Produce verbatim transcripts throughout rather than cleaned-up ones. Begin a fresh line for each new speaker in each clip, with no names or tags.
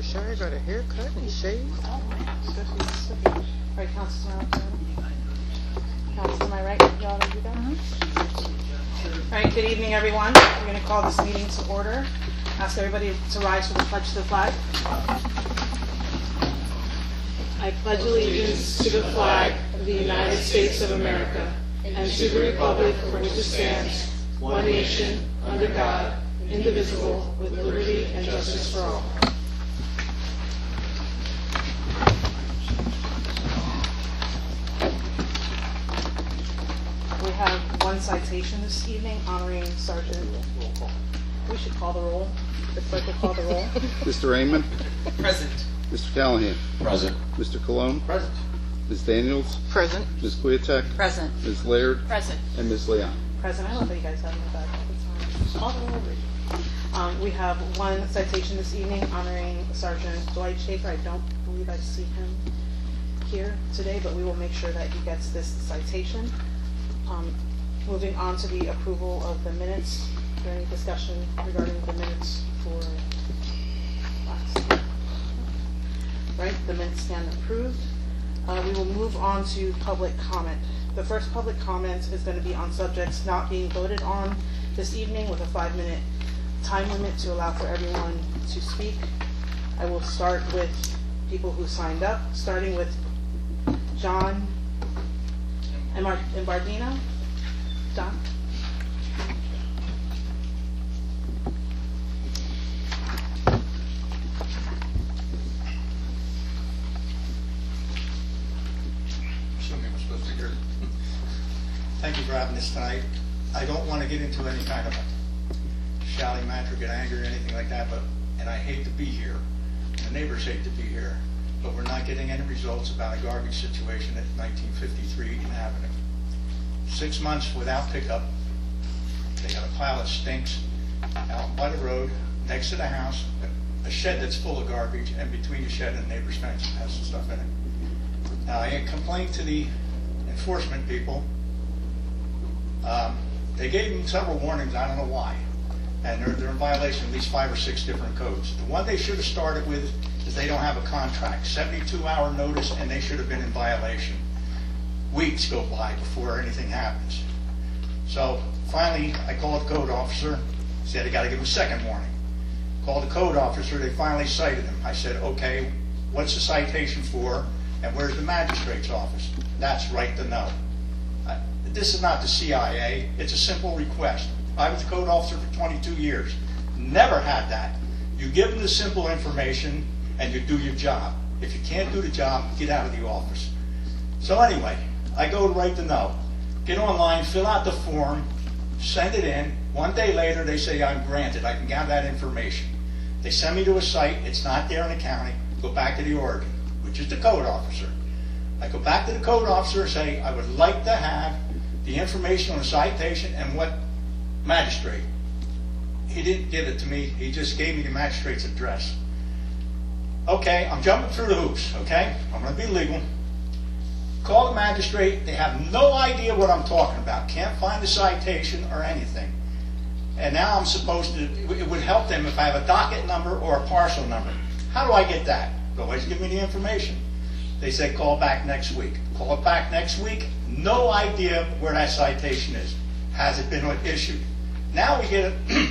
Sherry got a haircut and shaved.
Oh, all right, Council to my Council to my right, y'all ready to go? Mm-hmm. All right, good evening, everyone. We're going to call this meeting to order. Ask everybody to rise for the pledge to the flag. I pledge allegiance to the flag of the United States of America and to the republic for which it stands, one nation, under God, indivisible, with liberty and justice for all. We have one citation this evening honoring Sergeant. We should call the roll. The clerk will call the roll.
Mister Raymond?
Present.
Mister Callahan?
Present.
Mister Cologne?
Present.
Miz Daniels?
Present.
Miz Kwiatek?
Present.
Miz Laird?
Present.
And Miz Leon?
Present. I love that you guys have me back all the time. Call the roll. Um, we have one citation this evening honoring Sergeant Dwight Schaefer. I don't believe I see him here today, but we will make sure that he gets this citation. Um, moving on to the approval of the minutes. Is there any discussion regarding the minutes for last week? Right, the minutes stand approved. Uh, we will move on to public comment. The first public comment is going to be on subjects not being voted on this evening with a five-minute time limit to allow for everyone to speak. I will start with people who signed up, starting with John and Bardino. John?
Assuming we're supposed to hear. Thank you for having this tonight. I don't want to get into any kind of a shouting match or get angry or anything like that, but and I hate to be here. The neighbors hate to be here, but we're not getting any results about a garbage situation at nineteen fifty-three Eaton Avenue. Six months without pickup. They got a pile of stinks out by the road next to the house, a shed that's full of garbage, and between the shed and the neighbor's fence has some stuff in it. Now, I complained to the enforcement people. Um, they gave them several warnings, I don't know why. And they're, they're in violation of at least five or six different codes. The one they should have started with is they don't have a contract. seventy-two hour notice, and they should have been in violation. Weeks go by before anything happens. So finally, I called the code officer, said I got to give him a second warning. Called the code officer, they finally cited him. I said, okay, what's the citation for, and where's the magistrate's office? That's right to know. Uh, this is not the C I A, it's a simple request. I was a code officer for twenty-two years. Never had that. You give them the simple information and you do your job. If you can't do the job, get out of the office. So anyway, I go right to know. Get online, fill out the form, send it in. One day later, they say I'm granted. I can gather that information. They send me to a site. It's not there in the county. Go back to the origin, which is the code officer. I go back to the code officer and say, I would like to have the information on the citation and what magistrate. He didn't give it to me. He just gave me the magistrate's address. Okay, I'm jumping through the hoops, okay? I'm going to be legal. Call the magistrate. They have no idea what I'm talking about. Can't find the citation or anything. And now I'm supposed to, it would help them if I have a docket number or a parcel number. How do I get that? They always give me the information. They say call back next week. Call it back next week. No idea where that citation is. Has it been issued? Now we get it.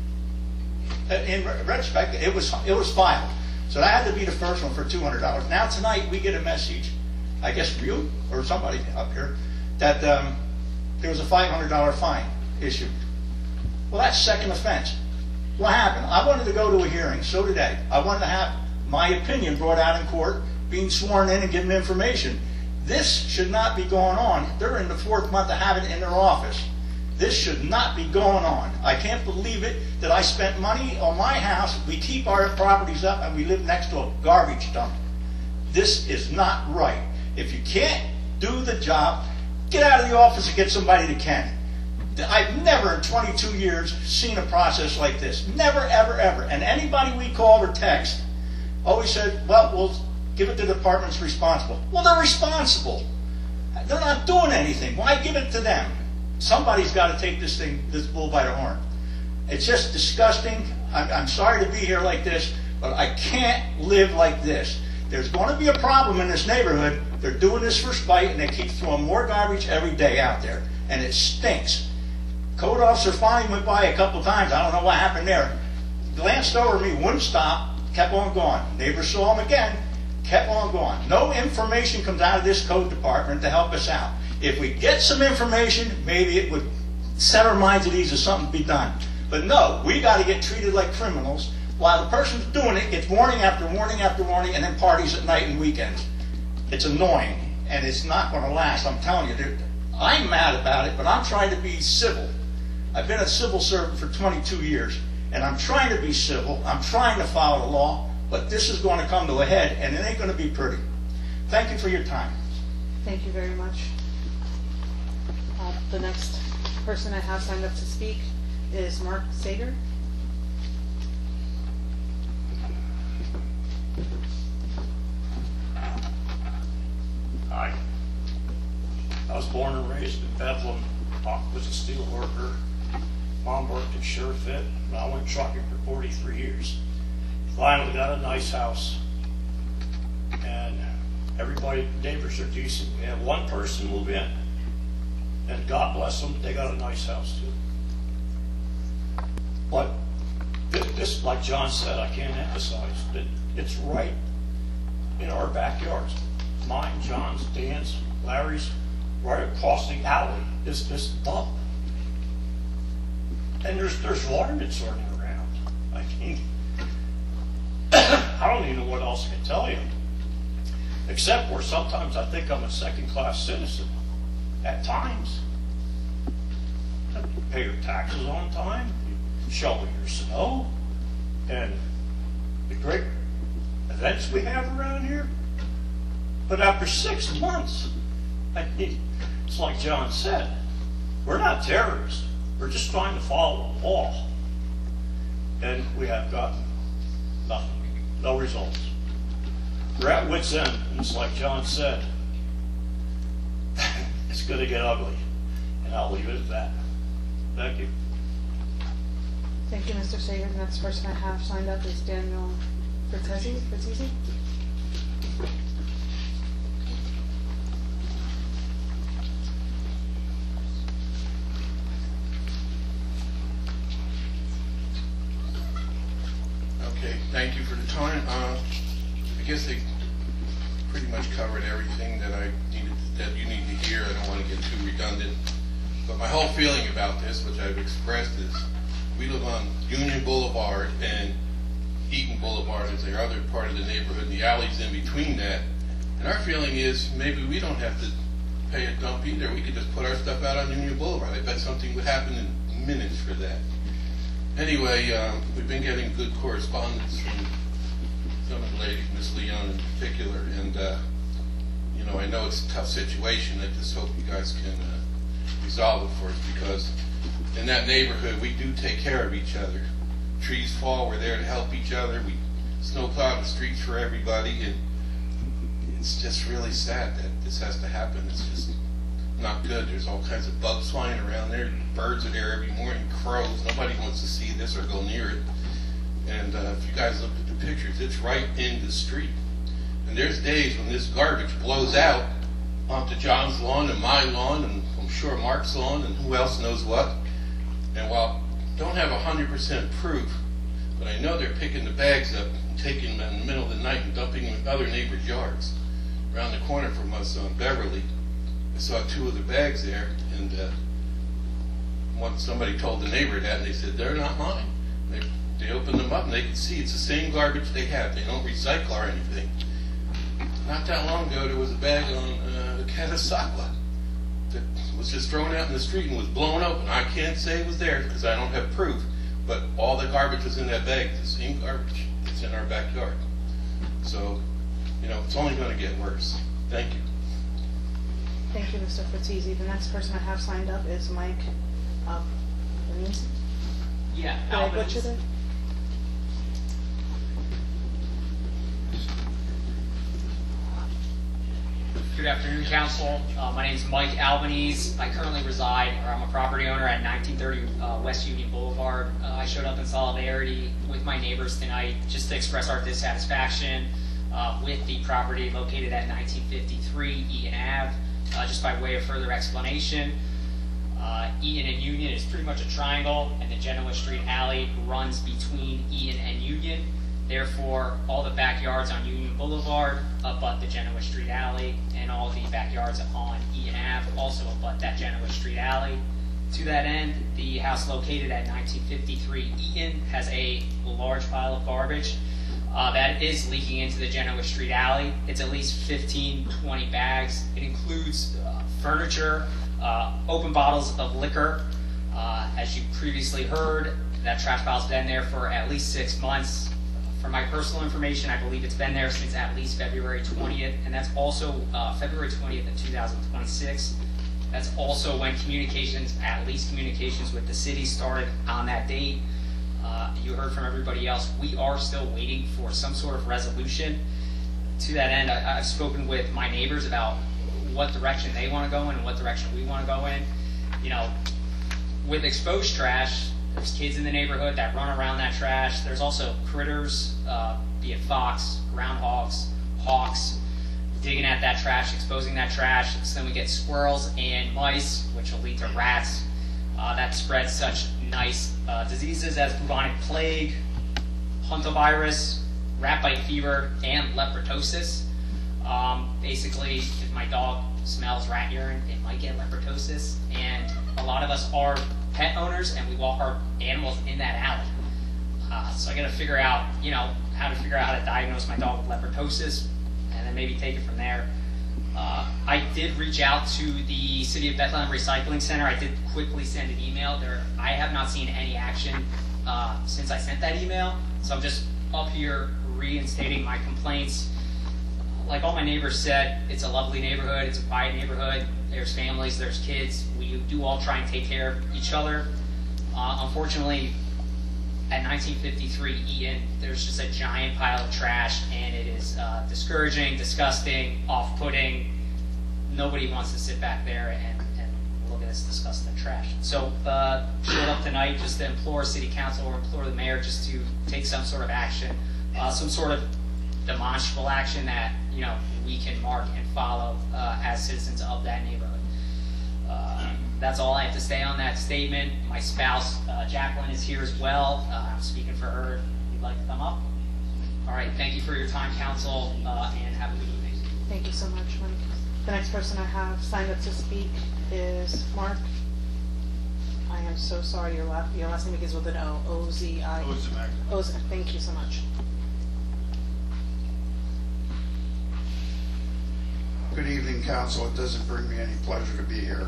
In retrospect, it was it was filed. So that had to be the first one for two hundred dollars. Now tonight we get a message, I guess from you or somebody up here, that um, there was a five hundred dollar fine issued. Well, that's second offense. What happened? I wanted to go to a hearing. So did they. I wanted to have my opinion brought out in court, being sworn in and given information. This should not be going on. They're in the fourth month of having it in their office. This should not be going on. I can't believe it that I spent money on my house. We keep our properties up and we live next to a garbage dump. This is not right. If you can't do the job, get out of the office and get somebody that can. I've never in twenty-two years seen a process like this. Never, ever, ever. And anybody we called or text always said, well, we'll give it to the department's responsible. Well, they're responsible. They're not doing anything. Why give it to them? Somebody's got to take this thing, this bull by the horn. It's just disgusting. I'm, I'm sorry to be here like this, but I can't live like this. There's going to be a problem in this neighborhood. They're doing this for spite, and they keep throwing more garbage every day out there, and it stinks. Code officer finally went by a couple times. I don't know what happened there. Glanced over me, wouldn't stop, kept on going. Neighbors saw him again, kept on going. No information comes out of this code department to help us out. If we get some information, maybe it would set our minds at ease of something to be done. But no, we got to get treated like criminals while the person's doing it gets warning after warning after warning and then parties at night and weekends. It's annoying, and it's not going to last. I'm telling you, I'm mad about it, but I'm trying to be civil. I've been a civil servant for twenty-two years, and I'm trying to be civil. I'm trying to follow the law, but this is going to come to a head, and it ain't going to be pretty. Thank you for your time.
Thank you very much. Uh, the next person I have signed up to speak is Mark Sager.
Hi. I was born and raised in Bethlehem. Pop was a steel worker. Mom worked at Sure-Fit. And I went trucking for forty-three years. Finally got a nice house. And everybody, neighbors are decent. We had one person move in. And God bless them, they got a nice house too. But this, like John said, I can't emphasize that it's right in our backyards. Mine, John's, Dan's, Larry's, right across the alley is this dump. And there's there's varmints running around. I mean, I don't even know what else I can tell you. Except for sometimes I think I'm a second-class citizen. At times. You pay your taxes on time, you shovel your snow, and the great events we have around here. But after six months, I mean, it's like John said, we're not terrorists. We're just trying to follow the law. And we have gotten nothing, no results. We're at wit's end, and it's like John said, it's going to get ugly. And I'll leave it at that. Thank you.
Thank you, Mister Sager. The next person I have signed up is Daniel Fertizzi. Fertizzi?
Okay, thank you for the time. Uh, I guess they pretty much covered everything that I needed, that you need to hear. I don't want to get too redundant. But my whole feeling about this, which I've expressed, is we live on Union Boulevard and Eaton Boulevard is the other part of the neighborhood, and the alley's in between that. And our feeling is maybe we don't have to pay a dump either. We could just put our stuff out on Union Boulevard. I bet something would happen in minutes for that. Anyway, um, we've been getting good correspondence from some of the ladies, Miss Leon in particular, and uh, you know, I know it's a tough situation. I just hope you guys can uh, resolve it for us, because in that neighborhood we do take care of each other. Trees fall, we're there to help each other. We snowplow the streets for everybody, and it's just really sad that this has to happen. It's just not good. There's all kinds of bugs flying around there. Birds are there every morning, crows. Nobody wants to see this or go near it. And uh, if you guys look at the pictures, it's right in the street. And there's days when this garbage blows out onto John's lawn and my lawn, and I'm sure Mark's lawn, and who else knows what. And while I don't have one hundred percent proof, but I know they're picking the bags up and taking them in the middle of the night and dumping them in other neighbors' yards. Around the corner from us on Beverly, I saw two of the bags there, and uh, once somebody told the neighbor that, and they said, they're not mine. They, they opened them up, and they could see it's the same garbage they have. They don't recycle or anything. Not that long ago, there was a bag on uh, Catasauqua that was just thrown out in the street and was blown open. I can't say it was there because I don't have proof, but all the garbage was in that bag, the same garbage that's in our backyard. So, you know, it's only going to get worse. Thank you.
Thank you, Mister Fertizzi. The next person I have signed up is Mike uh, Benisi.
Yeah,
Did I butcher that?
Good Good afternoon, Council. Uh, my name is Mike Albanese. I currently reside, or I'm a property owner at nineteen thirty uh, West Union Boulevard. Uh, I showed up in solidarity with my neighbors tonight just to express our dissatisfaction uh, with the property located at nineteen fifty-three Eaton Avenue. Uh, just by way of further explanation, uh, Eaton and Union is pretty much a triangle, and the Genoa Street alley runs between Eaton and Union. Therefore, all the backyards on Union Boulevard abut the Genoa Street alley, and all the backyards on Eaton Avenue also abut that Genoa Street alley. To that end, the house located at nineteen fifty-three Eaton has a large pile of garbage uh, that is leaking into the Genoa Street alley. It's at least fifteen, twenty bags. It includes uh, furniture, uh, open bottles of liquor. Uh, as you previously heard, that trash pile's been there for at least six months. For my personal information, I believe it's been there since at least February twentieth, and that's also uh, February twentieth of two thousand twenty-six. That's also when communications, at least communications with the city, started on that date. Uh, you heard from everybody else. We are still waiting for some sort of resolution. To that end, I, I've spoken with my neighbors about what direction they want to go in and what direction we want to go in. You know, with exposed trash, there's kids in the neighborhood that run around that trash. There's also critters, uh, be it fox, groundhogs, hawks, digging at that trash, exposing that trash. So then we get squirrels and mice, which will lead to rats. Uh, that spreads such nice uh, diseases as bubonic plague, hantavirus, rat bite fever, and leprotosis. Um, basically, if my dog smells rat urine, it might get leprotosis. And a lot of us are pet owners, and we walk our animals in that alley. Uh, so I got to figure out, you know, how to figure out how to diagnose my dog with leprotosis, and then maybe take it from there. Uh, I did reach out to the City of Bethlehem Recycling Center. I did quickly send an email there. I have not seen any action uh, since I sent that email, so I'm just up here reinstating my complaints. Like all my neighbors said, it's a lovely neighborhood, it's a quiet neighborhood, there's families, there's kids, we do all try and take care of each other. Uh, unfortunately, at nineteen fifty-three Eaton, there's just a giant pile of trash, and it is uh, discouraging, disgusting, off-putting. Nobody wants to sit back there and, and look at this disgusting trash. So, uh, showed up tonight just to implore City Council or implore the mayor just to take some sort of action, uh, some sort of demonstrable action that, you know, we can mark and follow uh, as citizens of that neighborhood. Uh, that's all I have to say on that statement. My spouse, uh, Jacqueline, is here as well. Uh, I'm speaking for her. If you'd like to come up. All right, thank you for your time, Council, uh, and have a good evening.
Thank you so much, Mike. The next person I have signed up to speak is Mark. I am so sorry, your last, your last name begins with an O, O Z I.
Ozimek.
Ozimek, thank you so much.
Good evening, Council. It doesn't bring me any pleasure to be here.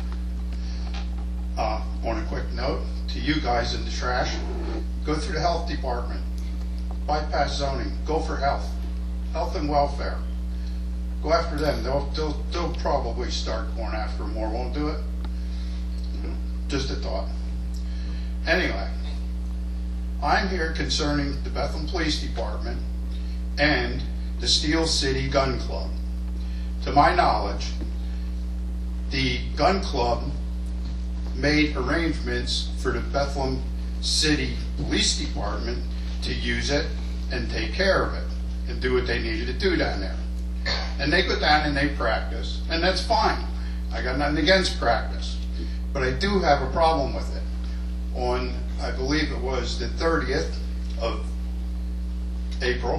Uh, on a quick note, to you guys in the trash, go through the health department, bypass zoning, go for health, health and welfare. Go after them. They'll, they'll, they'll probably start going after more, won't do it? Just a thought. Anyway, I'm here concerning the Bethlehem Police Department and the Steel City Gun Club. To my knowledge, the gun club made arrangements for the Bethlehem City Police Department to use it and take care of it and do what they needed to do down there. And they go down and they practice, and that's fine. I got nothing against practice. But I do have a problem with it. On, I believe it was the thirtieth of April,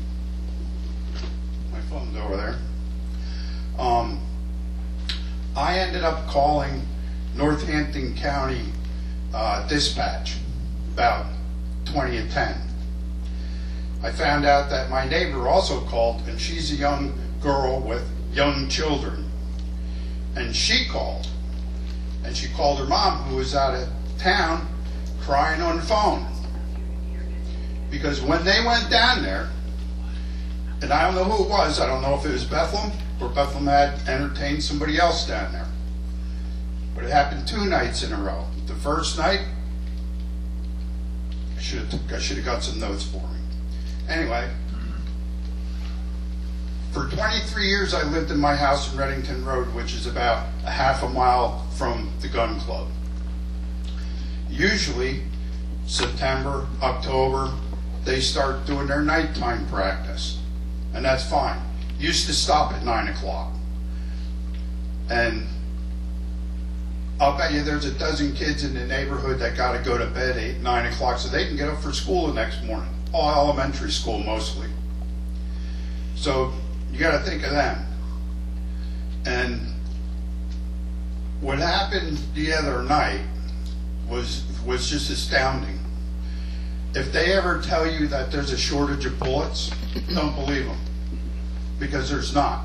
my phone's over there, um, I ended up calling Northampton County uh, Dispatch about twenty and ten. I found out that my neighbor also called, and she's a young girl with young children. And she called. And she called her mom, who was out of town, crying on the phone. Because when they went down there, and I don't know who it was, I don't know if it was Bethlehem, or Bethlehem had entertained somebody else down there. But it happened two nights in a row. The first night, I should have, I should have got some notes for me. Anyway, For twenty-three years, I lived in my house in Reddington Road, which is about a half a mile from the gun club. Usually, September, October, they start doing their nighttime practice, and that's fine. Used to stop at nine o'clock. And I'll bet you there's a dozen kids in the neighborhood that got to go to bed at eight, nine o'clock so they can get up for school the next morning. All elementary school mostly. So you got to think of them. And what happened the other night was was just astounding. If they ever tell you that there's a shortage of bullets, don't believe them, because there's not.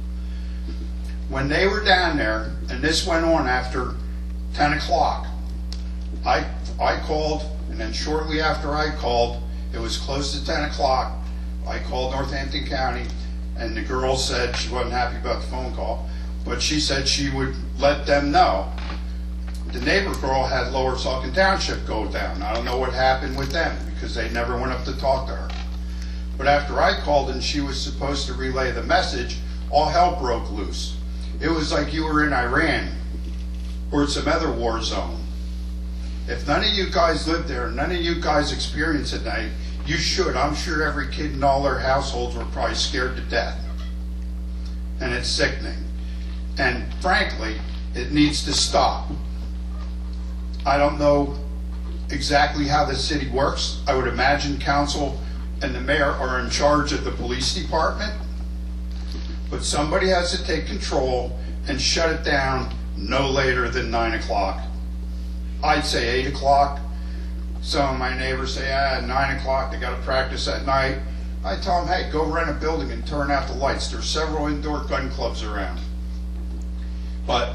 When they were down there, and this went on after ten o'clock, I, I called, and then shortly after I called, it was close to ten o'clock, I called Northampton County, and the girl said she wasn't happy about the phone call, but she said she would let them know. The neighbor girl had Lower Saucon Township go down. I don't know what happened with them, because they never went up to talk to her. But after I called and she was supposed to relay the message, all hell broke loose. It was like you were in Iran or some other war zone. If none of you guys lived there, none of you guys experienced it night, you should. I'm sure every kid in all their households were probably scared to death. And it's sickening. And frankly, it needs to stop. I don't know exactly how the city works. I would imagine council and the mayor are in charge of the police department. But somebody has to take control and shut it down no later than nine o'clock. I'd say eight o'clock. Some of my neighbors say, ah, nine o'clock, they got to practice at night. I tell them, hey, go rent a building and turn out the lights. There's several indoor gun clubs around. But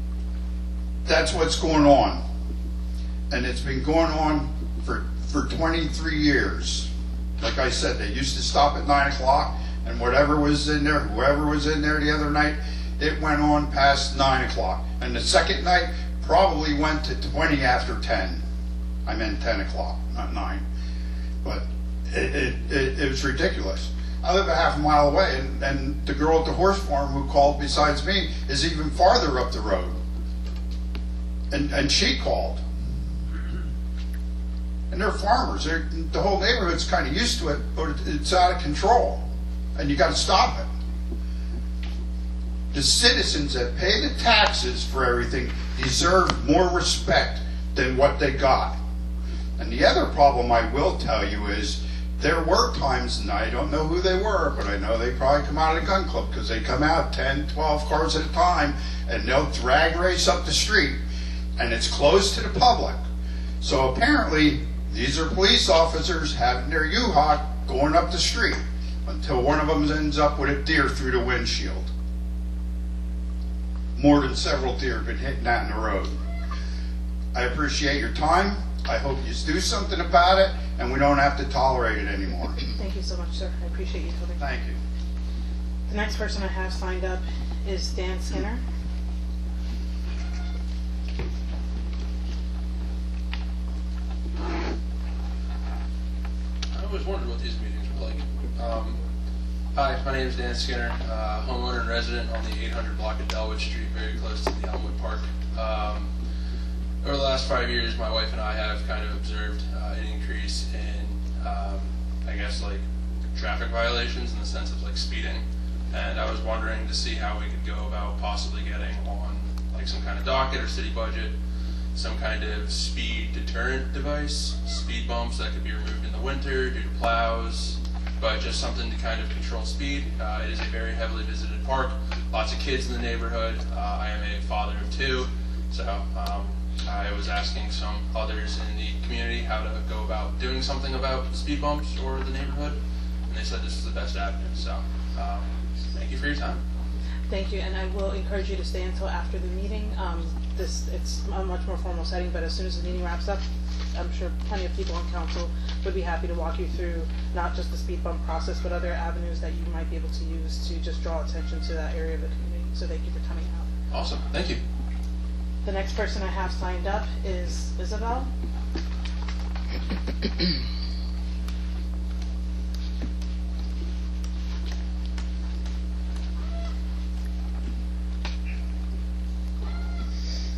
that's what's going on. And it's been going on for, for twenty-three years. Like I said, they used to stop at nine o'clock. And whatever was in there, whoever was in there the other night, it went on past nine o'clock. And the second night probably went to twenty after ten. I meant ten o'clock, not nine. But it, it, it, it was ridiculous. I live a half a mile away, and, and the girl at the horse farm who called besides me is even farther up the road. And, and she called. And they're farmers. They're, the whole neighborhood's kind of used to it, but it's out of control. And you got to stop it. The citizens that pay the taxes for everything deserve more respect than what they got. And the other problem I will tell you is there were times, and I don't know who they were, but I know they probably come out of the gun club because they come out ten, twelve cars at a time, and they'll drag race up the street, and it's closed to the public. So apparently, these are police officers having their U-Haul going up the street, until one of them ends up with a deer through the windshield. More than several deer have been hitting that in the road. I appreciate your time. I hope you do something about it, and we don't have to tolerate it anymore.
Thank you so much, sir. I appreciate you coming.
Thank you.
The next person I have signed up is Dan Skinner.
I always wondered what these meetings were like. Um, hi, my name is Dan Skinner, uh, homeowner and resident on the eight hundred block of Delwood Street, very close to the Elmwood Park. Um, over the last five years, my wife and I have kind of observed uh, an increase in, um, I guess, like traffic violations in the sense of like speeding. And I was wondering to see how we could go about possibly getting on like some kind of docket or city budget, some kind of speed deterrent device, speed bumps that could be removed in the winter due to plows, but just something to kind of control speed. Uh, it is a very heavily visited park, lots of kids in the neighborhood. Uh, I am a father of two, so um, I was asking some others in the community how to go about doing something about speed bumps or the neighborhood, and they said this is the best avenue. So um, thank you for your time.
Thank you, and I will encourage you to stay until after the meeting. Um, this it's a much more formal setting, but as soon as the meeting wraps up, I'm sure plenty of people on council would be happy to walk you through not just the speed bump process, but other avenues that you might be able to use to just draw attention to that area of the community. So thank you for coming out.
Awesome, thank you.
The next person I have signed up is Isabel.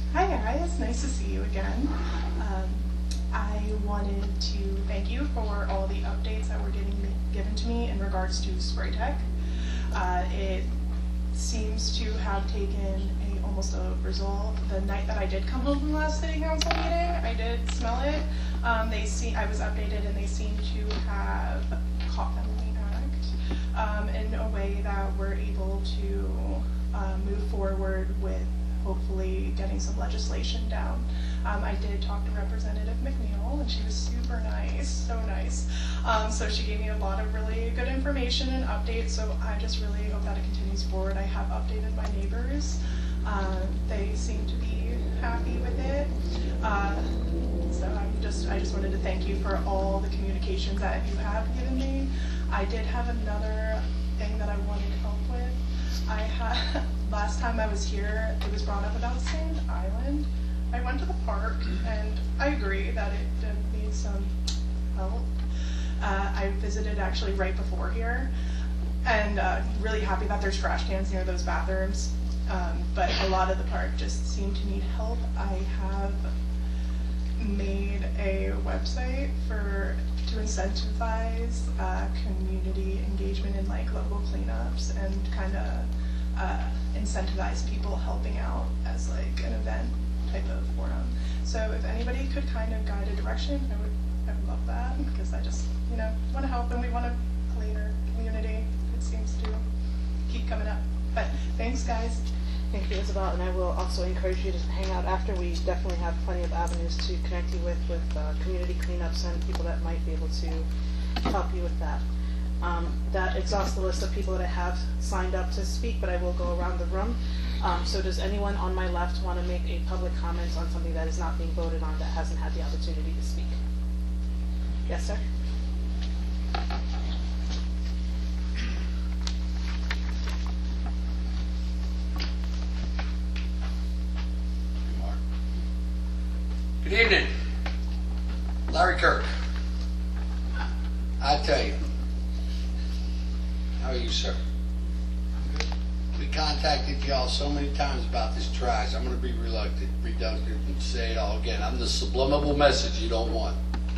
Hi guys, nice to see you again. Um, I wanted to thank you for all the updates that were getting me, given to me in regards to spray tech. Uh, it seems to have taken a almost a result. The night that I did come home from the last city council meeting, I did smell it. Um, they see I was updated and they seem to have caught them in the act um, in a way that we're able to uh, move forward with hopefully getting some legislation down. Um, I did talk to Representative McNeil, and she was super nice, so nice. Um, so she gave me a lot of really good information and updates, so I just really hope that it continues forward. I have updated my neighbors. Uh, they seem to be happy with it. Uh, so I'm just, I just wanted to thank you for all the communications that you have given me. I did have another thing that I wanted help with. I had, last time I was here, it was brought up about Sand Island. I went to the park, and I agree that it did need some help. Uh, I visited actually right before here, and uh, really happy that there's trash cans near those bathrooms. Um, but a lot of the park just seemed to need help. I have made a website for to incentivize uh, community engagement in like local cleanups and kind of uh, incentivize people helping out as like an event type of forum. So if anybody could kind of guide a direction, I would I would love that, because I just, you know, want to help and we want a cleaner community. It seems to keep coming up. But thanks guys.
Thank you, Isabel, and I will also encourage you to hang out after. We definitely have plenty of avenues to connect you with, with uh, community cleanups and people that might be able to help you with that. Um, that exhausts the list of people that I have signed up to speak, but I will go around the room. Um, so does anyone on my left want to make a public comment on something that is not being voted on that hasn't had the opportunity to speak? Yes, sir?
Good evening. Larry Kirk. I tell you. How are you, sir? We contacted y'all so many times about this trash. I'm going to be reluctant, redundant, and say it all again. I'm the subliminal message you don't want.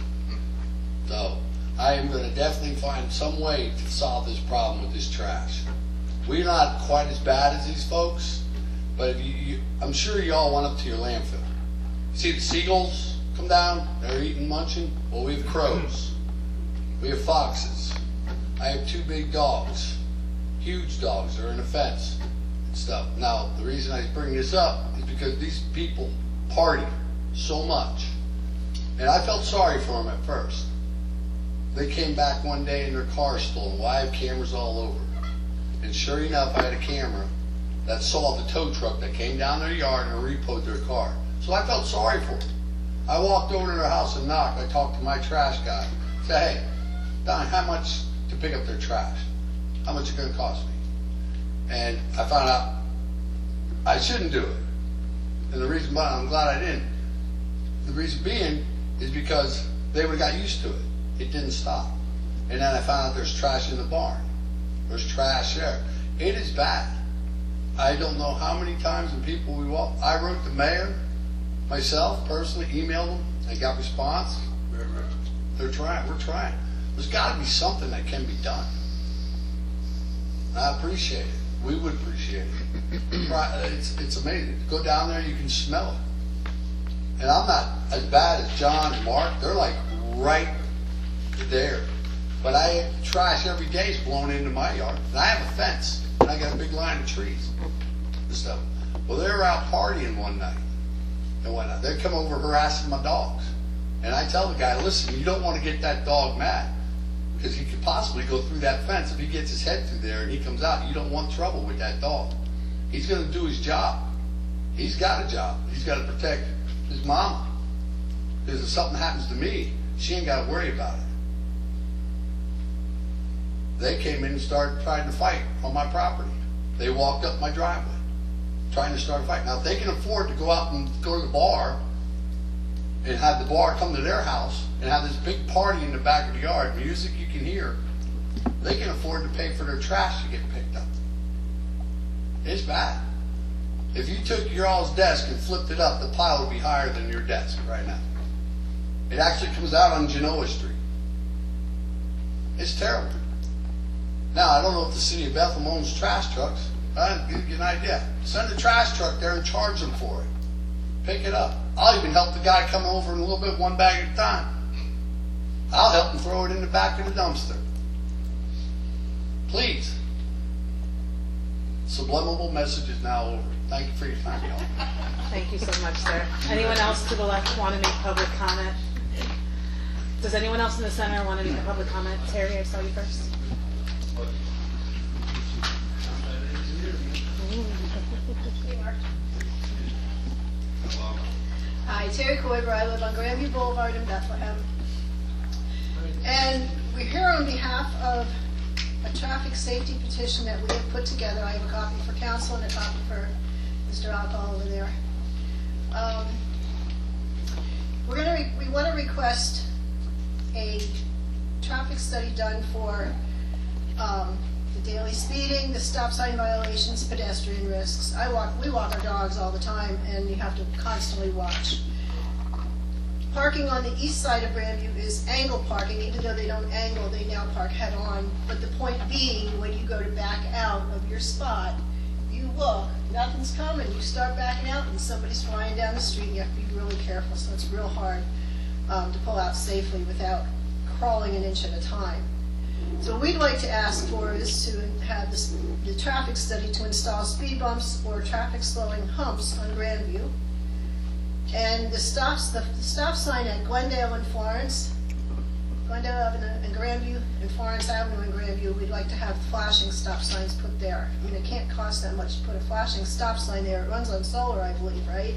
So, I am going to definitely find some way to solve this problem with this trash. We're not quite as bad as these folks, but if you, you, I'm sure y'all went up to your landfill. See the seagulls come down, they're eating, munching? Well, we have crows. We have foxes. I have two big dogs, huge dogs. They're in a fence and stuff. Now, the reason I bring this up is because these people party so much. And I felt sorry for them at first. They came back one day and their car stolen. Well, I have cameras all over. And sure enough, I had a camera that saw the tow truck that came down their yard and repoed their car. So I felt sorry for them. I walked over to their house and knocked. I talked to my trash guy. Said, hey, Don, how much to pick up their trash? How much is it going to cost me? And I found out I shouldn't do it. And the reason why I'm glad I didn't. The reason being is because they would have got used to it. It didn't stop. And then I found out there's trash in the barn. There's trash there. It is bad. I don't know how many times when people we walk. I wrote the mayor. Myself, personally, emailed them. I got response. They're trying. We're trying. There's got to be something that can be done. And I appreciate it. We would appreciate it. It's, it's amazing. Go down there, you can smell it. And I'm not as bad as John and Mark. They're like right there. But I trash every day is blown into my yard. And I have a fence. And I got a big line of trees and stuff. Well, they were out partying one night. And whatnot. They come over harassing my dogs. And I tell the guy, listen, you don't want to get that dog mad. Because he could possibly go through that fence. If he gets his head through there and he comes out, you don't want trouble with that dog. He's going to do his job. He's got a job. He's got to protect his mama. Because if something happens to me, she ain't got to worry about it. They came in and started trying to fight on my property. They walked up my driveway, trying to start a fight. Now, if they can afford to go out and go to the bar and have the bar come to their house and have this big party in the back of the yard, music you can hear, they can afford to pay for their trash to get picked up. It's bad. If you took your all's desk and flipped it up, the pile would be higher than your desk right now. It actually comes out on Genoa Street. It's terrible. Now, I don't know if the city of Bethlehem owns trash trucks. I'll give you an idea. Send a trash truck there and charge them for it. Pick it up. I'll even help the guy come over in a little bit, one bag at a time. I'll help him throw it in the back of the dumpster. Please. Subliminal message is now over. Thank you for your time, y'all.
Thank you so much, sir. Anyone else to the left want to make public comment? Does anyone else in the center want to make a public comment? Terry, I saw you first.
Hi, Terry Koiber. I live on Grandview Boulevard in Bethlehem. And we're here on behalf of a traffic safety petition that we have put together. I have a copy for council and a copy for Mister Alcohol over there. Um, we're gonna re we want to request a traffic study done for um, the daily speeding, the stop sign violations, pedestrian risks. I walk, we walk our dogs all the time, and you have to constantly watch. Parking on the east side of Grandview is angle parking. Even though they don't angle, they now park head on. But the point being, when you go to back out of your spot, you look, nothing's coming. You start backing out, and somebody's flying down the street, and you have to be really careful. So it's real hard um, to pull out safely without crawling an inch at a time. So what we'd like to ask for is to have this, the traffic study to install speed bumps or traffic slowing humps on Grandview. And the stops, the, the stop sign at Glendale and Florence, Glendale Avenue and Grandview, and Florence Avenue and Grandview, we'd like to have flashing stop signs put there. I mean, it can't cost that much to put a flashing stop sign there. It runs on solar, I believe, right?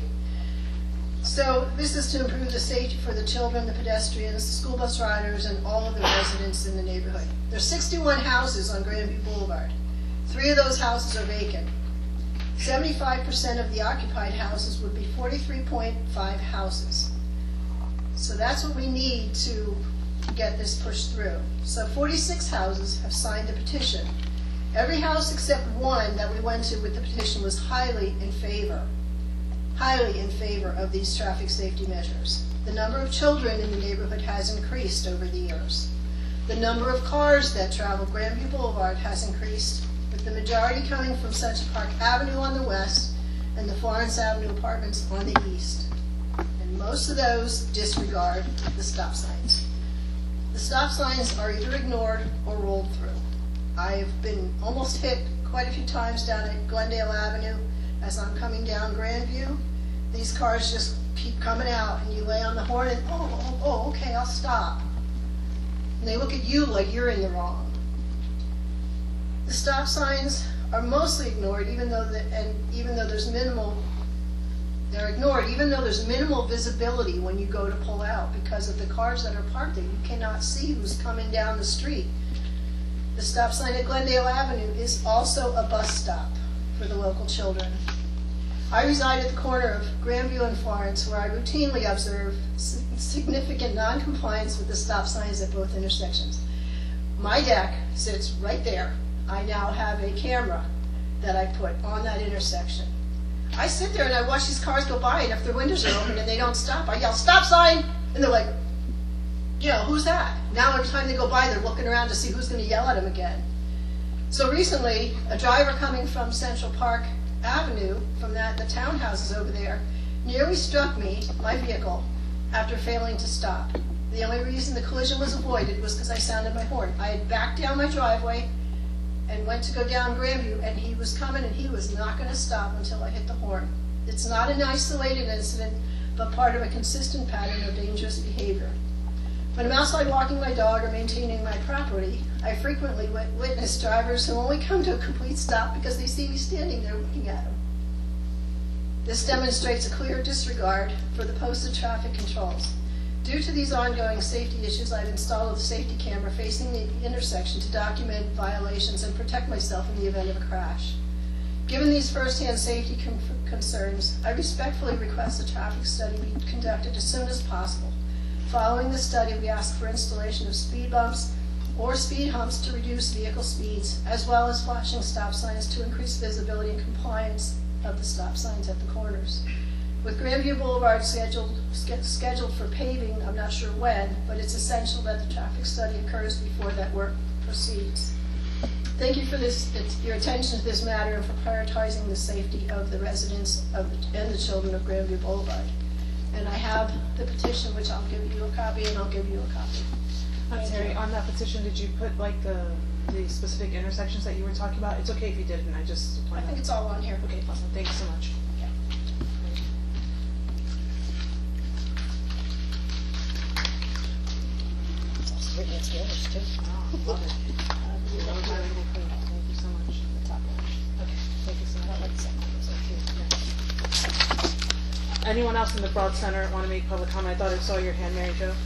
So this is to improve the safety for the children, the pedestrians, the school bus riders, and all of the residents in the neighborhood. There's sixty-one houses on Grandview Boulevard. Three of those houses are vacant. seventy-five percent of the occupied houses would be forty-three point five houses. So that's what we need to get this pushed through. So forty-six houses have signed the petition. Every house except one that we went to with the petition was highly in favor, highly in favor of these traffic safety measures. The number of children in the neighborhood has increased over the years. The number of cars that travel Grandview Boulevard has increased, with the majority coming from Central Park Avenue on the west and the Florence Avenue apartments on the east. And most of those disregard the stop signs. The stop signs are either ignored or rolled through. I've been almost hit quite a few times down at Glendale Avenue as I'm coming down Grandview. These cars just keep coming out, and you lay on the horn and, oh, oh, oh, okay, I'll stop. And they look at you like you're in the wrong. The stop signs are mostly ignored, even though the, and even though there's minimal, they're ignored, even though there's minimal visibility when you go to pull out because of the cars that are parked there. You cannot see who's coming down the street. The stop sign at Glendale Avenue is also a bus stop for the local children. I reside at the corner of Grandview and Florence, where I routinely observe significant non-compliance with the stop signs at both intersections. My deck sits right there. I now have a camera that I put on that intersection. I sit there and I watch these cars go by, and if their windows are open and they don't stop, I yell, "Stop sign!" And they're like, you know, who's that? Now every time they go by, they're looking around to see who's going to yell at them again. So recently, a driver coming from Central Park Avenue, from that, the townhouses over there, nearly struck me, my vehicle, after failing to stop. The only reason the collision was avoided was because I sounded my horn. I had backed down my driveway and went to go down Grandview, and he was coming, and he was not going to stop until I hit the horn. It's not an isolated incident, but part of a consistent pattern of dangerous behavior. When I'm outside walking my dog or maintaining my property, I frequently witness drivers who only come to a complete stop because they see me standing there looking at them. This demonstrates a clear disregard for the posted traffic controls. Due to these ongoing safety issues, I've installed a safety camera facing the intersection to document violations and protect myself in the event of a crash. Given these first-hand safety con concerns, I respectfully request a traffic study be conducted as soon as possible. Following the study, we ask for installation of speed bumps or speed humps to reduce vehicle speeds, as well as flashing stop signs to increase visibility and compliance, of the stop signs at the corners. With Grandview Boulevard scheduled, sch- scheduled for paving, I'm not sure when, but it's essential that the traffic study occurs before that work proceeds. Thank you for this, it's, your attention to this matter and for prioritizing the safety of the residents of the, and the children of Grandview Boulevard. And I have the petition, which I'll give you a copy, and I'll give you a copy.
Uh,
Thank
Terry,
you.
on that petition, did you put like the, the specific intersections that you were talking about? It's okay if you didn't, I just.
I think it's all on here.
Okay, awesome, thank you so much.
It's also written in Spanish, too.
Oh, love it.
Uh,
That was bilingual clean. Thank you so much. Okay, thank you so much. Next. Anyone else in the Broad Center want to make public comment? I thought I saw your hand, Mary Jo.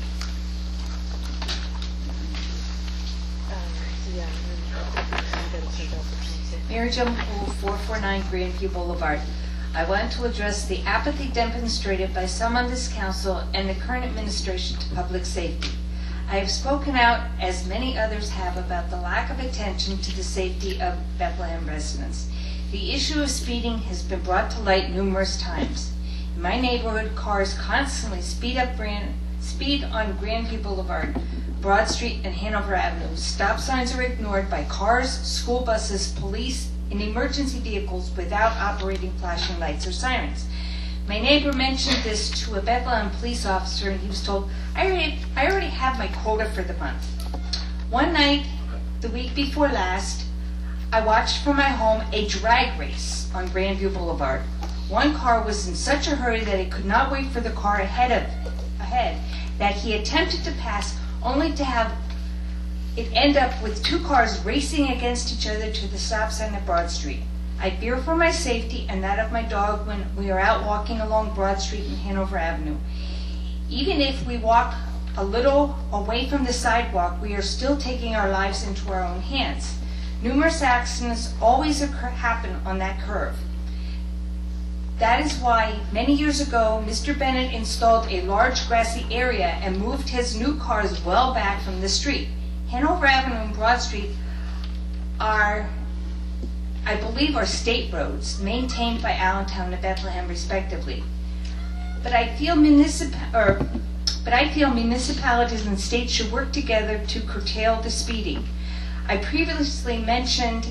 Um, so yeah, and then I'll get it sent out for Tuesday.
Mary Jo McCool, four forty-nine Grandview Boulevard. I want to address the apathy demonstrated by some on this council and the current administration to public safety. I have spoken out, as many others have, about the lack of attention to the safety of Bethlehem residents. The issue of speeding has been brought to light numerous times. In my neighborhood, cars constantly speed up Grand, speed on Grandview Boulevard, Broad Street, and Hanover Avenue. Stop signs are ignored by cars, school buses, police, and emergency vehicles without operating flashing lights or sirens. My neighbor mentioned this to a Bethlehem police officer, and he was told, I already, I already have my quota for the month. One night, the week before last, I watched from my home a drag race on Grandview Boulevard. One car was in such a hurry that it could not wait for the car ahead of ahead that he attempted to pass, only to have it end up with two cars racing against each other to the stop sign at Broad Street. I fear for my safety and that of my dog when we are out walking along Broad Street and Hanover Avenue. Even if we walk a little away from the sidewalk, we are still taking our lives into our own hands. Numerous accidents always occur, happen on that curve. That is why many years ago, Mister Bennett installed a large grassy area and moved his new cars well back from the street. Hanover Avenue and Broad Street are, I believe, are state roads maintained by Allentown and Bethlehem respectively. But I feel municipal, or, but I feel municipalities and states should work together to curtail the speeding. I previously mentioned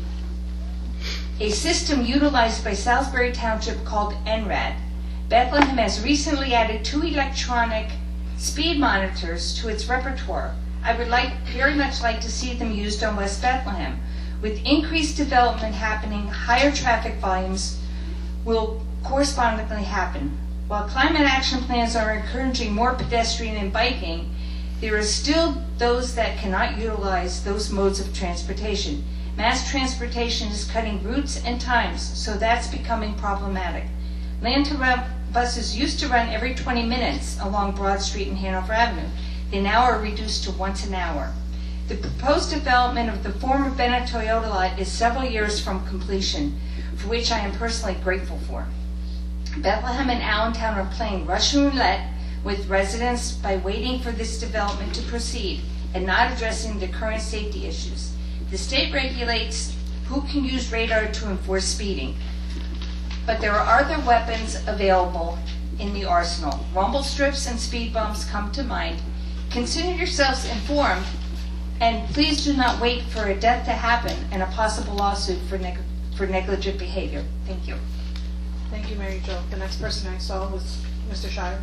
a system utilized by Salisbury Township called N R A D. Bethlehem has recently added two electronic speed monitors to its repertoire. I would like, very much like to see them used on West Bethlehem. With increased development happening, higher traffic volumes will correspondingly happen. While climate action plans are encouraging more pedestrian and biking, there are still those that cannot utilize those modes of transportation. Mass transportation is cutting routes and times, so that's becoming problematic. Lantern buses used to run every twenty minutes along Broad Street and Hanover Avenue. They now are reduced to once an hour. The proposed development of the former Bennett Toyota lot is several years from completion, for which I am personally grateful for. Bethlehem and Allentown are playing Russian roulette with residents by waiting for this development to proceed and not addressing the current safety issues. The state regulates who can use radar to enforce speeding, but there are other weapons available in the arsenal. Rumble strips and speed bumps come to mind. Consider yourselves informed, and please do not wait for a death to happen and a possible lawsuit for, neg for negligent behavior. Thank you.
Thank you, Mary Jo. The next person I saw was Mister Shire.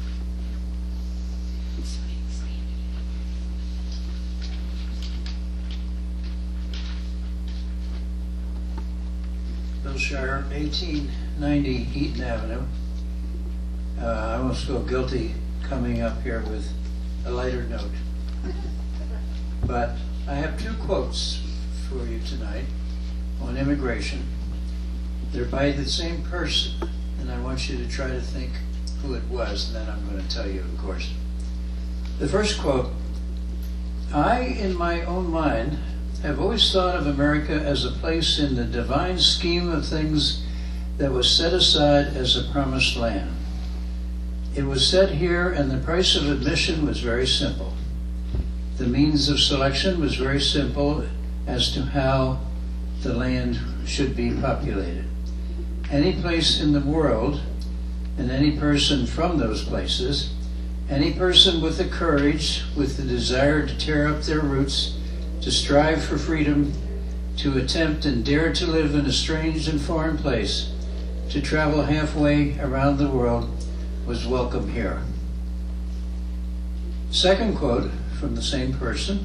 Bill Shire, eighteen ninety Eaton Avenue. Uh, I almost feel guilty coming up here with a lighter note. But I have two quotes for you tonight on immigration. They're by the same person, and I want you to try to think who it was, and then I'm going to tell you, of course. The first quote, I, in my own mind, have always thought of America as a place in the divine scheme of things that was set aside as a promised land. It was set here, and the price of admission was very simple. The means of selection was very simple as to how the land should be populated. any place in the world, and any person from those places, any person with the courage, with the desire to tear up their roots, to strive for freedom, to attempt and dare to live in a strange and foreign place, to travel halfway around the world, was welcome here. Second quote from the same person.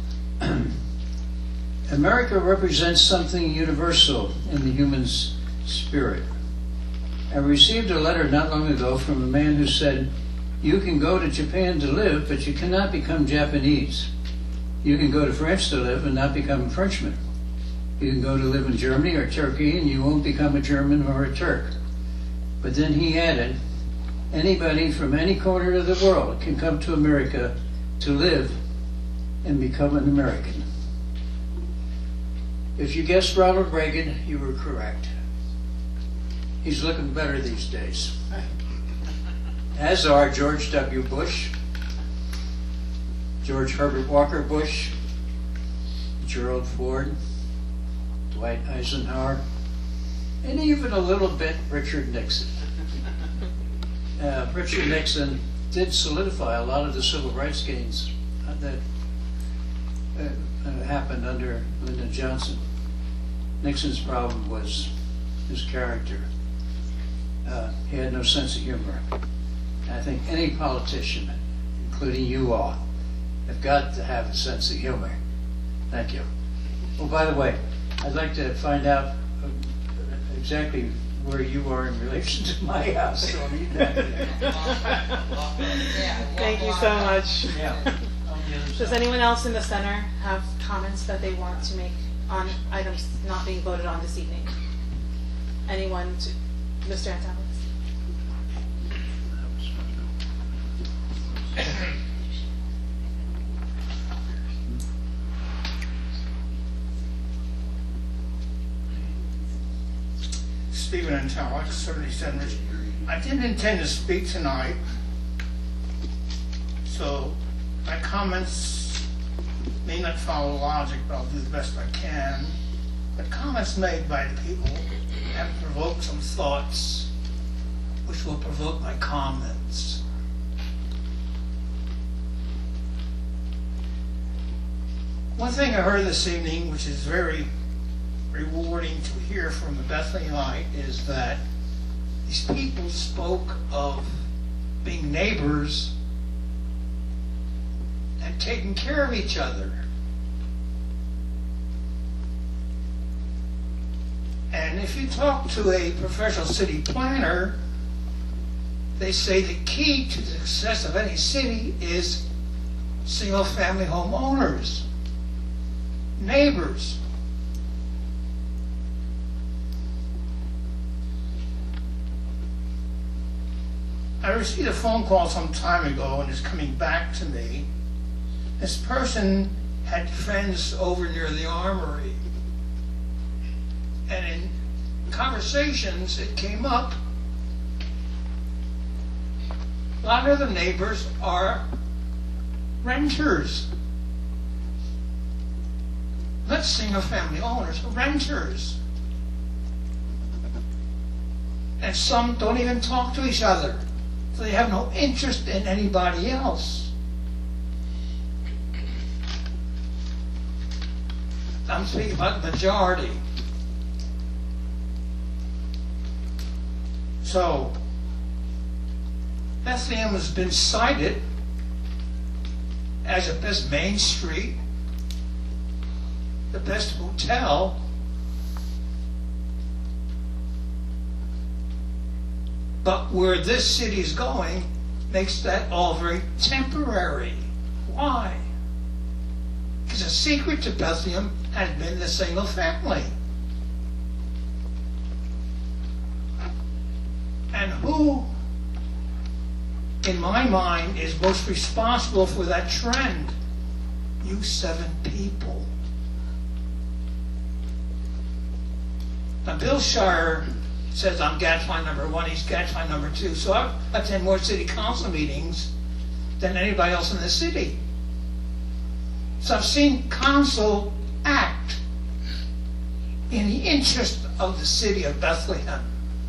America represents something universal in the human spirit. I received a letter not long ago from a man who said, "You can go to Japan to live, but you cannot become Japanese. You can go to France to live and not become a Frenchman. You can go to live in Germany or Turkey and you won't become a German or a Turk." But then he added, "Anybody from any corner of the world can come to America to live and become an American." If you guessed Ronald Reagan, you were correct. He's looking better these days. As are George W. Bush, George Herbert Walker Bush, Gerald Ford, Dwight Eisenhower, and even a little bit Richard Nixon. Uh, Richard Nixon did solidify a lot of the civil rights gains that uh, uh, happened under Lyndon Johnson. Nixon's problem was his character. Uh, he had no sense of humor. And I think any politician, including you all, have got to have a sense of humor. Thank you. Oh, by the way, I'd like to find out uh, exactly where you are in relation to my house. So I'll need that.
Thank you so much.
Yeah.
Does anyone else in the center have comments that they want to make on items not being voted on this evening? Anyone? To, Mister Antalis?
Stephen Antalis, seventy-seven Rich. I didn't intend to speak tonight, so my comments may not follow logic, but I'll do the best I can. But comments made by the people have provoked some thoughts, which will provoke my comments. One thing I heard this evening, which is very rewarding to hear from a Bethlehemite, is that these people spoke of being neighbors and taking care of each other. And if you talk to a professional city planner, they say the key to the success of any city is single-family home owners, neighbors. I received a phone call some time ago, and it's coming back to me. This person had friends over near the armory. And in conversations, it came up, a lot of the neighbors are renters. Not single-family owners, renters. And some don't even talk to each other. So they have no interest in anybody else. I'm speaking about the majority. So, Bethlehem has been cited as the best main street, the best hotel, but where this city is going makes that all very temporary. Why? Because the secret to Bethlehem has been the single family. And who, in my mind, is most responsible for that trend? You seven people. Now, Bill Shire says I'm gadfly number one, he's gadfly number two. So I attend more city council meetings than anybody else in the city. So I've seen council act in the interest of the city of Bethlehem.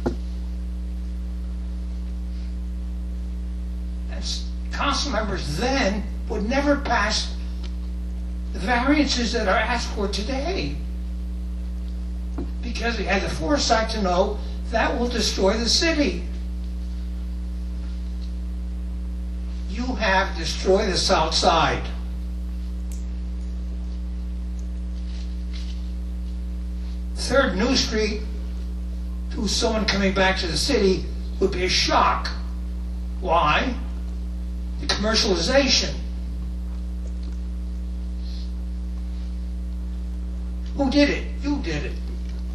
s- council members then would never pass the variances that are asked for today. Because they had the foresight to know that will destroy the city. You have destroyed the south side. Third New Street, to someone coming back to the city, would be a shock. Why? The commercialization. Who did it? You did it.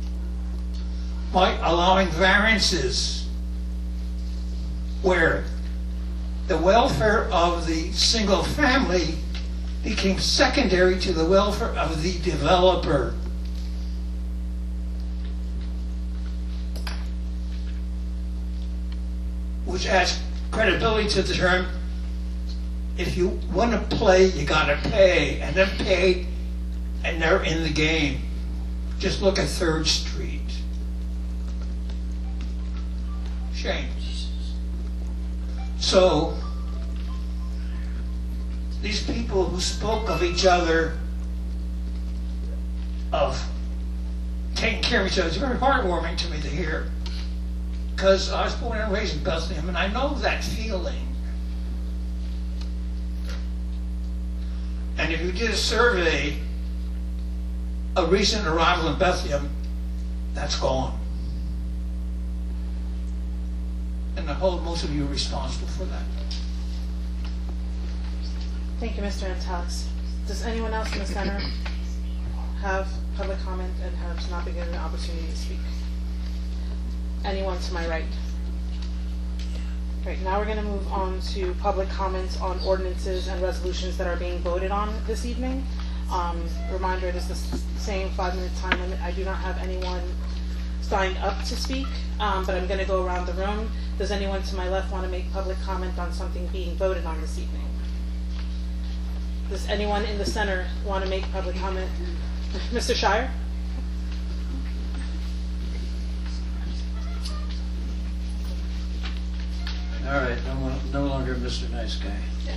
By allowing variances where the welfare of the single family became secondary to the welfare of the developer. Which adds credibility to the term, if you want to play, you gotta pay, and then pay, and they're in the game. Just look at Third Street. Shame. So, these people who spoke of each other, of taking care of each other, it's very heartwarming to me to hear. Because I was born and raised in Bethlehem, and I know that feeling. And if you did a survey, a recent arrival in Bethlehem, that's gone. And I hold most of you responsible for that.
Thank you, Mister Antalix. Does anyone else in the center have public comment and has not been given an opportunity to speak? Anyone to my right? Right, now we're going to move on to public comments on ordinances and resolutions that are being voted on this evening. Um, reminder, it is the s- same five-minute time limit. I do not have anyone signed up to speak, um, but I'm going to go around the room. Does anyone to my left want to make public comment on something being voted on this evening? Does anyone in the center want to make public comment? Mister Shire?
All right, no, mo- no longer Mister Nice Guy.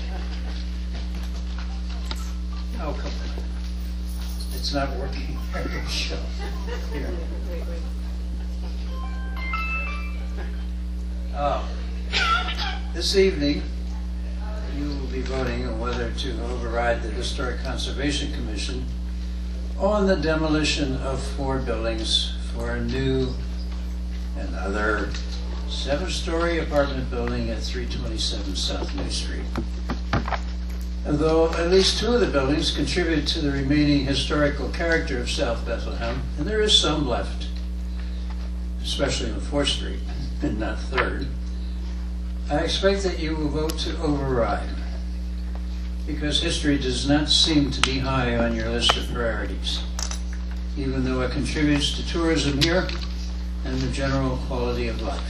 Oh, come on. It's not working. Show. Here.
Wait, wait.
Oh. This evening, you will be voting on whether to override the Historic Conservation Commission on the demolition of four buildings for a new and other seven-story apartment building at three twenty-seven South New Street. Although at least two of the buildings contribute to the remaining historical character of South Bethlehem, and there is some left, especially on fourth Street, and not third, I expect that you will vote to override, because history does not seem to be high on your list of priorities, even though it contributes to tourism here and the general quality of life.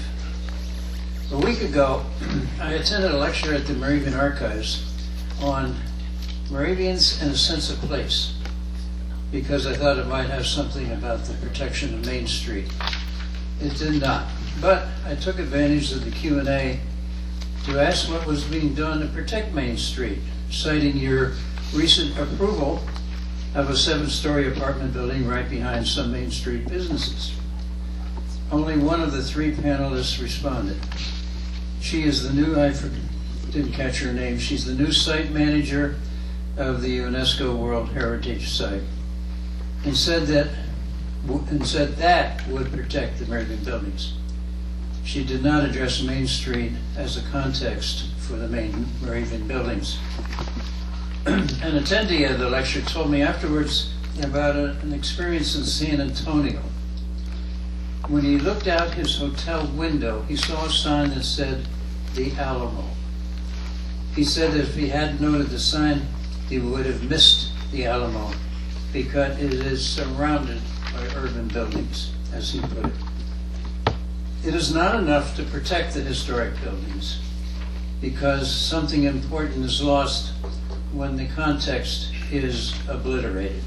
A week ago, I attended a lecture at the Moravian Archives on Moravians and a sense of place, because I thought it might have something about the protection of Main Street. It did not, but I took advantage of the Q and A to ask what was being done to protect Main Street, citing your recent approval of a seven-story apartment building right behind some Main Street businesses. Only one of the three panelists responded. She is the new, I didn't catch her name, she's the new site manager of the UNESCO World Heritage Site, and said that and said that would protect the Moravian buildings. She did not address Main Street as a context for the main Moravian buildings. An attendee of the lecture told me afterwards about a, an experience in San Antonio. When he looked out his hotel window, he saw a sign that said, "The Alamo." He said that if he hadn't noted the sign, he would have missed the Alamo, because it is surrounded by urban buildings, as he put it. It is not enough to protect the historic buildings, because something important is lost when the context is obliterated,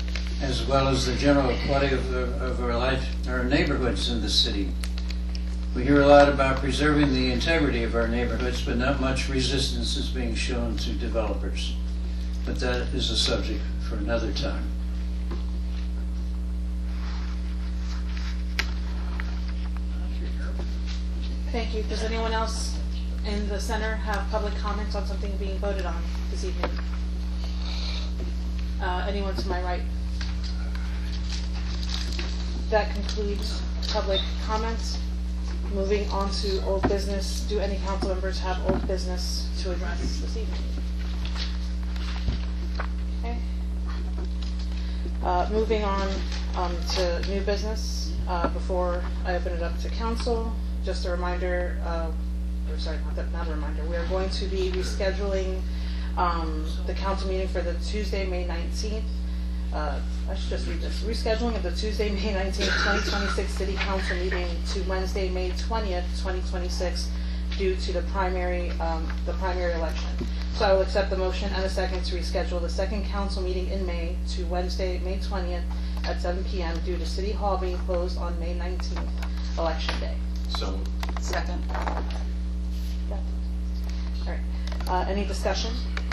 as well as the general quality of, of our life, our neighborhoods in the city. We hear a lot about preserving the integrity of our neighborhoods, but not much resistance is being shown to developers. But that is a subject for another time.
Thank you. Does anyone else in the center have public comments on something being voted on this evening? Uh, anyone to my right? That concludes public comments. Moving on to old business. Do any council members have old business to address this evening? Okay. Uh, moving on um, to new business. Uh, before I open it up to council, just a reminder, uh, or sorry, not, that, not a reminder, we are going to be rescheduling um, the council meeting for the Tuesday, May nineteenth. Uh, I should just read this. Rescheduling of the Tuesday, May nineteenth, twenty twenty-six City Council meeting to Wednesday, May twentieth, twenty twenty-six, due to the primary, um, the primary election. So I will accept the motion and a second to reschedule the second council meeting in May to Wednesday, May twentieth at seven p m due to City Hall being closed on May nineteenth, Election Day.
So
Second. Yeah. All right. Uh, any discussion?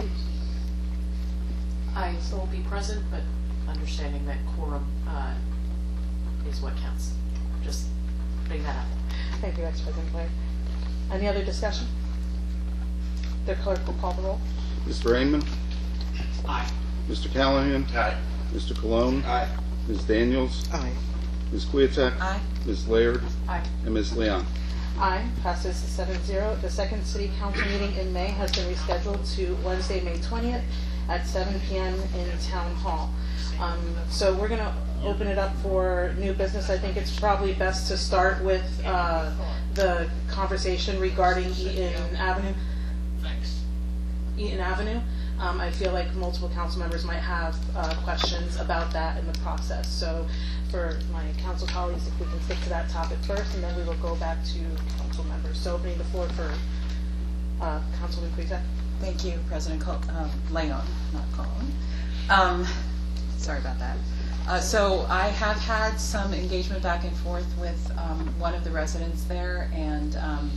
I still won't be present, but understanding that quorum uh, is what counts. Just putting that out.
Thank you, Vice President Blair. Any other discussion? The clerk will call the roll.
Mister Rainman?
Aye.
Mister Callahan?
Aye.
Mister Cologne?
Aye.
Miz Daniels?
Aye.
Miz Queeteck?
Aye.
Miz Laird?
Aye.
And Miz Leon?
Aye. Passes seven zero. The second City Council meeting in May has been rescheduled to Wednesday, May twentieth at seven p m in Town Hall. Um, so we're going to open it up for new business. I think it's probably best to start with uh, the conversation regarding Eaton Avenue.
Thanks.
Eaton Avenue. Um, I feel like multiple council members might have uh, questions about that in the process. So for my council colleagues, if we can stick to that topic first, and then we will go back to council members. So opening the floor for uh, Councilman Queeteck.
Thank you, President Col- um, Leon, not Colon. Um, sorry about that. Uh, so I have had some engagement back and forth with um, one of the residents there, and um,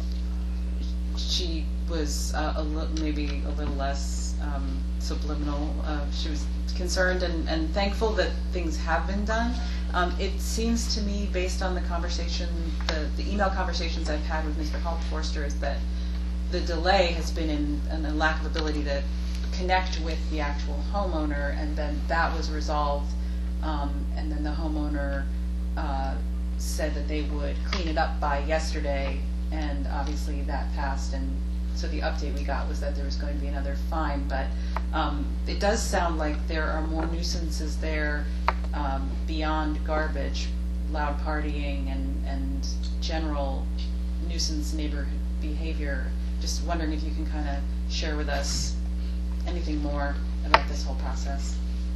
she was uh, a li- maybe a little less um, subliminal. Uh, she was concerned and, and thankful that things have been done. Um, it seems to me, based on the conversation, the, the email conversations I've had with Mister Halforster, is that the delay has been in, in a lack of ability to connect with the actual homeowner, and then that was resolved, um, and then the homeowner uh, said that they would clean it up by yesterday, and obviously that passed, and so the update we got was that there was going to be another fine, but um, it does sound like there are more nuisances there um, beyond garbage, loud partying and, and general nuisance neighborhood behavior. Just wondering if you can kind of share with us anything more about this whole process.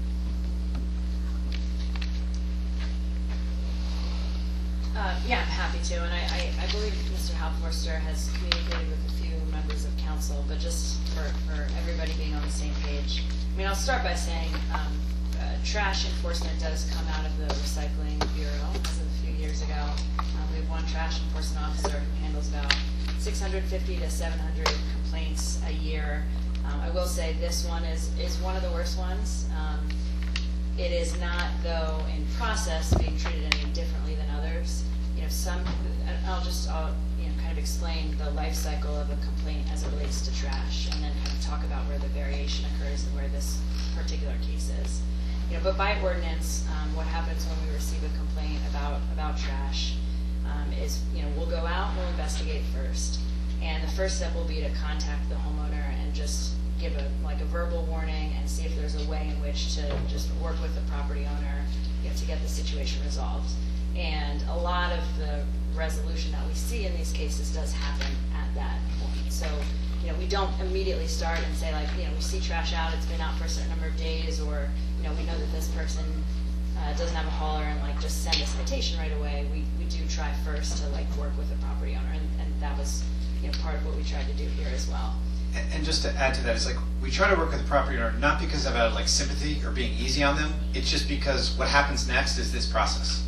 Uh, yeah, I'm happy to, and I, I, I believe Mister Halforster has communicated with a few members of council, but just for, for everybody being on the same page. I mean, I'll start by saying um, uh, trash enforcement does come out of the Recycling Bureau as of a few years ago. Um, we have one trash enforcement officer who handles about six hundred fifty to seven hundred complaints a year. Um, I will say this one is, is one of the worst ones. Um, it is not, though, in process being treated any differently than others. You know, some, I'll just, I'll, you know, kind of explain the life cycle of a complaint as it relates to trash, and then kind of talk about where the variation occurs and where this particular case is. You know, but by ordinance, um, what happens when we receive a complaint about, about trash um, is, you know, we'll go out and we'll investigate first. And the first step will be to contact the homeowner and just give a like a verbal warning and see if there's a way in which to just work with the property owner, you know, to get the situation resolved. And a lot of the resolution that we see in these cases does happen at that point. So, you know, we don't immediately start and say like, you know, we see trash out, it's been out for a certain number of days, or, you know, we know that this person uh, doesn't have a hauler, and like just send a citation right away. We, we do try first to like work with the property owner, and, and that was, you know, part of what we tried to do here as well.
And, and just to add to that, it's like we try to work with the property owner not because of out of like sympathy or being easy on them. It's just because what happens next is this process.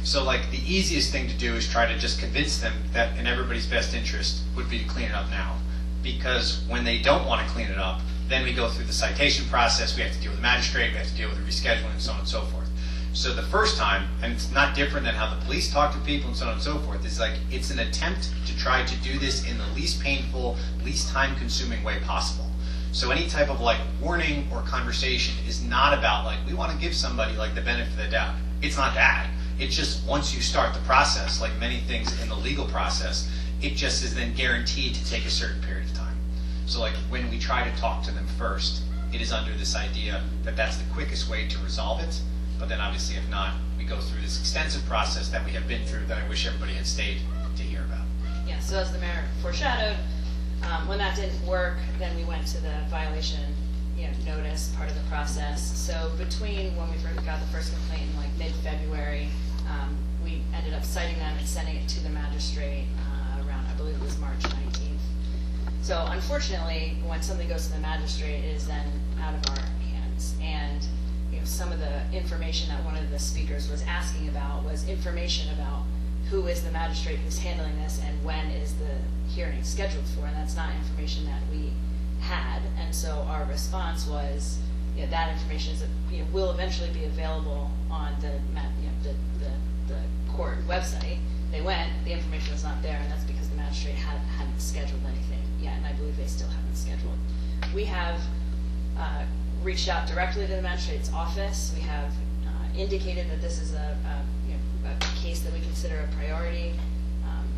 So like the easiest thing to do is try to just convince them that in everybody's best interest would be to clean it up now. Because when they don't want to clean it up, then we go through the citation process, we have to deal with the magistrate, we have to deal with the rescheduling and so on and so forth. So the first time, and it's not different than how the police talk to people and so on and so forth, is like it's an attempt to try to do this in the least painful, least time-consuming way possible. So any type of like warning or conversation is not about like we want to give somebody like the benefit of the doubt. It's not that. It's just once you start the process, like many things in the legal process, it just is then guaranteed to take a certain period of time. So like when we try to talk to them first, it is under this idea that that's the quickest way to resolve it. But then obviously if not, we go through this extensive process that we have been through that I wish everybody had stayed to hear about.
Yeah, so as the mayor foreshadowed, um, when that didn't work, then we went to the violation, you know, notice part of the process. So between when we first got the first complaint in like mid-February, um, we ended up citing them and sending it to the magistrate uh, around, I believe it was March nineteenth. So unfortunately, when something goes to the magistrate, it is then out of our hands. And you know, some of the information that one of the speakers was asking about was information about who is the magistrate who's handling this and when is the hearing scheduled for, and that's not information that we had. And so our response was, you know, that information is, you know, will eventually be available on the, you know, the, the, the court website. They went, the information was not there, and that's because the magistrate had, hadn't scheduled anything yet, and I believe they still haven't scheduled. We have uh, reached out directly to the magistrate's office. We have uh, indicated that this is a, a, you know, a case that we consider a priority. Um,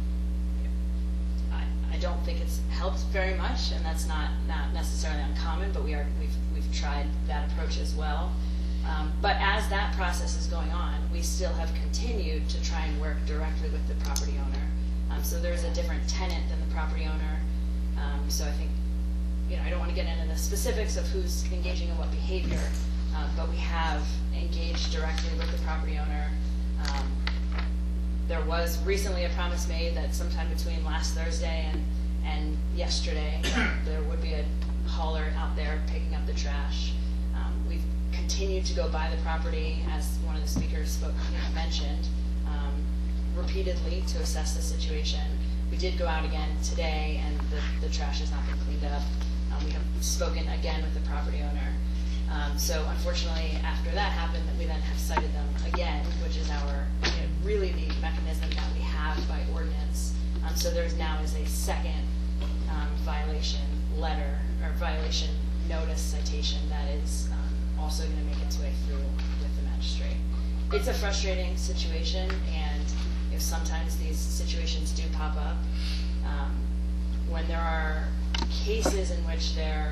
I, I don't think it's helped very much, and that's not, not necessarily uncommon, but we are, we've, we've tried that approach as well. Um, but as that process is going on, we still have continued to try and work directly with the property owner. Um, so there's a different tenant than the property owner. Um, so I think, you know, I don't want to get into the specifics of who's engaging in what behavior, um, but we have engaged directly with the property owner. Um, there was recently a promise made that sometime between last Thursday and, and yesterday, there would be a hauler out there picking up the trash. Um, we've continued to go by the property, as one of the speakers spoke, you know, mentioned, um, repeatedly to assess the situation. We did go out again today, and the, the trash has not been cleaned up. Um, we have spoken again with the property owner. Um, so unfortunately, after that happened, we then have cited them again, which is our, you know, really the mechanism that we have by ordinance. Um, so there's now is a second um, violation letter or violation notice citation that is um, also going to make its way through with the magistrate. It's a frustrating situation, and you know, sometimes these situations do pop up. Um, when there are cases in which there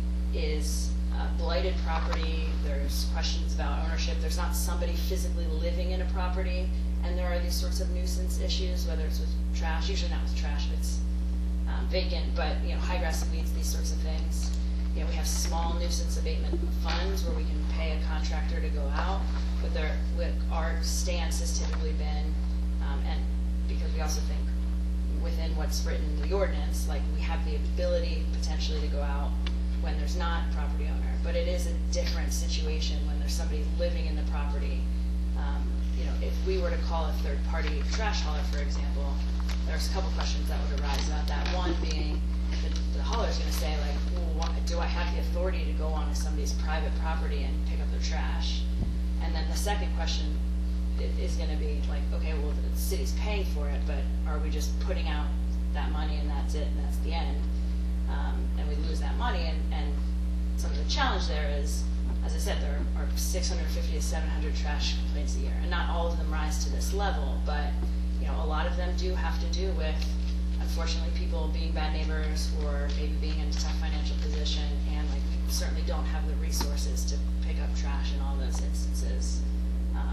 is uh, blighted property, there's questions about ownership, there's not somebody physically living in a property, and there are these sorts of nuisance issues, whether it's with trash, usually not with trash if it's um, vacant, but you know, high grass and weeds, these sorts of things. You know, we have small nuisance abatement funds where we can pay a contractor to go out, but there, with our stance has typically been, um, and because we also think within what's written in the ordinance, like we have the ability potentially to go out when there's not a property owner, but it is a different situation when there's somebody living in the property. Um, you know, if we were to call a third-party trash hauler, for example, there's a couple questions that would arise about that. One being, the, the hauler is going to say, like, well, what, do I have the authority to go onto somebody's private property and pick up their trash? And then the second question is going to be like, okay, well, the city's paying for it, but are we just putting out that money and that's it, and that's the end? Um, and we lose that money, and, and some of the challenge there is, as I said, there are six hundred fifty to seven hundred trash complaints a year, and not all of them rise to this level, but you know, a lot of them do have to do with, unfortunately, people being bad neighbors or maybe being in a tough financial position, and like we certainly don't have the resources to pick up trash in all those instances um,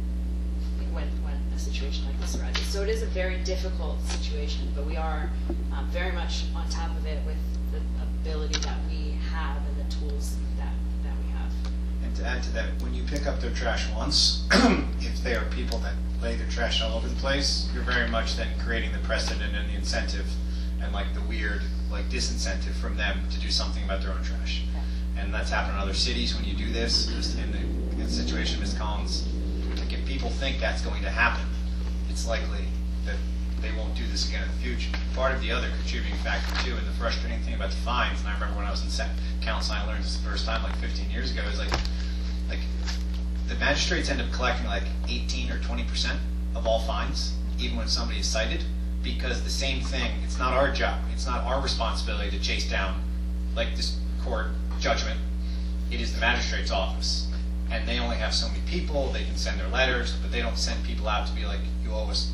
when, when a situation like this arises. So it is a very difficult situation, but we are um, very much on top of it with the ability that we have and the tools that, that we have.
And to add to that, when you pick up their trash once, if they are people that lay their trash all over the place, you're very much then creating the precedent and the incentive and like the weird like disincentive from them to do something about their own trash. Okay. And that's happened in other cities when you do this. Just in the, in the situation of Miz Collins, like if if people think that's going to happen, it's likely that they won't do this again in the future. Part of the other contributing factor too, and the frustrating thing about the fines, and I remember when I was in sec- council, I learned this the first time like fifteen years ago, is like, like the magistrates end up collecting like eighteen or twenty percent of all fines, even when somebody is cited, because the same thing, it's not our job, it's not our responsibility to chase down like this court judgment. It is the magistrate's office, and they only have so many people. They can send their letters, but they don't send people out to be like, you owe us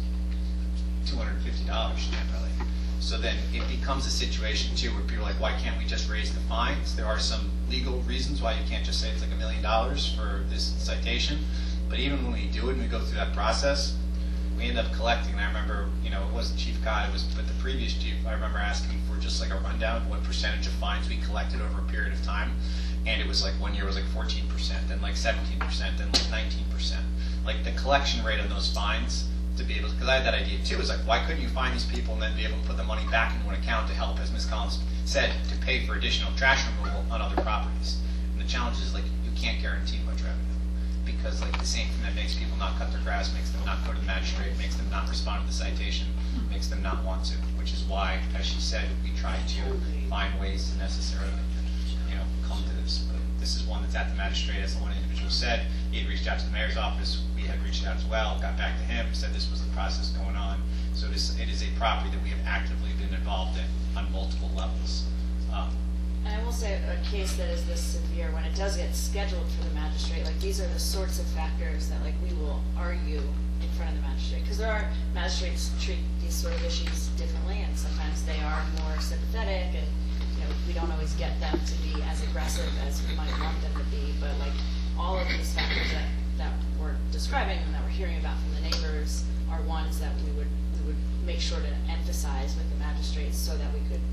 two hundred fifty dollars generally. So then it becomes a situation too where people are like, why can't we just raise the fines? There are some legal reasons why you can't just say it's like a million dollars for this citation. But even when we do it and we go through that process, we end up collecting. And I remember, you know, it wasn't Chief Cott, it was but the previous chief. I remember asking for just like a rundown of what percentage of fines we collected over a period of time. And it was like one year was like fourteen percent, then like seventeen percent, then like nineteen percent. Like the collection rate on those fines, to be able, because I had that idea too, is like, why couldn't you find these people and then be able to put the money back into an account to help, as Miz Collins said, to pay for additional trash removal on other properties? And the challenge is like, you can't guarantee much revenue, because like the same thing that makes people not cut their grass, makes them not go to the magistrate, makes them not respond to the citation, makes them not want to, which is why, as she said, we try to find ways to necessarily, you know, come to this. But this is one that's at the magistrate, as the one individual said. He had reached out to the mayor's office. We had reached out as well, got back to him, said this was the process going on. So this, it is a property that we have actively been involved in on multiple levels. Um,
And I will say, a case that is this severe, when it does get scheduled for the magistrate, like these are the sorts of factors that like we will argue in front of the magistrate, because there are magistrates treat these sort of issues differently, and sometimes they are more sympathetic, and you know we don't always get them to be as aggressive as we might want them to be. But like all of these factors that that we're describing and that we're hearing about from the neighbors are ones that we would we would make sure to emphasize with the magistrates so that we could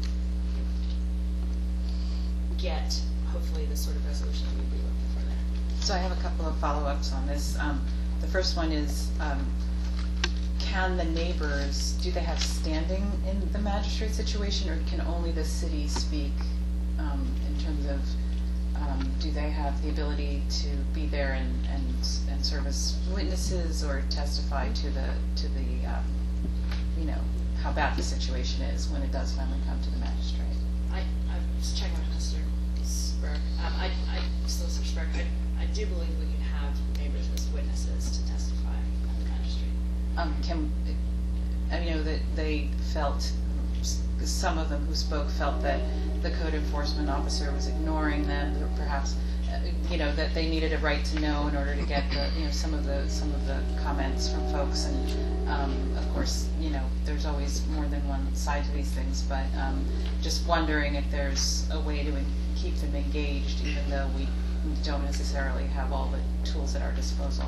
get, hopefully, the sort of resolution that we'd be looking for there.
So I have a couple of follow-ups on this. Um, the first one is, um, can the neighbors, do they have standing in the magistrate situation, or can only the city speak um, in terms of, um, do they have the ability to be there and, and, and serve as witnesses or testify to the, to the um, you know, how bad the situation is when it does finally come to the magistrate?
I, I was checking with Mister Spurg. Um, I, I, Solicitor Spurg, I, I do believe we can have neighbors as witnesses to testify at the magistrate.
Um, can, I mean, you know, that they felt, some of them who spoke felt that the code enforcement officer was ignoring them, or perhaps, uh, you know, that they needed a right to know in order to get the, you know, some of the, some of the comments from folks. And, um, of course, you know, there's always more than one side to these things, but um, just wondering if there's a way to en- keep them engaged, even though we don't necessarily have all the tools at our disposal,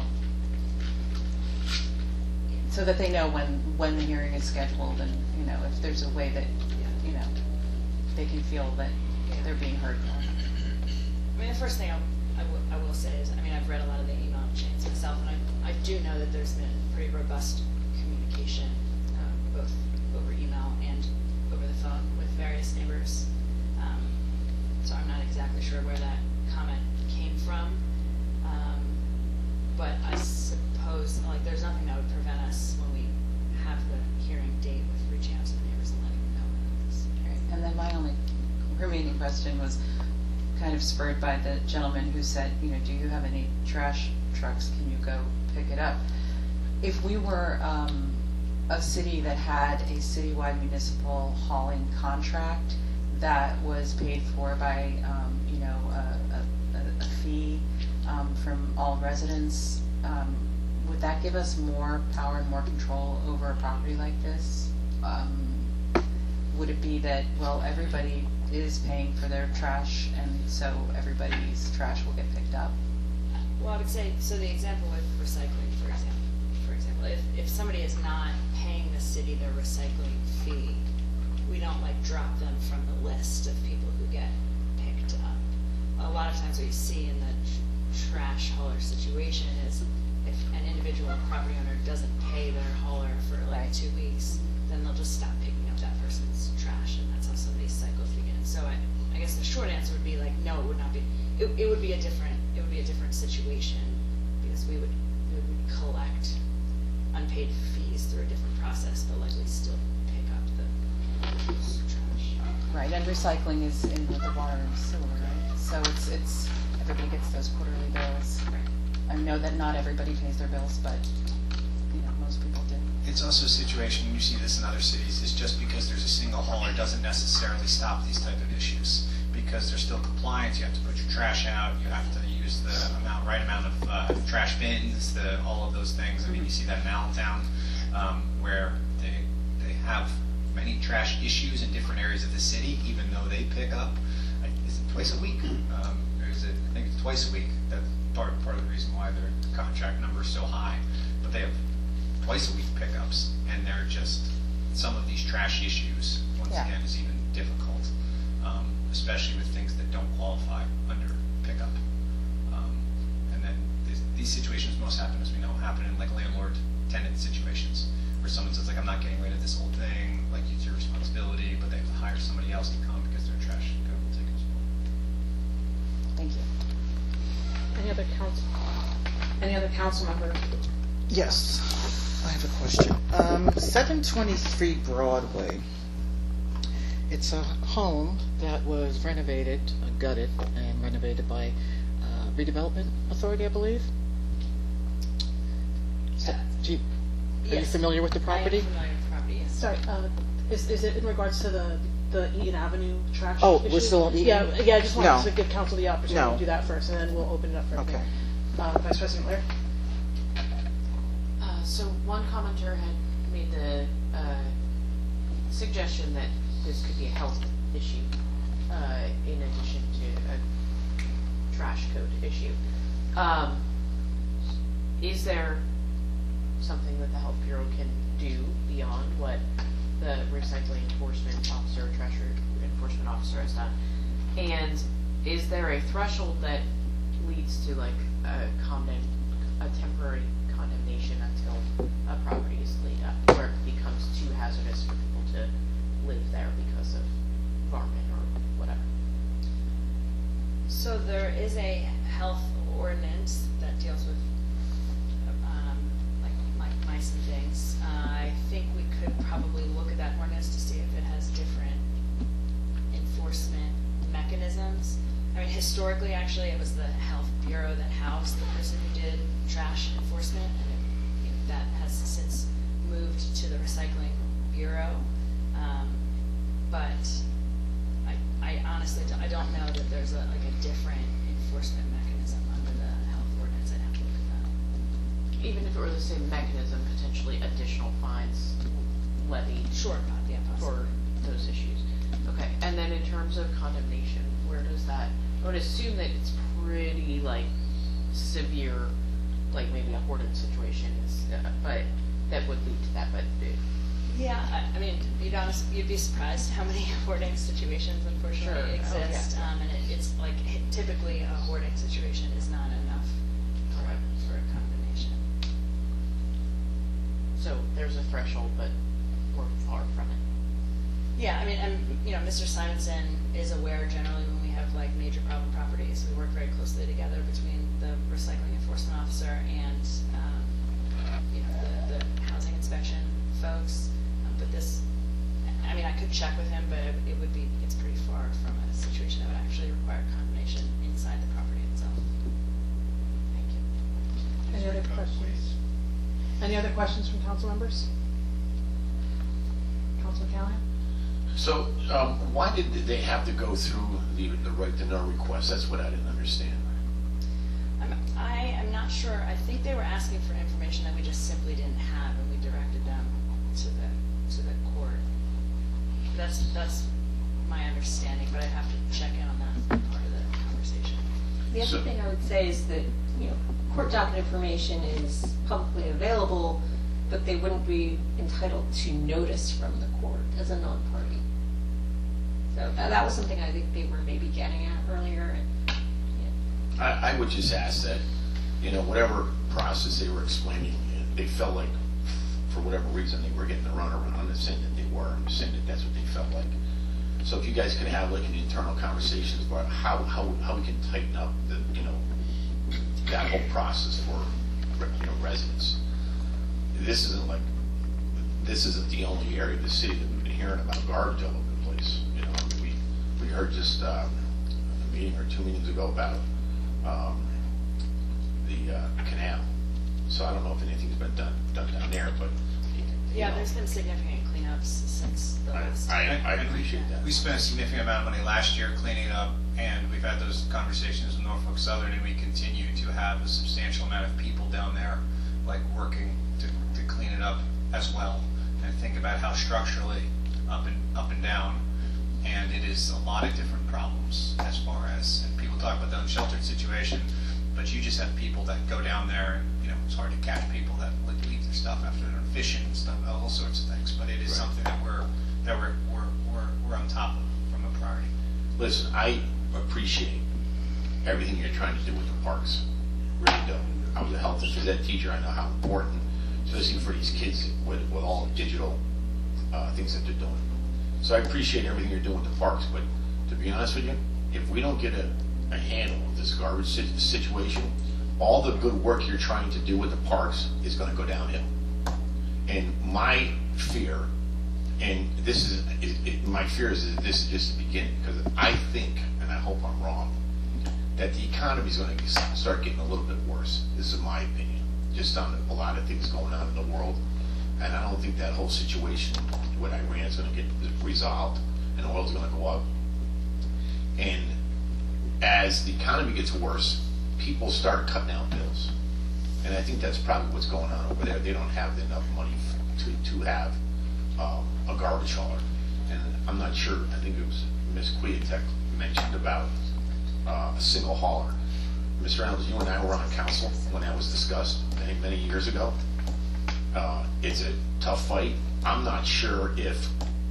so that they know when when the hearing is scheduled, and you know if there's a way that you know they can feel that they're being heard.
I mean, the first thing I, I, w- I will say is, I mean, I've read a lot of the email chains myself, and I, I do know that there's been pretty robust communication, um, both over email and over the phone with various neighbors. Um, so I'm not exactly sure where that comment came from, um, but I suppose like there's nothing that would prevent us when we have the hearing date with reaching out to the neighbors and letting them know about this.
Right. And then my only remaining question was kind of spurred by the gentleman who said, you know, do you have any trash trucks? Can you go pick it up? If we were um, a city that had a citywide municipal hauling contract that was paid for by, um, you know, a, a, a fee um, from all residents, um, would that give us more power and more control over a property like this? Um, would it be that, well, everybody is paying for their trash, and so everybody's trash will get picked up?
Well, I would say, so the example with recycling, for example, for example, if, if somebody is not paying the city their recycling fee, we don't like drop them from the list of people who get picked up. A lot of times what you see in the tr- trash hauler situation is if an individual property owner doesn't pay their hauler for like
Right.
two weeks, then they'll just stop picking up that person's trash, and that's how some of these cycles begin. So I, I guess the short answer would be like, no, it would not be. It, it would be a different. It would be a different situation, because we would we would collect unpaid fees through a different process, but likely still pick up the trash.
Right, and recycling is in with the water and sewer, right? So it's, it's, everybody gets those quarterly bills. I know that not everybody pays their bills, but, you know, most people do.
It's also a situation, and you see this in other cities, is just because there's a single hauler doesn't necessarily stop these type of issues. Because there's still compliance, you have to put your trash out, you have to use the amount, right amount of uh, trash bins, the, all of those things. I mean, you see that in Allentown, um, where they, they have many trash issues in different areas of the city, even though they pick up, like, is it twice a week? Um, or is it, I think it's twice a week. That's part, part of the reason why their contract number is so high. But they have twice a week pickups, and they're just, some of these trash issues, once
Yeah.
again, is even difficult, um, especially with things that don't qualify under pickup. Um, and then these, these situations most happen, as we know, happen in like landlord-tenant situations, where someone says like, I'm not getting rid of this old thing, like it's your responsibility, but they have to hire somebody else to come because their trash code will take it as well.
Thank you.
Any other council, any other council member?
Yes, I have a question. Um, seven twenty-three Broadway. It's a home that was renovated, uh, gutted, and renovated by uh, Redevelopment Authority, I believe. So, do you, are you
Yes.
familiar with the property?
I am familiar with the property, yes.
Sorry, uh, is, is it in regards to the, the Eaton Avenue trash
Oh,
issue?
we're still on Eaton?
Yeah, yeah, I just wanted
No.
to give council the opportunity
No.
to do that first, and then we'll open it up for
Okay.
everything. Uh, Vice President Blair?
Uh, so one commenter had made the uh, suggestion that this could be a health issue uh, in addition to a trash code issue. Um, is there something that the Health Bureau can do beyond what the recycling enforcement officer, or trash enforcement officer has done? And is there a threshold that leads to like a condemn, a temporary condemnation until a property is cleaned up, where it becomes too hazardous for people to live there because of varmint or whatever?
So there is a health ordinance that deals with um, like, like mice and things. Uh, I think we could probably look at that ordinance to see if it has different enforcement mechanisms. I mean, historically, actually, it was the Health Bureau that housed the person who did trash enforcement, and it, you know, that has since moved to the Recycling Bureau. Um, but I, I honestly, don't, I don't know that there's a, like a different enforcement mechanism under the health ordinance. I'd have to look at that.
Even if it were the same mechanism, potentially additional fines levied.
Sure, yeah,
for those issues. Okay, and then in terms of condemnation, where does that, I would assume that it's pretty like severe, like maybe a hoarding situation is, uh, but that would lead to that, but it,
Yeah, I, I mean, you'd honest, you'd be surprised how many hoarding situations unfortunately
Sure. Oh,
exist.
yeah.
Um, and it, it's like typically a hoarding situation is not enough for a, for a condemnation.
so there's a threshold, but we're far from it.
Yeah, I mean, and you know, Mister Simonson is aware generally when we have like major problem properties, we work very closely together between the recycling enforcement officer and um, you know the, the housing inspection folks. Um, but this, I mean, I could check with him, but it, it would be it's pretty far from a situation that would actually require condemnation inside the property itself.
Thank you.
Any other questions? Any other questions from council members? Councilman Callahan?
So, um, why did they have to go through the, the right to know request? That's what I didn't understand.
I'm, I am not sure. I think they were asking for information that we just simply didn't have, and we directed them to the to the court. That's that's my understanding, but I'd have to check in on that part of the conversation.
The other
So-
thing I would say is that, you know, court docket information is publicly available, but they wouldn't be entitled to notice from the court as a non-party. So that, that was something I think they were maybe getting at earlier. And,
I, I would just ask that, you know, whatever process they were explaining, they felt like, for whatever reason, they were getting the runaround. I'm not saying that they were, I'm just saying that that's what they felt like. So if you guys could have like an internal conversations about how, how, how we can tighten up the, you know, that whole process for you know, residents. This isn't like, this isn't the only area of the city that we've been hearing about garbage all over the place. You know, I mean, we, we heard just um, a meeting or two meetings ago about um, the uh, canal. So I don't know if anything's been done, done down there, but.
Yeah,
know.
there's been significant cleanups since the last.
I, I appreciate that.
We spent a significant amount of money last year cleaning it up, and we've had those conversations with Norfolk Southern, and we continue to have a substantial amount of people down there, like working to, to clean it up as well. And think about how structurally up and up and down, and it is a lot of different problems as far as, and people talk about the unsheltered situation, but you just have people that go down there, and you know it's hard to catch people that leave their stuff after they're fishing and stuff, all sorts of things. But it is
Right.
something that we're that we're, we're we're we're on top of from a priority.
Listen, I appreciate everything you're trying to do with the parks. Really do. I was a health and phys ed teacher. I know how important, especially for these kids with, with all the digital uh, things that they're doing. So I appreciate everything you're doing with the parks. But to be honest with you, if we don't get a, a handle of this garbage sit- situation, all the good work you're trying to do with the parks is going to go downhill. And my fear, and this is, it, it, my fear is that this is just the beginning, because I think, and I hope I'm wrong, that the economy is going to start getting a little bit worse. This is my opinion, just on a lot of things going on in the world. And I don't think that whole situation with Iran is going to get resolved, and oil is going to go up. And as the economy gets worse, people start cutting out bills. And I think that's probably what's going on over there. They don't have enough money to, to have um, a garbage hauler. And I'm not sure, I think it was Miz Kwiatek mentioned about uh, a single hauler. Mister Reynolds, you and I were on council when that was discussed many, many years ago. Uh, it's a tough fight. I'm not sure if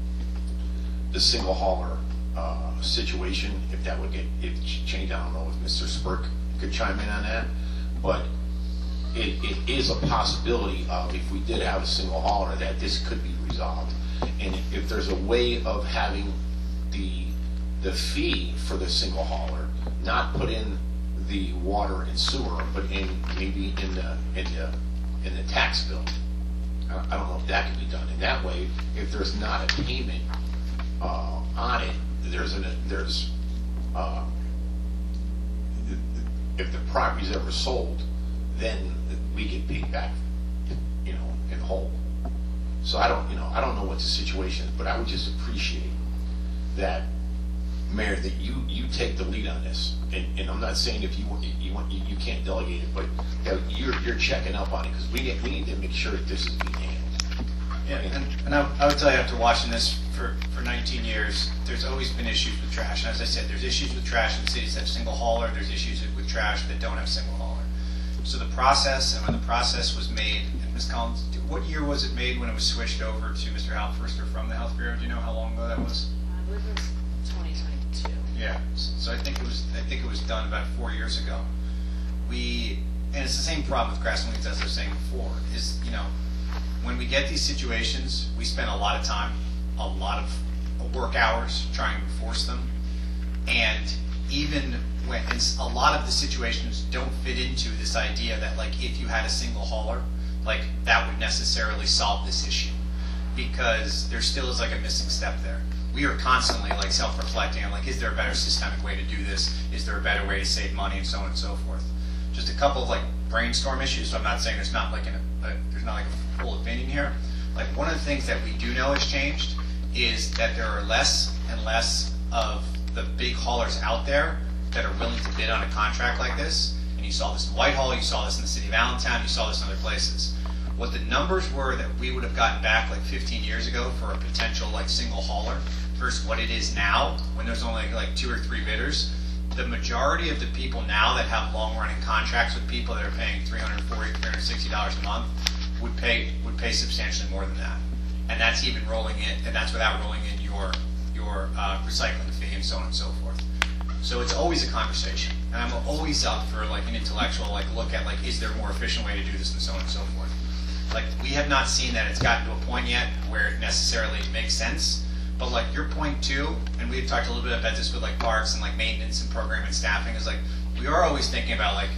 the single hauler uh, situation, if that would get it changed. I don't know if Mister Spurk could chime in on that, but It, it is a possibility of, if we did have a single hauler, that this could be resolved. And if there's a way of having the the fee for the single hauler not put in the water and sewer, but in maybe in the in the in the tax bill, I, I don't know if that can be done. And that way, if there's not a payment uh, on it, there's an there's uh, if the property's ever sold, then we get paid back, you know, in whole. So I don't, you know, I don't know what the situation is, but I would just appreciate that, Mayor, that you, you take the lead on this. And, and I'm not saying if you want, you want, you, you can't delegate it, but that you're you're checking up on it, because we get, we need to make sure that this is being handled.
Yeah, and, and I, I would tell you, after watching this for, for nineteen years, there's always been issues with trash. And as I said, there's issues with trash in cities that have single hauler. There's issues with trash that don't have single hauler. So the process, and when the process was made, and Miz Collins, what year was it made when it was switched over to Mister Halforster from the Health Bureau? Do you know how long ago that was?
I believe it was twenty twenty-two.
Yeah. So I think it was. I think it was done about four years ago. We, and it's the same problem with grass and weeds as I was saying before. Is you know, when we get these situations, we spend a lot of time, a lot of work hours trying to enforce them, and even when and a lot of the situations don't fit into this idea that like if you had a single hauler, like that would necessarily solve this issue, because there still is like a missing step there. We are constantly like self-reflecting on like, is there a better systemic way to do this? Is there a better way to save money, and so on and so forth. Just a couple of like brainstorm issues. So I'm not saying there's not like an, a, there's not like a full opinion here. Like one of the things that we do know has changed is that there are less and less of the big haulers out there that are willing to bid on a contract like this. And you saw this in Whitehall, you saw this in the city of Allentown, you saw this in other places. What the numbers were that we would have gotten back like fifteen years ago for a potential like single hauler versus what it is now when there's only like two or three bidders, the majority of the people now that have long-running contracts with people that are paying three hundred forty dollars, three hundred sixty dollars a month would pay would pay substantially more than that. And that's even rolling in, and that's without rolling in your your uh, recycling fee and so on and so forth. So it's always a conversation, and I'm always up for like an intellectual like look at like is there a more efficient way to do this and so on and so forth. Like we have not seen that it's gotten to a point yet where it necessarily makes sense. But like your point too, and we had talked a little bit about this with like parks and like maintenance and program and staffing, is like we are always thinking about like it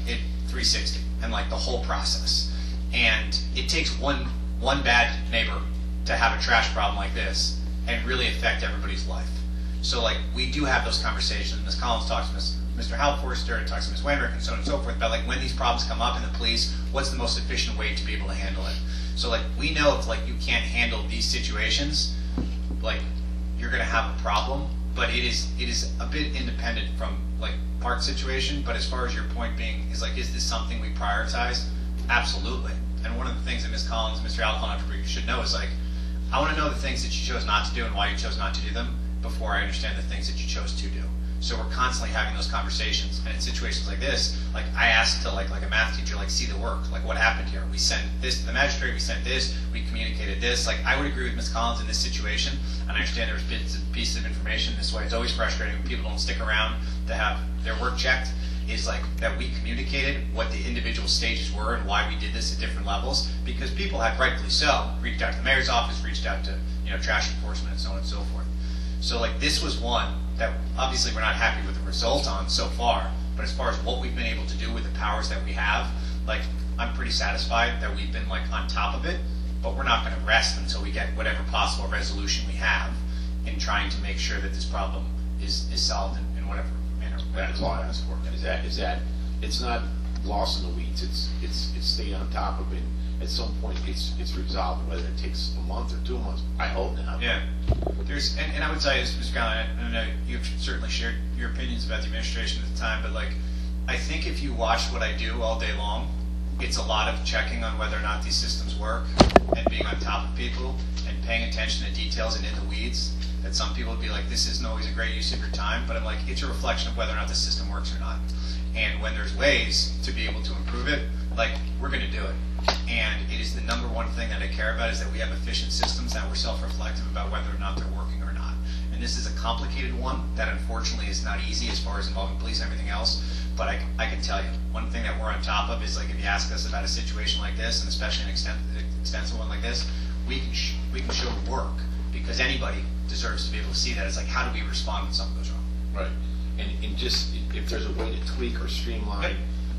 three sixty and like the whole process. And it takes one one bad neighbor to have a trash problem like this and really affect everybody's life. So like we do have those conversations. Miz Collins talks to Mister Halforster and talks to Miz Wainwright and so on and so forth about like when these problems come up in the police, what's the most efficient way to be able to handle it. So like we know if like you can't handle these situations, like you're going to have a problem. But it is it is a bit independent from like park situation. But as far as your point being is like, is this something we prioritize? Absolutely. And one of the things that Miz Collins and Mister Alcon should know is like, I want to know the things that you chose not to do and why you chose not to do them before I understand the things that you chose to do. So we're constantly having those conversations, and in situations like this, like I asked to like like a math teacher, like see the work, like what happened here. We sent this to the magistrate, we sent this, we communicated this. Like I would agree with Miz Collins in this situation, and I understand there was bits and pieces of information this way. It's always frustrating when people don't stick around to have their work checked. Is like that we communicated what the individual stages were and why we did this at different levels, because people had rightfully so reached out to the mayor's office, reached out to you know trash enforcement and so on and so forth. So like this was one that obviously we're not happy with the result on so far, but as far as what we've been able to do with the powers that we have, like I'm pretty satisfied that we've been like on top of it, but we're not going to rest until we get whatever possible resolution we have in trying to make sure that this problem is, is solved in, in whatever manner that is law asks for.
Is that, is that, it's not lost in the weeds, it's, it's, it's staying on top of it. At some point, it's, it's resolved, whether it takes a month or two months, I hope not.
Yeah. There's, and, and I would say, Mister Conlon, I know you've certainly shared your opinions about the administration at the time, but like, I think if you watch what I do all day long, it's a lot of checking on whether or not these systems work and being on top of people and paying attention to details and in the weeds. That some people would be like, this isn't always a great use of your time, but I'm like, it's a reflection of whether or not the system works or not. And when there's ways to be able to improve it, like, we're going to do it. And it is the number one thing that I care about, is that we have efficient systems that we're self-reflective about whether or not they're working or not. And this is a complicated one that unfortunately is not easy as far as involving police and everything else. But I, I can tell you, one thing that we're on top of is, like, if you ask us about a situation like this, and especially an extent, extensive one like this, we can, sh we can show work, because anybody deserves to be able to see that. It's like, how do we respond when something goes wrong?
Right. And, and just, if there's a way to tweak or streamline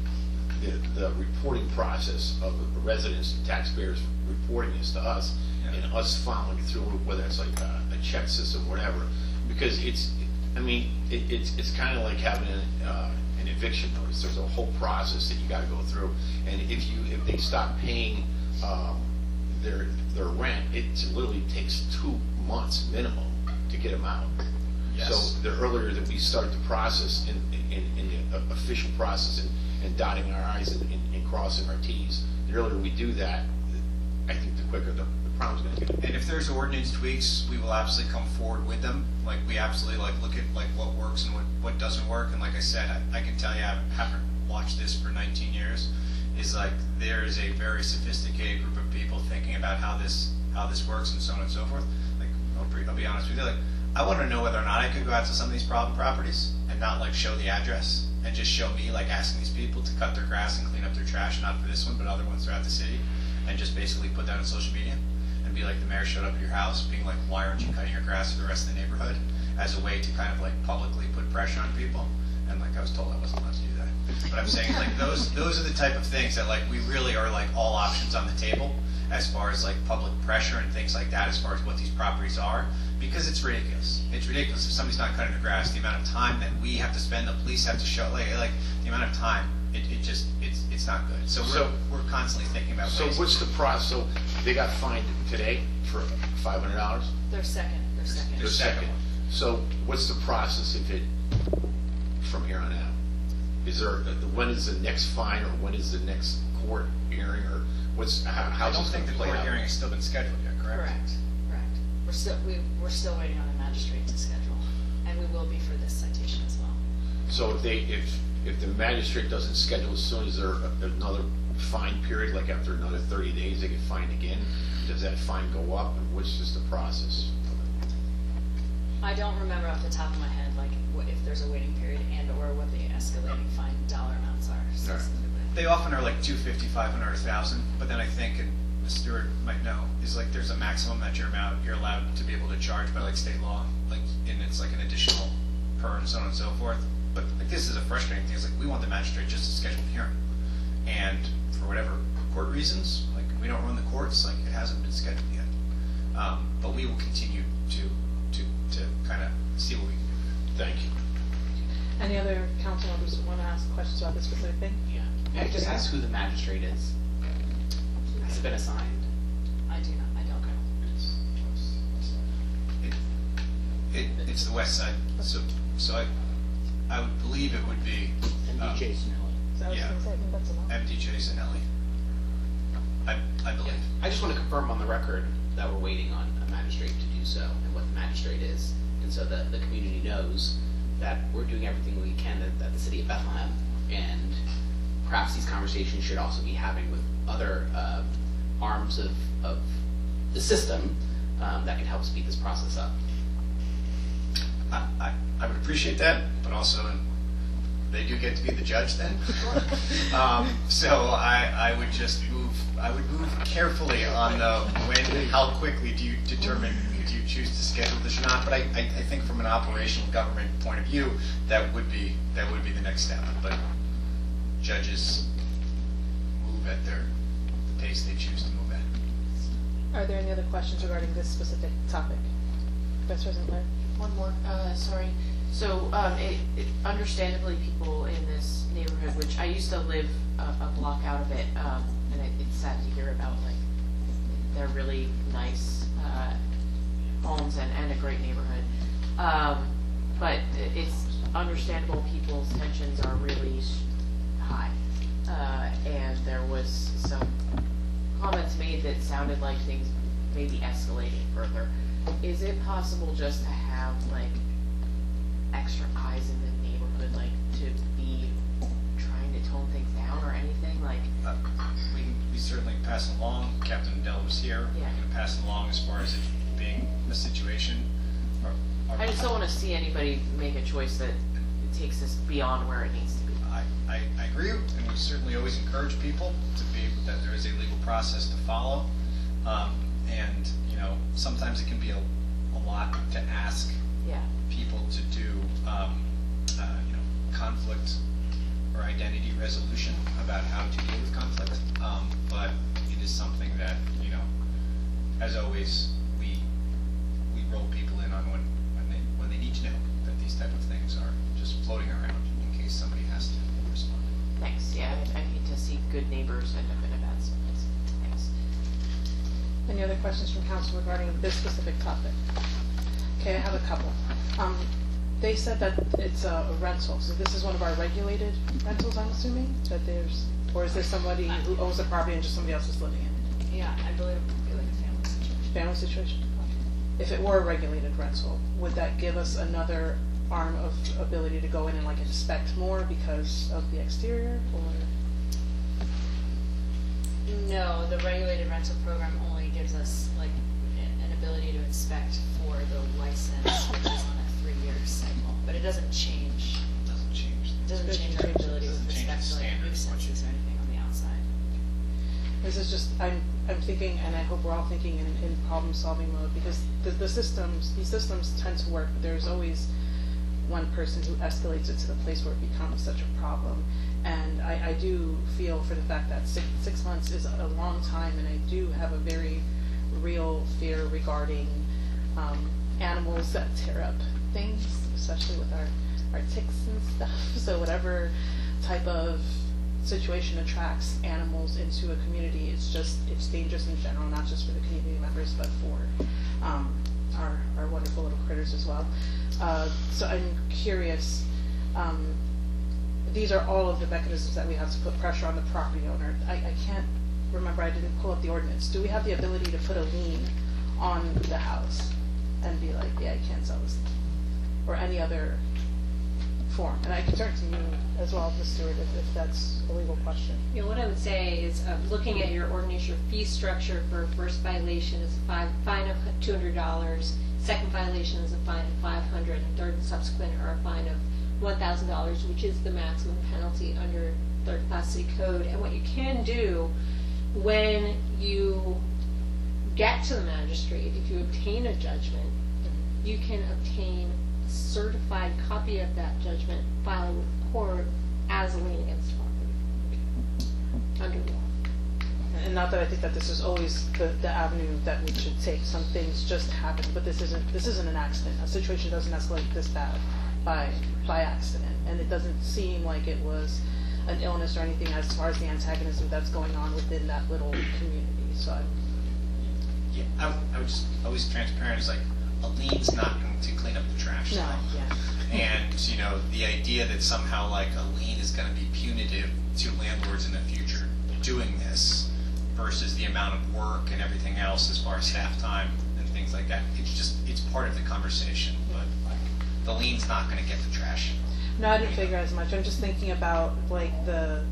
the, the reporting process of the residents and taxpayers reporting this to us, yeah. and us following through, whether it's like a, a check system or whatever, because it's, I mean, it, it's it's kind of like having an, uh, an eviction notice. There's a whole process that you got to go through, and if you if they stop paying um, their their rent, it literally takes two months minimum to get them out. Yes. So the earlier that we start the process in, in, in the official process and, and dotting our I's and, and, and crossing our T's, the earlier we do that, I think the quicker the, the problem's going to get.
And if there's ordinance tweaks, we will absolutely come forward with them. Like, we absolutely like look at like what works and what, what doesn't work. And like I said, I, I can tell you, I haven't watched this for nineteen years, is like there is a very sophisticated group of people thinking about how this how this works and so on and so forth. Like, I'll be, I'll be honest with you, like, I want to know whether or not I could go out to some of these problem properties and not like show the address and just show me like asking these people to cut their grass and clean up their trash, not for this one but other ones throughout the city, and just basically put that on social media and be like, the mayor showed up at your house, being like, why aren't you cutting your grass for the rest of the neighborhood, as a way to kind of like publicly put pressure on people. And like I was told I wasn't allowed to do that, but I'm saying like those those are the type of things that like we really are like all options on the table as far as like public pressure and things like that, as far as what these properties are. Because it's ridiculous. It's ridiculous if somebody's not cutting their grass. The amount of time that we have to spend, the police have to show, like, like the amount of time, it, it just, it's it's not good. So we're,
So-
we're constantly thinking about
So
ways.
what's the process? So they got fined today for five hundred dollars?
Their second, their second.
The second. So what's the process if it, from here on out? Is there, when is the next fine, or when is the next court hearing, or what's, how,
I
how's
don't
this
think
gonna
the
play
court
out?
hearing has still been scheduled yet, correct?
Correct, correct. We're still, we, we're still waiting on the magistrate to schedule, and we will be for this citation as well.
So if they, if, if the magistrate doesn't schedule as soon as there another fine period, like after another thirty days, they get fined again, does that fine go up, and what's just the process?
I don't remember off the top of my head, like, what, if there's a waiting period and or what the escalating fine dollar amounts are. So
Right. They often are like two fifty, five hundred, a thousand, but then I think, and Miz Stewart might know, is like there's a maximum that you're amount, you're allowed to be able to charge by like state law, like, and it's like an additional per and so on and so forth. But like this is a frustrating thing. It's like we want the magistrate just to schedule the hearing, and for whatever court reasons, like we don't run the courts, like it hasn't been scheduled yet. Um, but we will continue to to to kind of see what we can do.
Thank you.
Any other council members who want to ask questions about this specific thing?
Yeah. May I just ask who the magistrate is? Has it been assigned?
I do not, I don't know.
It, it's the west side, so so I I would believe it would be um,
Jason Ellie.
yeah, M D Jason Ellie. I I believe.
I just want to confirm on the record that we're waiting on a magistrate to do so, and what the magistrate is, and so that the community knows that we're doing everything we can at, at the city of Bethlehem, and perhaps these conversations should also be having with other uh, arms of, of the system um, that can help speed this process up.
I, I, I would appreciate that, but also they do get to be the judge then. um, so I, I would just move, I would move carefully on the when, how quickly do you determine, do you choose to schedule this or not? But I, I, I think from an operational government point of view, that would be, that would be the next step. But judges move at their, the pace they choose to move at.
Are there any other questions regarding this specific topic? Vice President Blair?
One more, uh, sorry. So, um, it, it, understandably, people in this neighborhood, which I used to live a, a block out of it, um, and it, it's sad to hear about, like, they're really nice, uh, homes and, and a great neighborhood. Um, but it's understandable people's tensions are really high. Uh, and there was some comments made that sounded like things may be escalating further. Is it possible just to have, like, extra eyes in the neighborhood, like, to be trying to tone things down or anything? Like,
uh, we we certainly pass along. Captain Dell was here.
Yeah.
We're going to pass along as far as it being a situation. Or, or
I just don't want to see anybody make a choice that takes this beyond where it needs to be.
I, I, I agree, and we certainly always encourage people to be that there is a legal process to follow. Um, and you know, sometimes it can be a, a lot to ask
yeah.
people to do, um, uh, you know, conflict or identity resolution about how to deal with conflict. Um, but it is something that, you know, as always, we we roll people in on when when they when they need to know that these type of things are just floating around in case somebody has to respond.
Thanks. Yeah, I, I hate to see good neighbors end up in a bad place. Thanks.
Any other questions from council regarding this specific topic? Okay, I have a couple. Um, they said that it's a, a rental, so this is one of our regulated rentals, I'm assuming? That there's, or is there somebody who owns the property and just somebody else is living in it?
Yeah, I believe it would be like a family situation.
Family situation? If it were a regulated rental, would that give us another arm of ability to go in and like inspect more because of the exterior, or?
No, the regulated rental program only gives us like an ability to inspect for the license, which is on a three-year cycle, but it doesn't change.
Doesn't change.
It doesn't change our ability with respect to like nuisances or anything on the outside.
This is just, I'm, I'm thinking, and I hope we're all thinking in, in problem-solving mode, because the, the systems, these systems tend to work, but there's always one person who escalates it to the place where it becomes such a problem. And I, I do feel for the fact that six, six months is a long time, and I do have a very real fear regarding um, animals that tear up things, especially with our, our ticks and stuff. So whatever type of situation attracts animals into a community, it's just, it's dangerous in general, not just for the community members, but for um, our, our wonderful little critters as well. Uh, so I'm curious, um, these are all of the mechanisms that we have to put pressure on the property owner. I, I can't remember, I didn't pull up the ordinance. Do we have the ability to put a lien on the house and be like, yeah, I can't sell this thing? Or any other form? And I can turn to you as well, Miz Stewart, if, if that's a legal question.
Yeah, what I would say is, uh, looking at your ordinance, your fee structure for first violation is a five, fine of two hundred dollars, second violation is a fine of five hundred dollars, and third and subsequent are a fine of one thousand dollars, which is the maximum penalty under third class city code. And what you can do when you get to the magistrate, if you obtain a judgment, you can obtain a certified copy of that judgment, file it with the court as a lien against the property. under law.
And not that I think that this is always the, the avenue that we should take. Some things just happen, but this isn't this isn't an accident. A situation doesn't escalate this bad by by accident, and it doesn't seem like it was an illness or anything as far as the antagonism that's going on within that little community. So I'm,
Yeah, I would, I would just always transparent is like a lien's not going to clean up the trash.
no, yeah.
And, you know, the idea that somehow like a lien is going to be punitive to landlords in the future doing this versus the amount of work and everything else as far as staff time and things like that, it's just, it's part of the conversation, but like, the lien's not going to get the trash.
No, I didn't figure as much. I'm just thinking about like the.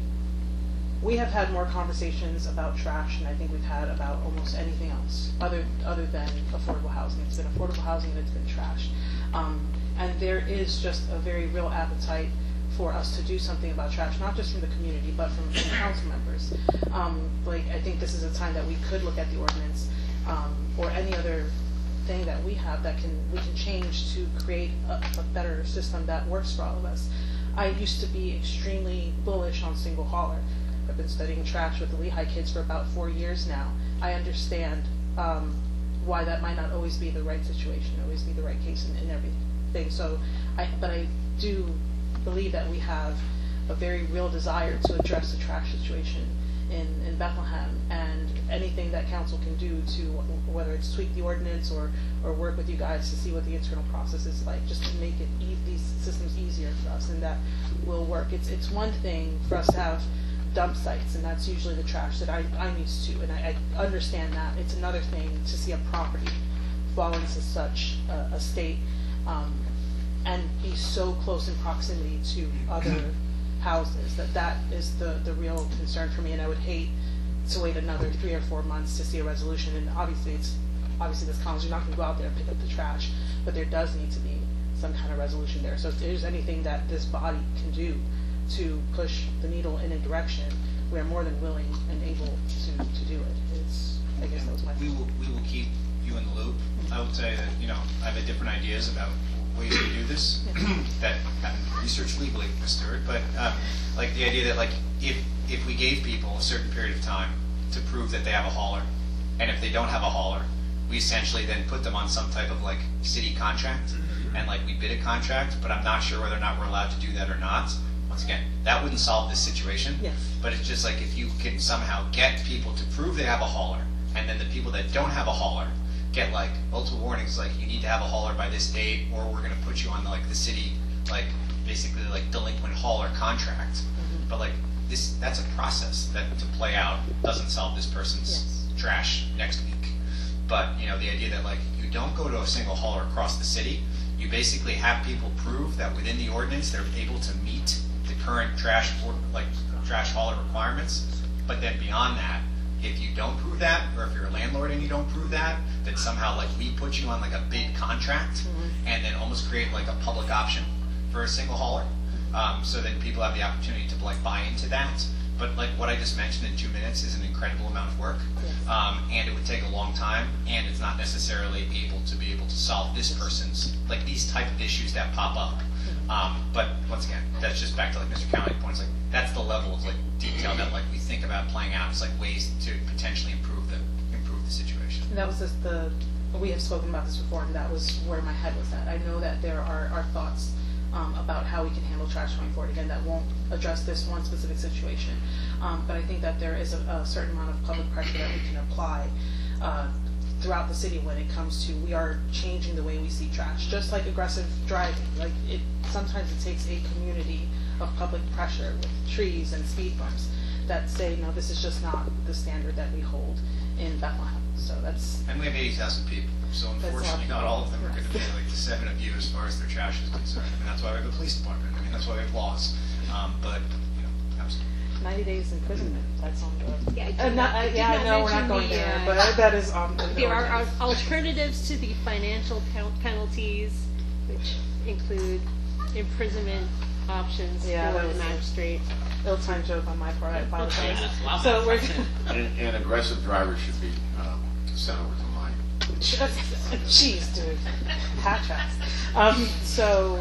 We have had more conversations about trash than I think we've had about almost anything else, other other than affordable housing. It's been affordable housing and it's been trash, um, and there is just a very real appetite for us to do something about trash, not just from the community, but from, from council members. Um, like I think this is a time that we could look at the ordinance um, or any other thing that we have that can we can change to create a, a better system that works for all of us. I used to be extremely bullish on single hauler. I've been studying trash with the Lehigh kids for about four years now. I understand um, why that might not always be the right situation, always be the right case in, in everything. So, I, but I do believe that we have a very real desire to address the trash situation in, in Bethlehem, and anything that council can do to, whether it's tweak the ordinance or, or work with you guys to see what the internal process is like, just to make it e these systems easier for us, and that will work. It's, it's one thing for us to have dump sites, and that's usually the trash that I, I'm used to, and I, I understand that. It's another thing to see a property fall into such a, a state um, and be so close in proximity to other houses, that that is the, the real concern for me, and I would hate to wait another three or four months to see a resolution. And obviously it's obviously this college, you're not going to go out there and pick up the trash, but there does need to be some kind of resolution there. So if there's anything that this body can do to push the needle in a direction, we are more than willing and able to, to do it. It's, I guess that was my
we will we will keep you in the loop. I would say that, you know, I've had different ideas about ways to do this that haven't been researched legally, Miz Stewart, but um, like the idea that like if if we gave people a certain period of time to prove that they have a hauler, and if they don't have a hauler, we essentially then put them on some type of like city contract, and like we bid a contract, but I'm not sure whether or not we're allowed to do that or not. Once again, that wouldn't solve this situation,
yes.
But it's just like if you can somehow get people to prove they have a hauler, and then the people that don't have a hauler get like multiple warnings, like you need to have a hauler by this date, or we're going to put you on like the city, like basically like delinquent hauler contract. Mm-hmm. But like this, that's a process that to play out doesn't solve this person's yes. trash next week. But you know, the idea that like you don't go to a single hauler across the city, you basically have people prove that within the ordinance they're able to meet the current trash like trash hauler requirements. But then beyond that, if you don't prove that, or if you're a landlord and you don't prove that, then somehow like we put you on like a bid contract, mm-hmm. and then almost create like a public option for a single hauler, um, so that people have the opportunity to like buy into that. But like what I just mentioned in two minutes is an incredible amount of work, yes. um, and it would take a long time, and it's not necessarily able to be able to solve this person's like these type of issues that pop up. Um, but once again, that's just back to like Mister Cowley's points. Like that's the level of like detail that like we think about playing out. It's like ways to potentially improve the improve the situation.
And that was just the we have spoken about this before, and that was where my head was at. I know that there are, are thoughts um, about how we can handle trash going forward. Again, that won't address this one specific situation, um, but I think that there is a, a certain amount of public pressure that we can apply uh, throughout the city when it comes to we are changing the way we see trash. Just like aggressive driving, like it sometimes it takes a community of public pressure with trees and speed bumps that say no, this is just not the standard that we hold in Bethlehem. So that's
and we have eighty thousand people, so unfortunately not all of them are going to be like the seven of you as far as their trash is concerned. I mean, that's why we have a police department. I mean, that's why we have laws. Um, but you know, absolutely.
ninety days imprisonment. That's on the.
Yeah,
uh, not, uh, yeah I know we're not going
the,
there,
uh,
but that is on. The
there are, are alternatives to the financial penalties, which include imprisonment options
yeah,
for the magistrate.
Ill-timed joke on my part. I apologize.
Yeah,
so we're.
and, and aggressive drivers should be um, sent over to mine.
Jeez, dude, hat tracks. Um, so,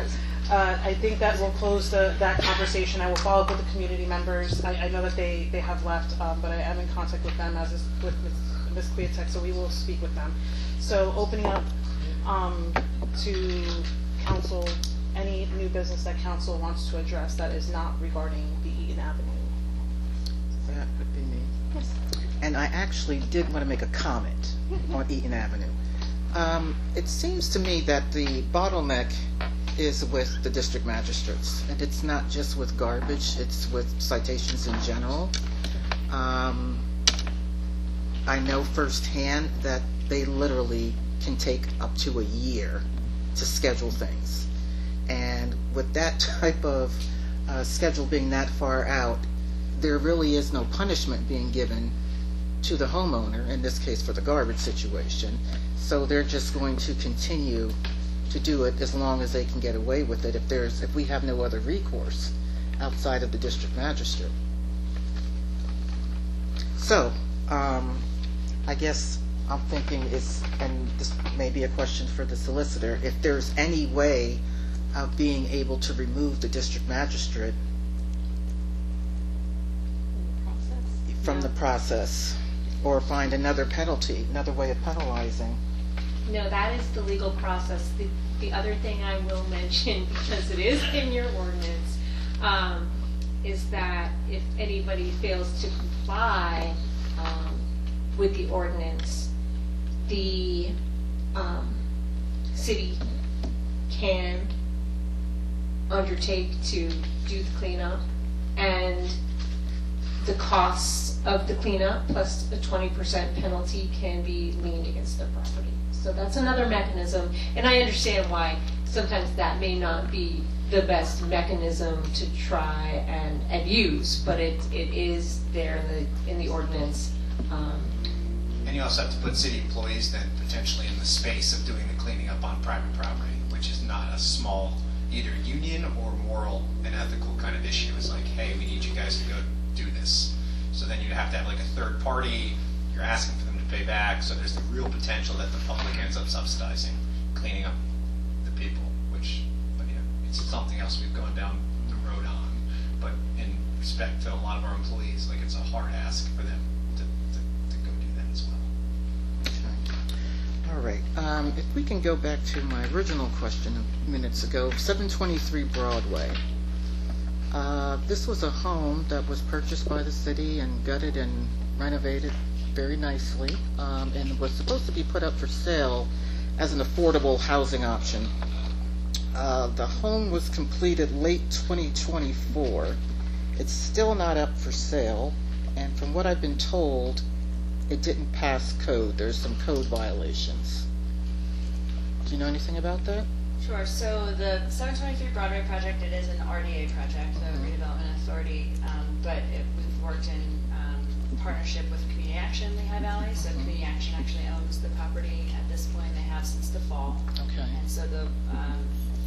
Uh, I think that will close the, that conversation. I will follow up with the community members. I, I know that they, they have left, um, but I am in contact with them, as is with Miz Kwiatek, so we will speak with them. So opening up um, to council, any new business that council wants to address that is not regarding the Eaton Avenue.
That would be me.
Yes.
And I actually did want to make a comment on Eaton Avenue. Um, it seems to me that the bottleneck is with the district magistrates, and it's not just with garbage, it's with citations in general. Um, I know firsthand that they literally can take up to a year to schedule things. And with that type of uh, schedule being that far out, there really is no punishment being given to the homeowner, in this case for the garbage situation. So they're just going to continue to do it as long as they can get away with it if there's if we have no other recourse outside of the district magistrate. So um, I guess I'm thinking is, and this may be a question for the solicitor, if there's any way of being able to remove the district magistrate from the process, or find another penalty, another way of penalizing.
No, that is the legal process. The, the other thing I will mention, because it is in your ordinance, um, is that if anybody fails to comply um, with the ordinance, the um, city can undertake to do the cleanup, and the costs of the cleanup plus a twenty percent penalty can be leaned against their property. So that's another mechanism, and I understand why sometimes that may not be the best mechanism to try and, and use, but it, it is there in the, in the ordinance. Um,
And you also have to put city employees then potentially in the space of doing the cleaning up on private property, which is not a small either union or moral and ethical kind of issue. It's like, hey, we need you guys to go do this. So then you'd have to have like a third party, you're asking for them to pay back, so there's the real potential that the public ends up subsidizing cleaning up the people, which, but yeah, it's something else we've gone down the road on. But in respect to a lot of our employees, like it's a hard ask for them to, to, to go do that as well.
All right. Um, if we can go back to my original question minutes ago, seven twenty-three Broadway. Uh, this was a home that was purchased by the city and gutted and renovated very nicely, um, and was supposed to be put up for sale as an affordable housing option. Uh, the home was completed late twenty twenty-four. It's still not up for sale, and from what I've been told, it didn't pass code. There's some code violations. Do you know anything about that?
Sure. So the seven twenty-three Broadway project, it is an R D A project, the Redevelopment Authority, um, but it, we've worked in um, partnership with Community Action Lehigh Valley. So Community Action actually owns the property at this point. They have since the fall.
Okay.
And so the um,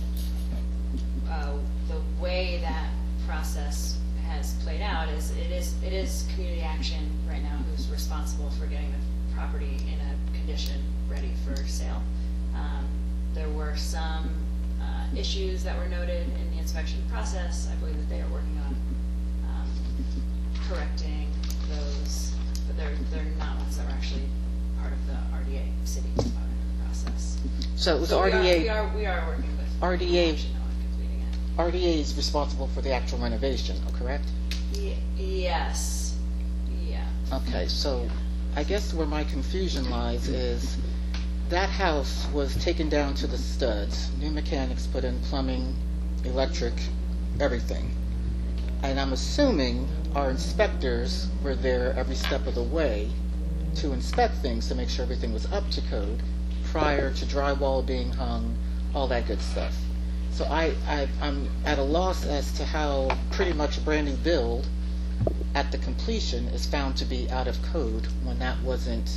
uh, the way that process has played out is it is it is Community Action right now who's responsible for getting the property in a condition ready for sale. Um, there were some uh, issues that were noted in the inspection process. I believe that they are working on um, correcting those, but they're they're not ones that were actually part of the R D A city component of the process.
So it was
so
R D A.
We are, we are we are working with
R D A.
Action on completing it.
R D A is responsible for the actual renovation, correct?
Y- yes. Yeah.
Okay, so I guess where my confusion lies is that house was taken down to the studs. New mechanics put in plumbing, electric, everything. And I'm assuming our inspectors were there every step of the way to inspect things to make sure everything was up to code prior to drywall being hung, all that good stuff. So I, I, I'm at a loss as to how pretty much a brand new build at the completion is found to be out of code when that wasn't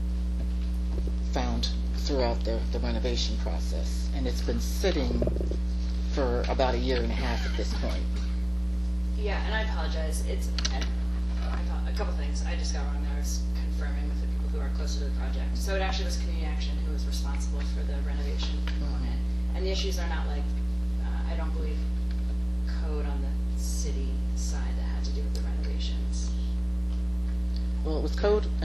found throughout the, the renovation process. And it's been sitting for about a year and a half at this point.
Yeah, and I apologize. It's and I thought a couple things. I just got wrong there. I was confirming with the people who are closer to the project. So it actually was Community Action who was responsible for the renovation component. And the issues are not like, uh, I don't believe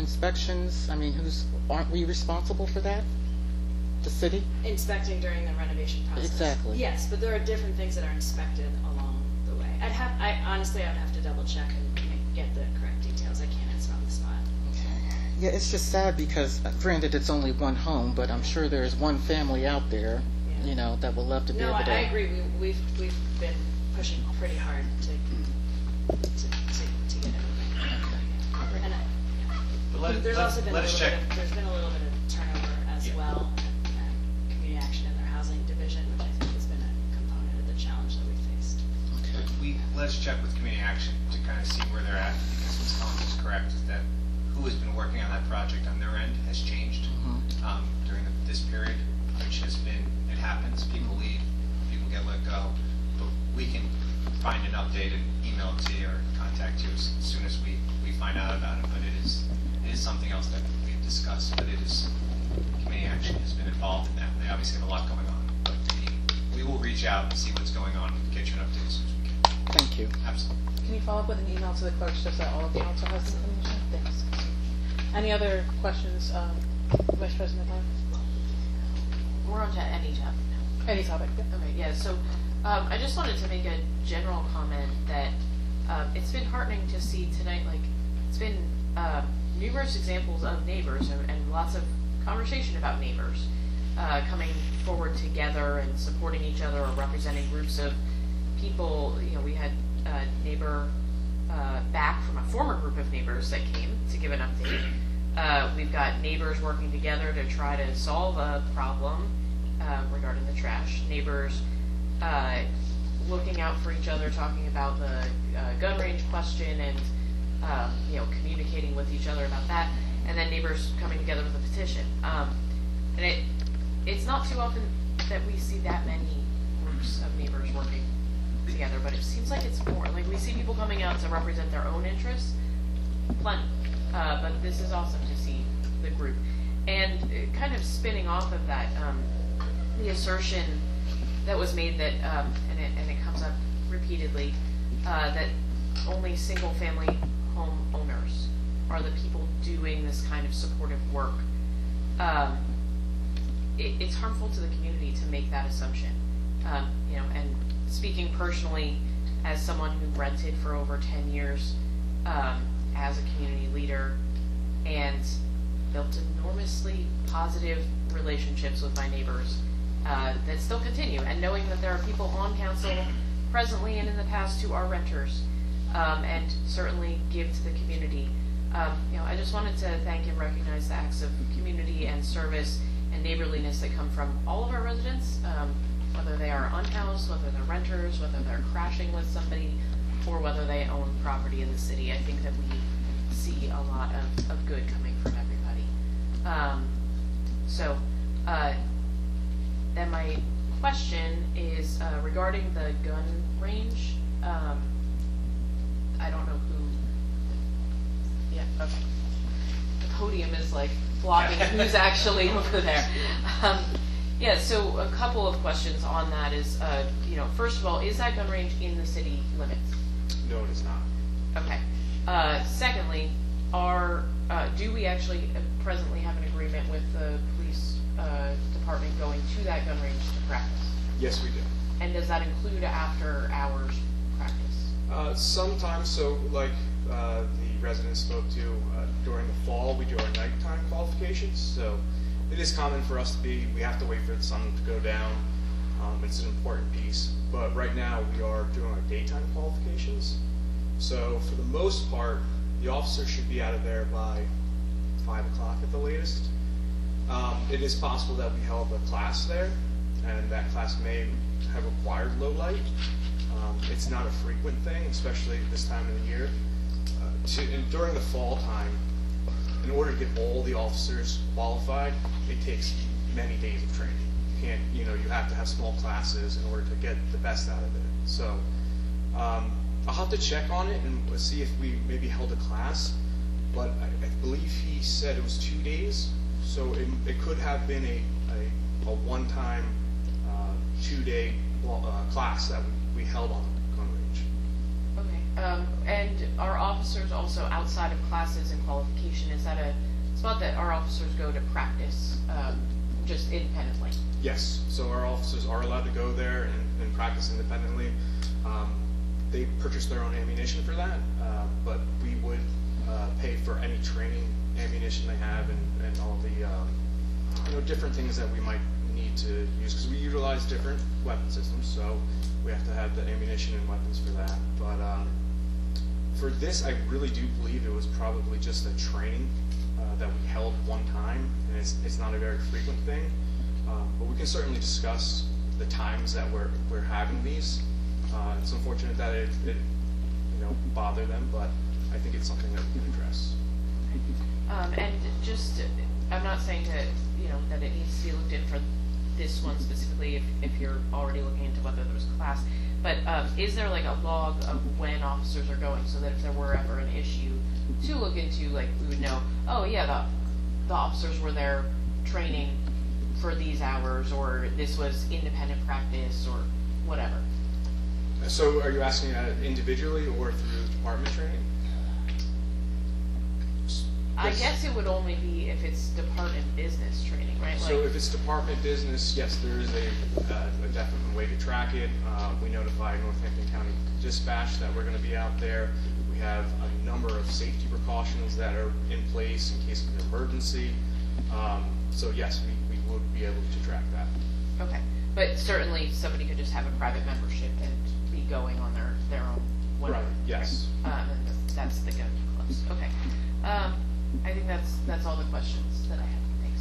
inspections? I mean, who's, aren't we responsible for that? The city?
Inspecting during the renovation process.
Exactly.
Yes, but there are different things that are inspected along the way. I'd have, I honestly, I'd have to double check and get the correct details. I can't answer on the spot.
Yeah, it's just sad because, granted, it's only one home, but I'm sure there's one family out there,
Yeah.
you know, that would love to be
No,
able
I,
to.
I agree. We, we've we've been pushing pretty hard to to, to, to get everything. And I,
But let-
there's
let-
also been a
let us
little
check.
bit of, there's been a little bit of turnover as
Yeah.
well, and, and community action in their housing division, which I think has been a component of the challenge that we faced.
We, let's check with Community Action to kind of see where they're at, because Miz Collins is correct, is that who has been working on that project on their end has changed um, during the, this period, which has been, it happens, people leave, people get let go, but we can find an update and email it to you or contact you as soon as we, we find out about it, but it is, it is something else that we've discussed, but it is, Community Action has been involved in that. They obviously have a lot going on, but we, we will reach out and see what's going on and get you an update as soon as we can.
Thank you.
Absolutely.
Can you follow up with an email to the clerk just that all of the council has the information? Thanks. Any other questions, um, Vice President Dunn?
We're on to any topic now.
Any topic, yeah.
Okay, yeah, so um, I just wanted to make a general comment that um, it's been heartening to see tonight, like, it's been uh, numerous examples of neighbors and, and lots of conversation about neighbors uh, coming forward together and supporting each other or representing groups of people. You know, we had a neighbor uh, back from a former group of neighbors that came to give an update. Uh, we've got neighbors working together to try to solve a problem uh, regarding the trash. Neighbors uh, looking out for each other, talking about the uh, gun range question and um, you know, communicating with each other about that. And then neighbors coming together with a petition. Um, and it it's not too often that we see that many groups of neighbors working together, but it seems like it's more. Like, we see people coming out to represent their own interests, plenty. Uh, but this is awesome to see the group. And uh, kind of spinning off of that, um, the assertion that was made that, um, and, it, and it comes up repeatedly, uh, that only single-family home owners are the people doing this kind of supportive work. Um, it, it's harmful to the community to make that assumption. Um, you know, and speaking personally as someone who rented for over ten years, um, as a community leader, and built enormously positive relationships with my neighbors uh, that still continue, and knowing that there are people on council presently and in the past who are renters, um, and certainly give to the community. Um, you know, I just wanted to thank and recognize the acts of community and service and neighborliness that come from all of our residents, um, whether they are unhoused, whether they're renters, whether they're crashing with somebody, or whether they own property in the city. I think that we see a lot of, of good coming from everybody. Um, so, uh, then my question is uh, regarding the gun range. Um, I don't know who. Yeah, okay. The podium is like blocking who's actually over there. Um, yeah, so a couple of questions on that is, uh, you know, first of all, is that gun range in the city limits?
No, it is not.
Okay. Uh, secondly, are uh, do we actually presently have an agreement with the police uh, department going to that gun range to practice?
Yes, we do.
And does that include after hours practice?
Uh, sometimes, so like uh, the residents spoke to, uh, during the fall, we do our nighttime qualifications. So it is common for us to be, we have to wait for the sun to go down. Um, it's an important piece. But right now, we are doing our daytime qualifications. So for the most part, the officer should be out of there by five o'clock at the latest. Um, it is possible that we held a class there, and that class may have required low light. Um, it's not a frequent thing, especially this time of the year. Uh, to, and during the fall time, in order to get all the officers qualified, it takes many days of training. You can't, you know, you have to have small classes in order to get the best out of it. So um, I'll have to check on it and see if we maybe held a class, but I, I believe he said it was two days, so it, it could have been a, a, a one-time uh, two-day uh, class that we, we held on the gun range.
Okay. Um, and our officers also outside of classes and qualification, is that a spot that our officers go to practice um, just independently?
Yes, so our officers are allowed to go there and, and practice independently. Um, they purchase their own ammunition for that, uh, but we would uh, pay for any training ammunition they have and, and all the um, you know, different things that we might need to use, because we utilize different weapon systems, so we have to have the ammunition and weapons for that. But um, for this, I really do believe it was probably just a training uh, that we held one time, and it's, it's not a very frequent thing. Um, but we can certainly discuss the times that we're, we're having these. Uh, it's unfortunate that it, it you know, bothered them, but I think it's something that we can address.
Um, and just, I'm not saying that, you know, that it needs to be looked in for this one specifically if, if you're already looking into whether there's a class, but um, is there like a log of when officers are going so that if there were ever an issue to look into, like we would know, oh yeah, the, the officers were there training for these hours, or this was independent practice, or whatever.
So are you asking uh, individually or through department training?
I guess it would only be if it's department business training, right?
So
like,
if it's department business, yes, there is a, uh, a definite way to track it. Uh, we notify Northampton County Dispatch that we're going to be out there. We have a number of safety precautions that are in place in case of an emergency. Um, so yes, we, we would be able to track that.
Okay, but certainly somebody could just have a private membership and be going on their, their own whatever.
Right, yes.
Um, and that's the gun close. Okay. Um, I think that's that's all the questions that I have. Thanks.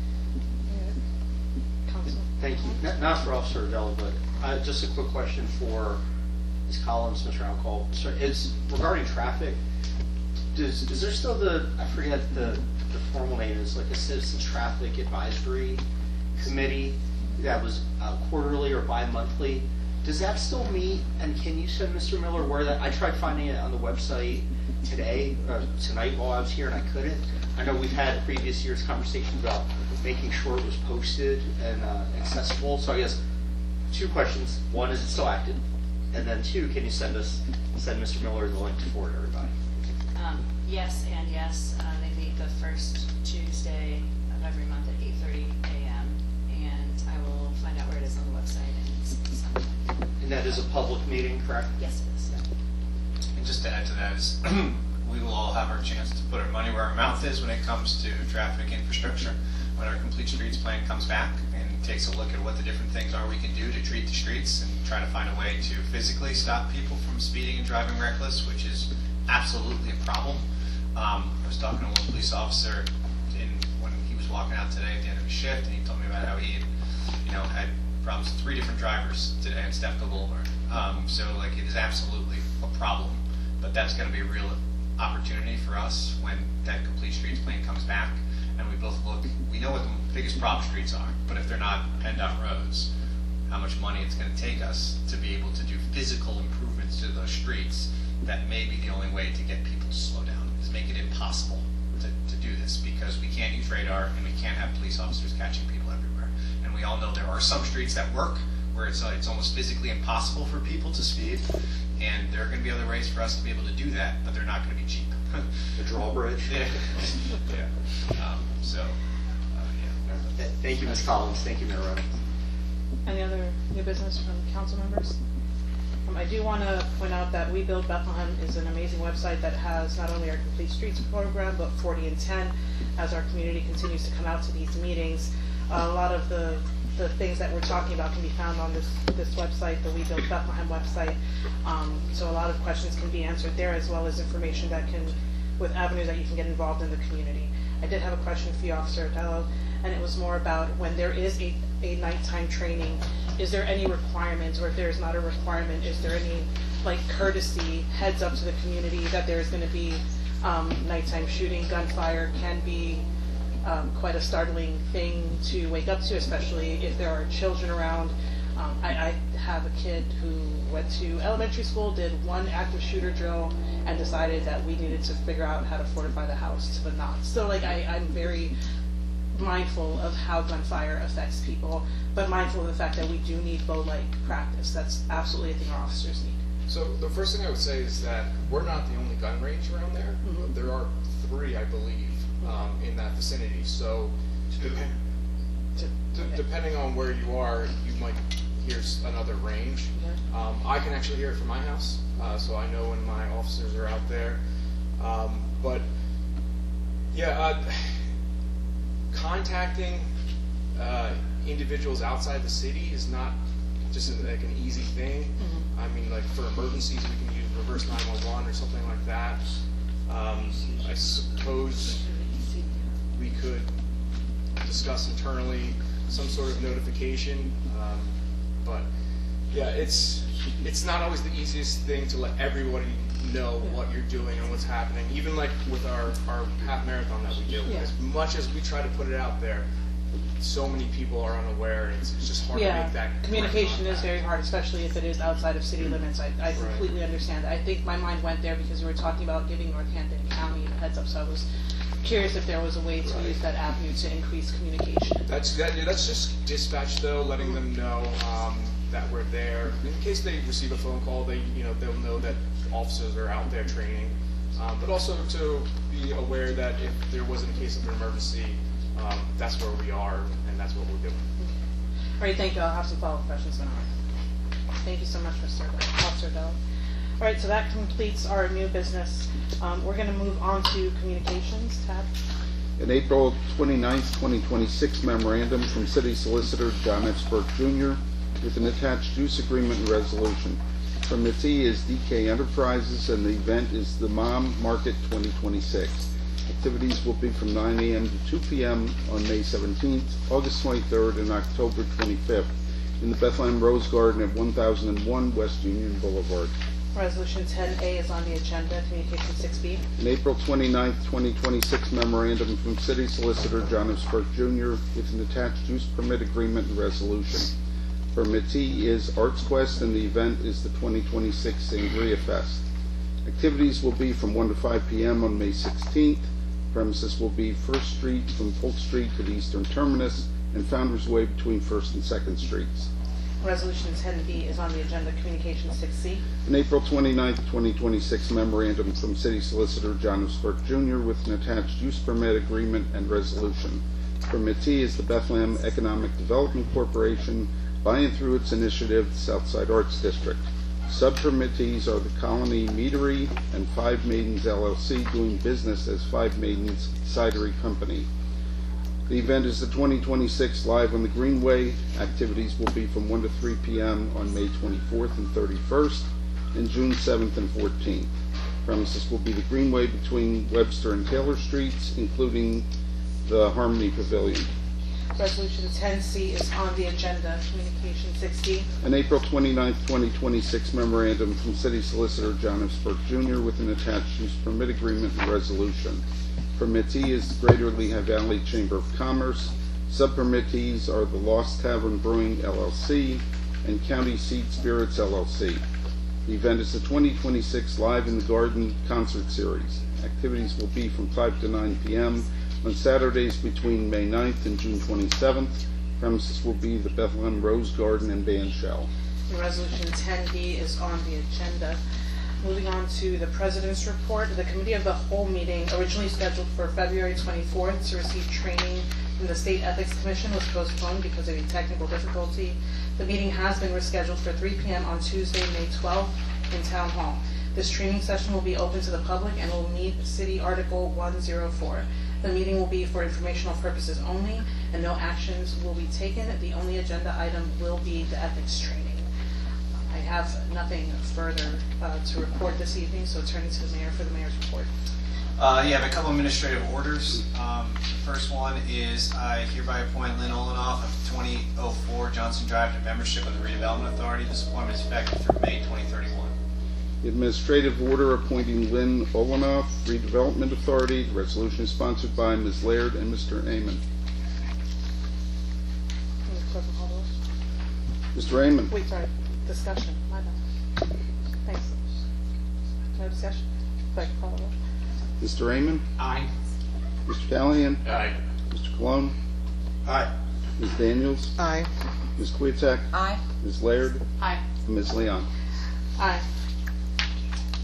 Council.
Thank you. Not, not for Officer Adela, but uh, just a quick question for Miz Collins, Mister Alcohol. It's regarding traffic. Does is there still the I forget the the formal name is like a Citizens Traffic Advisory Committee that was uh, quarterly or bi-monthly? Does that still meet? And can you send Mister Miller where that? I tried finding it on the website today, uh, tonight while I was here, and I couldn't. I know we've had previous years conversations about making sure it was posted and uh, accessible. So I guess two questions. One, is it still active? And then two, can you send us, send Mister Miller the link to forward everybody?
Um, yes and yes. Uh, they meet the first Tuesday of every month at eight thirty a m and I will find out where it is on the website and send it.
And that is a public meeting, correct?
Yes, it is.
And just to add to that is, we will all have our chance to put our money where our mouth is when it comes to traffic infrastructure. When our Complete Streets plan comes back and takes a look at what the different things are we can do to treat the streets and try to find a way to physically stop people from speeding and driving reckless, which is absolutely a problem. Um, I was talking to one police officer in, when he was walking out today at the end of his shift, and he told me about how he, you know, had problems with three different drivers today on Stefka Boulevard. Um, so, like, it is absolutely a problem, but that's going to be a real opportunity for us when that Complete Streets plan comes back, and we both look, we know what the biggest problem streets are, but if they're not PennDOT roads, how much money it's going to take us to be able to do physical improvements to those streets, that may be the only way to get people to slow down, is make it impossible to, to do this, because we can't use radar and we can't have police officers catching people everywhere. And we all know there are some streets that work where it's, uh, it's almost physically impossible for people to speed, and there are going to be other ways for us to be able to do that, but they're not going to be cheap.
The drawbridge?
Yeah. yeah. Um, so, uh, yeah.
Thank you, Miz Collins. Thank you, Mayor Rowe.
Any other new business from council members? Um, I do want to point out that We Build Bethlehem is an amazing website that has not only our Complete Streets program, but forty and ten, as our community continues to come out to these meetings. Uh, a lot of the, the things that we're talking about can be found on this, this website, the We Build Bethlehem website. Um, so a lot of questions can be answered there, as well as information that can, with avenues that you can get involved in the community. I did have a question for you, Officer Adello, and it was more about when there is a, a nighttime training, is there any requirements, or if there's not a requirement, is there any like courtesy heads up to the community that there's going to be um, nighttime shooting? Gunfire can be um, quite a startling thing to wake up to, especially if there are children around. Um, I, I have a kid who went to elementary school, did one active shooter drill, and decided that we needed to figure out how to fortify the house to the knots. So like I, I'm very mindful of how gunfire affects people, but mindful of the fact that we do need bow-like practice. That's absolutely a thing our officers need.
So the first thing I would say is that we're not the only gun range around there.
Mhm.
There are three, I believe, um, in that vicinity. So dep- d- depending on where you are, you might hear s- another range. Um, I can actually hear it from my house, uh, so I know when my officers are out there. Um, but yeah, uh, contacting uh, individuals outside the city is not just like an easy thing.
Mhm.
I mean, like for emergencies, we can use reverse nine one one or something like that. Um, I suppose we could discuss internally some sort of notification, um, but yeah, it's it's not always the easiest thing to let everybody know what you're doing and what's happening. Even like with our our half marathon that we do,
Yeah.
as much as we try to put it out there, so many people are unaware, and it's, it's just hard to
Yeah,
make that
communication is very hard, especially if it is outside of city limits. I, I completely understand that. I think my mind went there because we were talking about giving Northampton County a heads up, so I was curious if there was a way to
Right.
use that avenue to increase communication.
That's that, yeah, that's just dispatch though, letting them know um, that we're there in case they receive a phone call. They you know they'll know that officers are out there training, um, but also to be aware that if there wasn't a case of an emergency, um, that's where we are and that's what we're doing.
All right, thank you. I'll have some follow-up questions now. Thank you so much, Mister Officer Dell. All right, so that completes our new business. Um, we're going to move on to communications tab.
An April twenty-ninth, twenty twenty-six memorandum from City Solicitor John F. Burke Junior with an attached use agreement and resolution. Permittee is D K Enterprises and the event is the Mom Market twenty twenty-six. Activities will be from nine A M to two P M on May seventeenth, August twenty-third, and October twenty-fifth in the Bethlehem Rose Garden at one thousand one West Union Boulevard.
Resolution ten A is on the agenda, communication six B.
An April twenty-ninth, twenty twenty-six memorandum from City Solicitor John F. Burke Junior with an attached use permit agreement and resolution. Permittee is Arts Quest and the event is the twenty twenty-six Sangria Fest. Activities will be from one to five P M on May sixteenth. Premises will be First Street from Polk Street to the eastern terminus and Founders Way between First and Second Streets.
Resolution ten B is on the agenda, communication six C.
An April twenty-ninth, twenty twenty-six memorandum from City Solicitor John F. Burke Junior with an attached use permit agreement and resolution. Permittee is the Bethlehem Economic Development Corporation by and through its initiative, the Southside Arts District. Sub-permittees are the Colony Meadery and Five Maidens L L C doing business as Five Maidens Cidery Company. The event is the twenty twenty-six Live on the Greenway. Activities will be from one to three P M on May twenty-fourth and thirty-first and June seventh and fourteenth. Premises will be the Greenway between Webster and Taylor Streets, including the Harmony Pavilion.
Resolution ten C is on the agenda, communication six D.
An April twenty-ninth, twenty twenty-six memorandum from City Solicitor John F. Burke Junior with an attached use permit agreement and resolution. Permittee is the Greater Lehigh Valley Chamber of Commerce. Sub-permittees are the Lost Tavern Brewing L L C and County Seat Spirits L L C. The event is the twenty twenty-six Live in the Garden concert series. Activities will be from five to nine P M on Saturdays between May ninth and June twenty-seventh. Premises will be the Bethlehem Rose Garden and Band Shell.
Resolution ten B is on the agenda. Moving on to the President's Report. The Committee of the Whole meeting, originally scheduled for February twenty-fourth to receive training from the State Ethics Commission, was postponed because of a technical difficulty. The meeting has been rescheduled for three P M on Tuesday, May twelfth in Town Hall. This training session will be open to the public and will meet City Article one oh four. The meeting will be for informational purposes only, and no actions will be taken. The only agenda item will be the ethics training. I have nothing further uh, to report this evening, so turning to the mayor for the mayor's report.
Uh, you have a couple administrative orders. Um, the first one is I hereby appoint Lynn Olenoff of twenty oh four Johnson Drive to membership of the Redevelopment Authority. This appointment is effective through May twenty thirty-one.
The administrative order appointing Lynn Olenoff, Redevelopment Authority. The resolution is sponsored by Miz Laird and Mister Amon. Mister Amon.
Wait, sorry. Discussion. My bad. Thanks. No discussion? Go ahead, call it.
Mister Amon.
Aye.
Mister Callahan.
Aye.
Mister Cologne.
Aye.
Miz Daniels.
Aye.
Miz Kwiatek.
Aye.
Miz Laird.
Aye.
And Miz Leon.
Aye.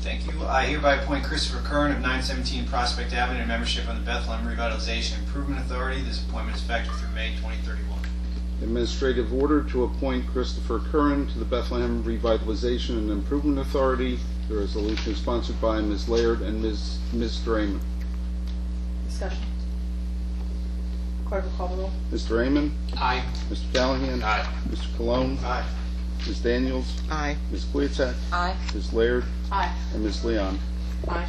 Thank you. I hereby appoint Christopher Kern of nine seventeen Prospect Avenue to membership on the Bethlehem Revitalization Improvement Authority. This appointment is effective through May twenty thirty-one.
Administrative order to appoint Christopher Curran to the Bethlehem Revitalization and Improvement Authority. The resolution is sponsored by Miz Laird and Miz Miz Draymond.
Discussion. Clerk will call the roll.
Mister Raymond?
Aye.
Mister Callahan?
Aye.
Mister Cologne?
Aye.
Miz Daniels?
Aye.
Miz Kwiatek?
Aye.
Miz Laird?
Aye.
And Miz Leon.
Aye.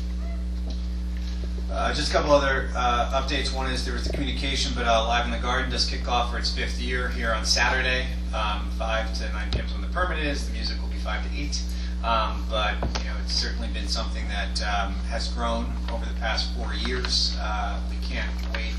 Uh, just a couple other uh, updates. One is there was the communication, but uh, Live in the Garden does kick off for its fifth year here on Saturday, um, five to nine p m is when the permit is. The music will be five to eight. Um, but you know, it's certainly been something that um, has grown over the past four years. Uh, we can't wait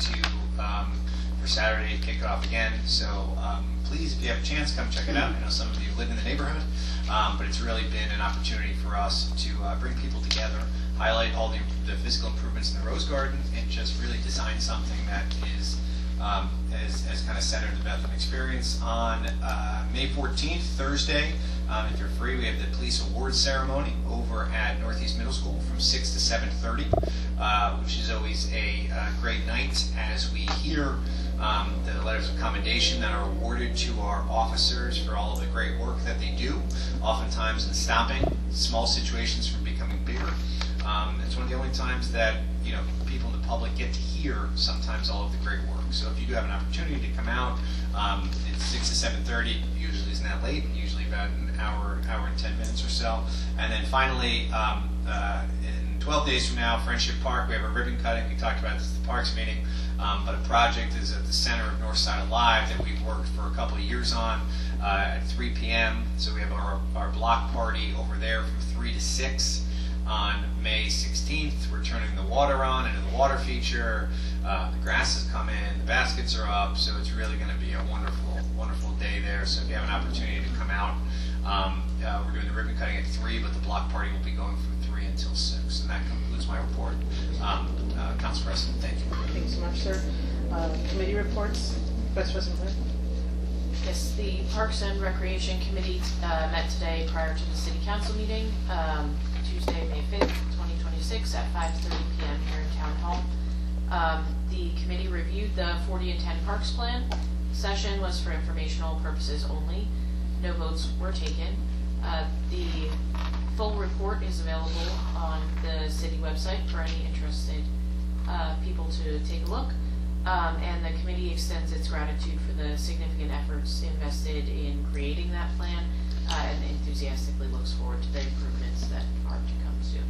to um, for Saturday to kick it off again. So um, please, if you have a chance, come check it out. I know some of you live in the neighborhood, um, but it's really been an opportunity for us to uh, bring people together, highlight all the, the physical improvements in the Rose Garden, and just really design something that is um, as, as kind of centered the Bethlehem experience. On uh, May fourteenth, Thursday, um, if you're free, we have the police awards ceremony over at Northeast Middle School from six to seven thirty, uh, which is always a uh, great night as we hear um, the letters of commendation that are awarded to our officers for all of the great work that they do, oftentimes in stopping small situations from becoming bigger. Um, it's one of the only times that you know people in the public get to hear sometimes all of the great work. So if you do have an opportunity to come out, um, it's six to seven thirty. Usually isn't that late. Usually about an hour, hour and ten minutes or so. And then finally, um, uh, in twelve days from now, Friendship Park, we have a ribbon cutting. We talked about this at the Parks meeting, um, but a project is at the center of Northside Alive that we've worked for a couple of years on uh, at three p m So we have our, our block party over there from three to six. On May sixteenth, we're turning the water on into the water feature. Uh, the grass has come in, the baskets are up, so it's really going to be a wonderful, wonderful day there. So if you have an opportunity to come out, um, uh, we're doing the ribbon cutting at three, but the block party will be going from three until six. And that concludes my report. Um, uh, Council President, thank you.
Thank you so much, sir. Uh, committee reports. Vice President Blair.
Yes, the Parks and Recreation Committee uh, met today prior to the City Council meeting. Um, Tuesday, May fifth, twenty twenty-six at five thirty p m here in Town Hall. Um, the committee reviewed the forty and ten Parks Plan. Session was for informational purposes only. No votes were taken. Uh, the full report is available on the city website for any interested uh, people to take a look. Um, and the committee extends its gratitude for the significant efforts invested in creating that plan uh, and enthusiastically looks forward to the improvements that are to come soon.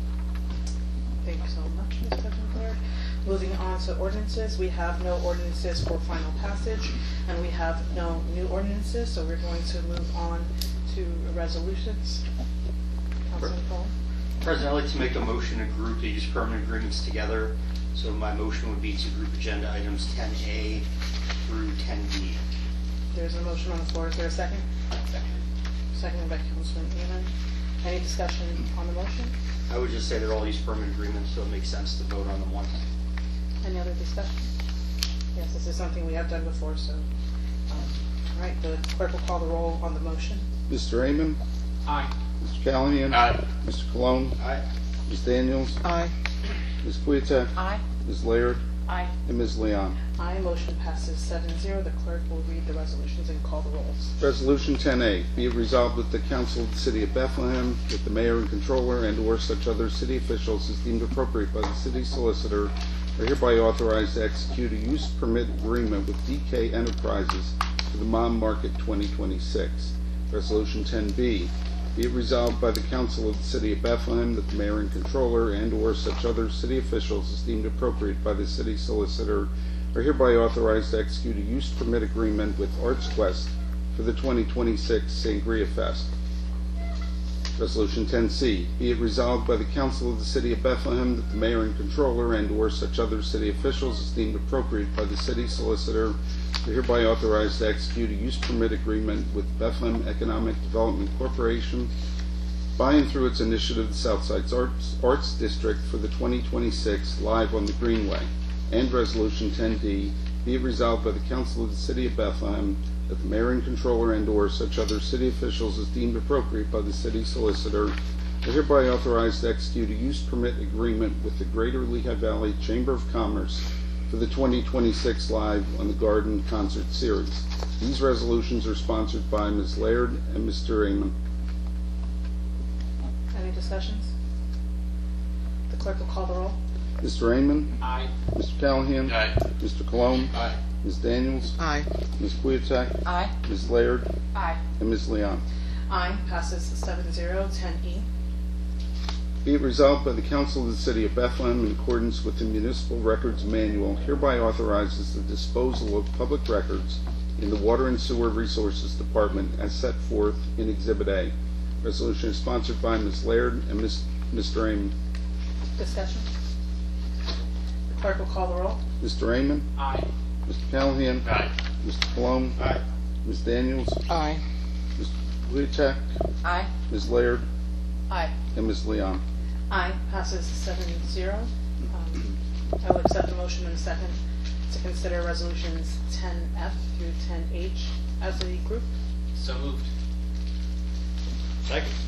Thank you so much, Miz President Blair. Moving on to ordinances, we have no ordinances for final passage, and we have no new ordinances, so we're going to move on to resolutions. Councilman Paul.
President, I'd like to make a motion to group these permanent agreements together. So my motion would be to group agenda items ten A through ten B.
There's a motion on the floor. Is there a second? Second. Seconded by Councilman Eman. Any discussion on the motion?
I would just say they're all these permanent agreements, so it makes sense to vote on them one time.
Any other discussion? Yes, this is something we have done before, so. Um, all right, the clerk will call the roll on the motion.
Mister Raymond?
Aye.
Mister Callahan?
Aye.
Mister Cologne?
Aye.
Miz Daniels?
Aye.
Miz Kwiatek?
Aye.
Miz Laird?
Aye.
And Miz Leon.
Aye. Motion passes seven zero. The clerk will read the resolutions and call the rolls.
Resolution ten A, be it resolved with the Council of the City of Bethlehem, that the mayor and controller and or such other city officials as deemed appropriate by the city solicitor are hereby authorized to execute a use permit agreement with D K Enterprises for the Mom Market twenty twenty-six. Resolution ten B, be it resolved by the Council of the City of Bethlehem that the mayor and controller and or such other city officials as deemed appropriate by the city solicitor are hereby authorized to execute a use permit agreement with Arts Quest for the twenty twenty-six Sangria Fest. Resolution ten C, be it resolved by the Council of the City of Bethlehem that the mayor and controller and or such other city officials as deemed appropriate by the city solicitor are hereby authorized to execute a use permit agreement with Bethlehem Economic Development Corporation by and through its initiative, the Southside Arts, Arts District for the twenty twenty-six Live on the Greenway. And Resolution ten D, be it resolved by the Council of the City of Bethlehem that the mayor and controller and or such other city officials as deemed appropriate by the city solicitor are hereby authorized to execute a use permit agreement with the Greater Lehigh Valley Chamber of Commerce for the twenty twenty-six Live on the Garden Concert Series. These resolutions are sponsored by Miz Laird and Mister Amon.
Any discussions? The clerk will call the roll.
Mister Amon?
Aye.
Mister Callahan?
Aye.
Mister Cologne?
Aye.
Miz Daniels?
Aye.
Miz Queeteck?
Aye.
Miz Laird?
Aye.
And Miz Leon.
Aye. Passes seven zero. ten E.
Be it resolved by the Council of the City of Bethlehem, in accordance with the Municipal Records Manual, hereby authorizes the disposal of public records in the Water and Sewer Resources Department as set forth in Exhibit A. Resolution is sponsored by Miz Laird and Miz Mister Amon.
Discussion. The clerk will call the roll.
Mister Amon?
Aye.
Mister Callahan?
Aye.
Mister Cologne?
Aye.
Miz Daniels?
Aye.
Mister Queeteck?
Aye.
Miz Laird?
Aye.
And Miz Leon.
Aye. Passes seven zero. Um, I will accept the motion in a second to consider resolutions ten F through ten H as a group.
So moved.
Second.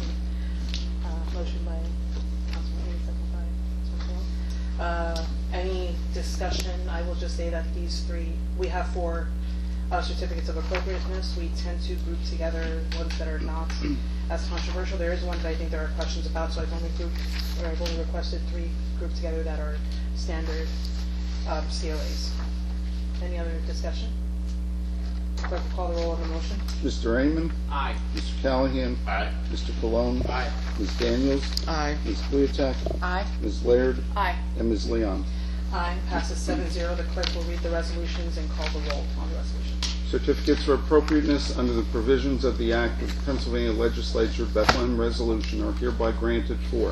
Uh, motion by Councilman Lee, second by Councilman Cologne. Uh, any discussion? I will just say that these three, we have four uh, certificates of appropriateness. We tend to group together ones that are not as controversial. There is one that I think there are questions about, so I've only grouped, or I've only requested three grouped together that are standard um, C O As. Any other discussion? Clerk will call the roll on the motion.
Mister Amon?
Aye.
Mister Callahan?
Aye.
Mister Cologne?
Aye.
Miz Daniels?
Aye.
Miz Queeteck?
Aye.
Miz Laird?
Aye.
And Miz Leon.
Aye. Passes seven zero. The clerk will read the resolutions and call the roll on the resolution.
Certificates for appropriateness under the provisions of the Act of the Pennsylvania Legislature Bethlehem Resolution are hereby granted for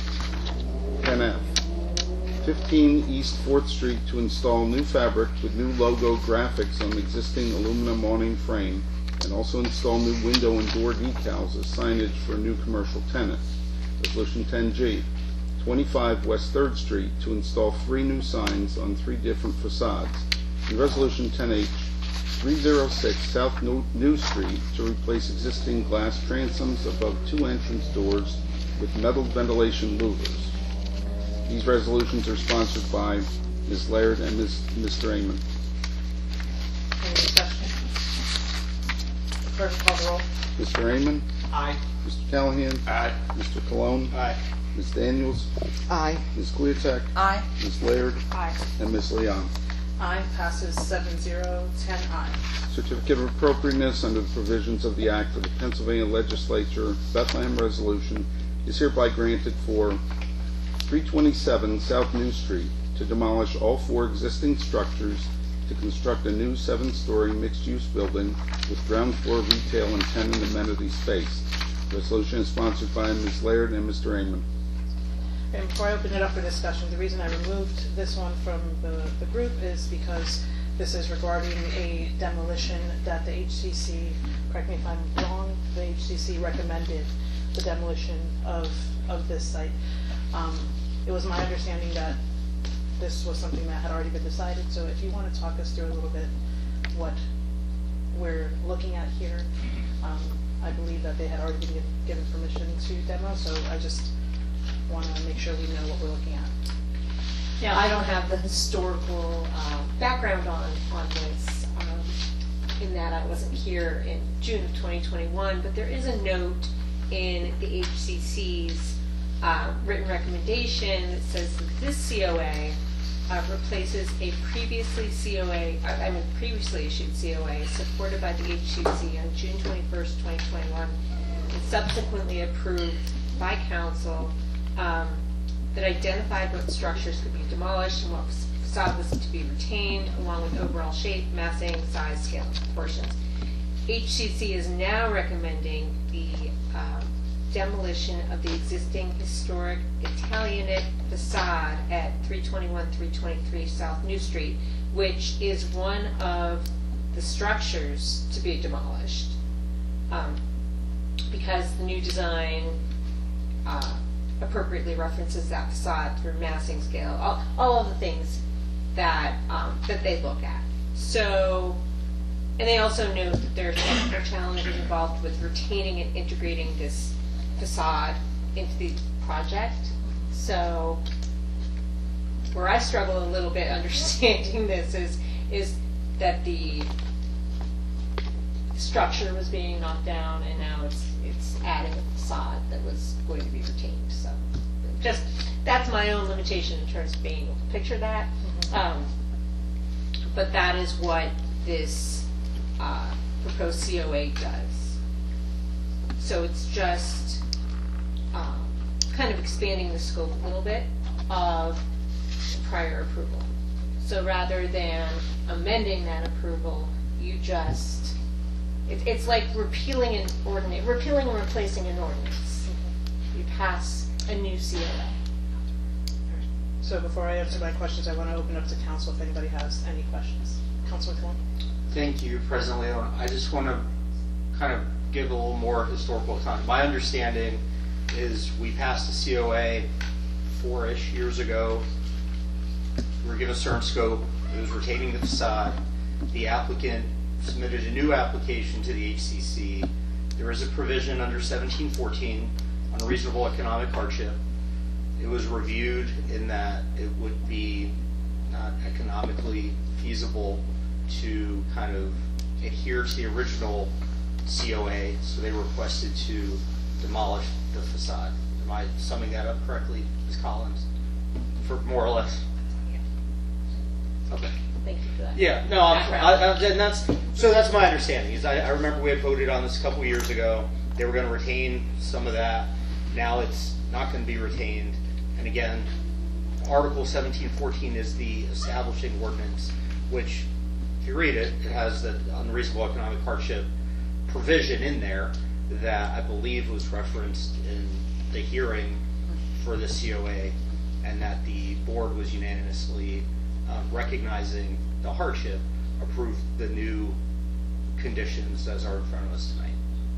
ten F. fifteen East fourth Street to install new fabric with new logo graphics on the existing aluminum awning frame, and also install new window and door decals as signage for a new commercial tenant. Resolution ten G. twenty-five West third Street to install three new signs on three different facades. And Resolution ten H. three oh six South New New Street to replace existing glass transoms above two entrance doors with metal ventilation louvers. These resolutions are sponsored by Miz Laird and Miz Mister Amon.
Any discussion? The clerk will call the roll.
Mister Amon?
Aye.
Mister Callahan?
Aye.
Mister Cologne?
Aye.
Miz Daniels?
Aye.
Miz Queeteck?
Aye.
Miz Laird?
Aye.
And Miz Leon.
Aye. Passes seven zero. ten I.
Certificate of appropriateness under the provisions of the Act of the Pennsylvania Legislature Bethlehem Resolution is hereby granted for three twenty-seven South New Street to demolish all four existing structures to construct a new seven-story mixed-use building with ground floor retail and tenant amenity space. Resolution is sponsored by Miz Laird and Mister Amon.
And before I open it up for discussion, the reason I removed this one from the, the group is because this is regarding a demolition that the H C C, correct me if I'm wrong, the H C C recommended the demolition of, of this site. Um, it was my understanding that this was something that had already been decided, so if you want to talk us through a little bit what we're looking at here, um, I believe that they had already been given permission to demo, so I just want to make sure we know what we're looking at.
Now, I don't have the historical uh, background on, on this, um, in that I wasn't here in June of twenty twenty-one, but there is a note in the H C C's uh, written recommendation that says that this C O A uh, replaces a previously C O A, uh, I mean previously issued C O A supported by the H C C on June twenty-first, twenty twenty-one, and subsequently approved by council, um, that identified what structures could be demolished and what facade was to be retained, along with overall shape, massing, size, scale, and proportions. H C C is now recommending the um, demolition of the existing historic Italianate facade at three twenty-one, three twenty-three South New Street, which is one of the structures to be demolished, um, because the new design uh, appropriately references that facade through massing, scale, all, all of the things that um, that they look at. So, and they also note that there are technical challenges involved with retaining and integrating this facade into the project. So where I struggle a little bit understanding this is is that the structure was being knocked down and now it's it's adding a facade that was going to be retained. So just that's my own limitation in terms of being able to picture that. Mm-hmm. um, but that is what this uh, proposed C O A does. So it's just um, kind of expanding the scope a little bit of prior approval. So rather than amending that approval, you just, it, it's like repealing an ordinance, repealing and replacing an ordinance. You pass a new C O A.
So before I answer my questions, I want to open up to council if anybody has any questions. Councilor Thorne?
Thank you, President Leon. I just want to kind of give a little more historical context. My understanding is we passed a C O A four-ish years ago. We were given a certain scope. It was retaining the facade. The applicant submitted a new application to the H C C. There is a provision under seventeen fourteen on reasonable economic hardship. It was reviewed in that it would be not economically feasible to kind of adhere to the original C O A, so they requested to demolish the facade. Am I summing that up correctly, Miz Collins? For more or less? Okay.
Thank you for that.
Yeah, no, I'm, I, I, and that's so. That's my understanding. Is I, I remember we had voted on this a couple of years ago. They were going to retain some of that. Now it's not going to be retained. And again, Article seventeen fourteen is the establishing ordinance, which, if you read it, it has the unreasonable economic hardship provision in there that I believe was referenced in the hearing for the C O A, and that the board was unanimously um, recognizing the hardship, approved the new conditions as are in front of us tonight.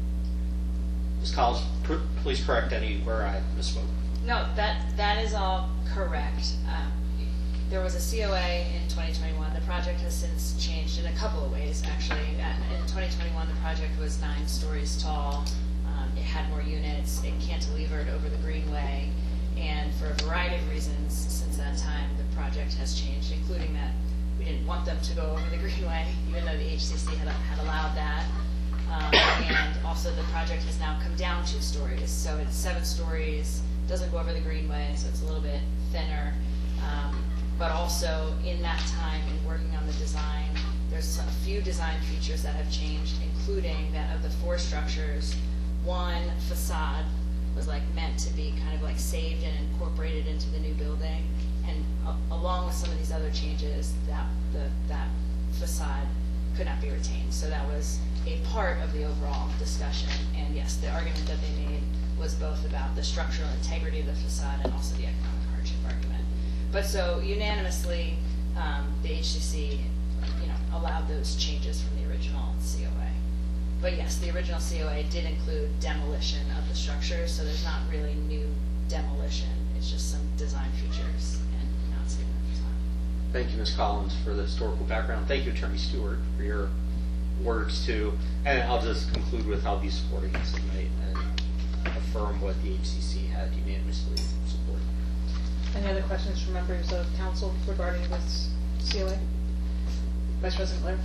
Miz Collins, pr- please correct anywhere I misspoke.
No, that that is all correct. Um, there was a C O A in twenty twenty-one. The project has since changed in a couple of ways, actually. In twenty twenty-one, the project was nine stories tall. Um, it had more units. It cantilevered over the greenway. And for a variety of reasons, since that time, the project has changed, including that we didn't want them to go over the greenway, even though the H C C had, had allowed that. Um, and also the project has now come down two stories. So it's seven stories, doesn't go over the greenway, so it's a little bit thinner. Um, but also in that time in working on the design, there's a few design features that have changed, including that of the four structures, one facade was like meant to be kind of like saved and incorporated into the new building, and uh, along with some of these other changes, that the that facade could not be retained. So that was a part of the overall discussion. And yes, the argument that they made was both about the structural integrity of the facade and also the economic hardship argument. But so unanimously, um, the H C C, you know, allowed those changes from the original C O A. But yes, the original C O A did include demolition of the structure, so there's not really new demolition. It's just some design features and not saving the facade.
Thank you, Miz Collins, for the historical background. Thank you, Attorney Stewart, for your words too. And I'll just conclude with I'll be supporting this tonight and affirm what the H C C had unanimously supported.
Any other questions from members of council regarding this C O A? Vice President Blair?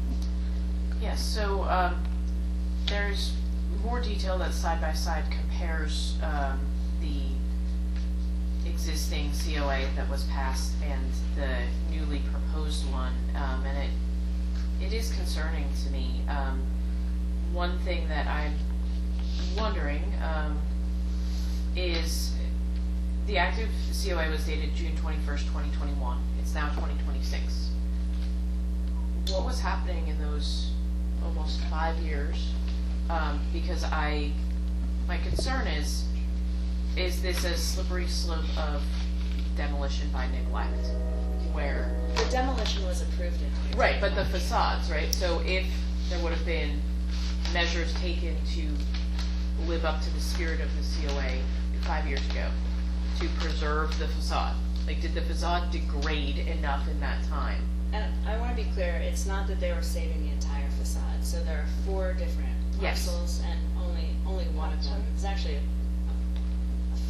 Yes, so um, there's more detail that side-by-side compares um, the existing C O A that was passed and the newly proposed one, um, and it it is concerning to me. Um, one thing that I'm wondering um, is the active C O A was dated June twenty-first, twenty twenty-one. It's now twenty twenty-six. What was happening in those almost five years? Um, because I, my concern is, is this a slippery slope of demolition by neglect, where
the demolition was approved in
right, but the facades, right? So if there would have been measures taken to live up to the spirit of the C O A five years ago to preserve the facade, like did the facade degrade enough in that time?
And I want to be clear, it's not that they were saving the entire facade. So there are four different
Yes.
parcels, and only only one of them is actually a,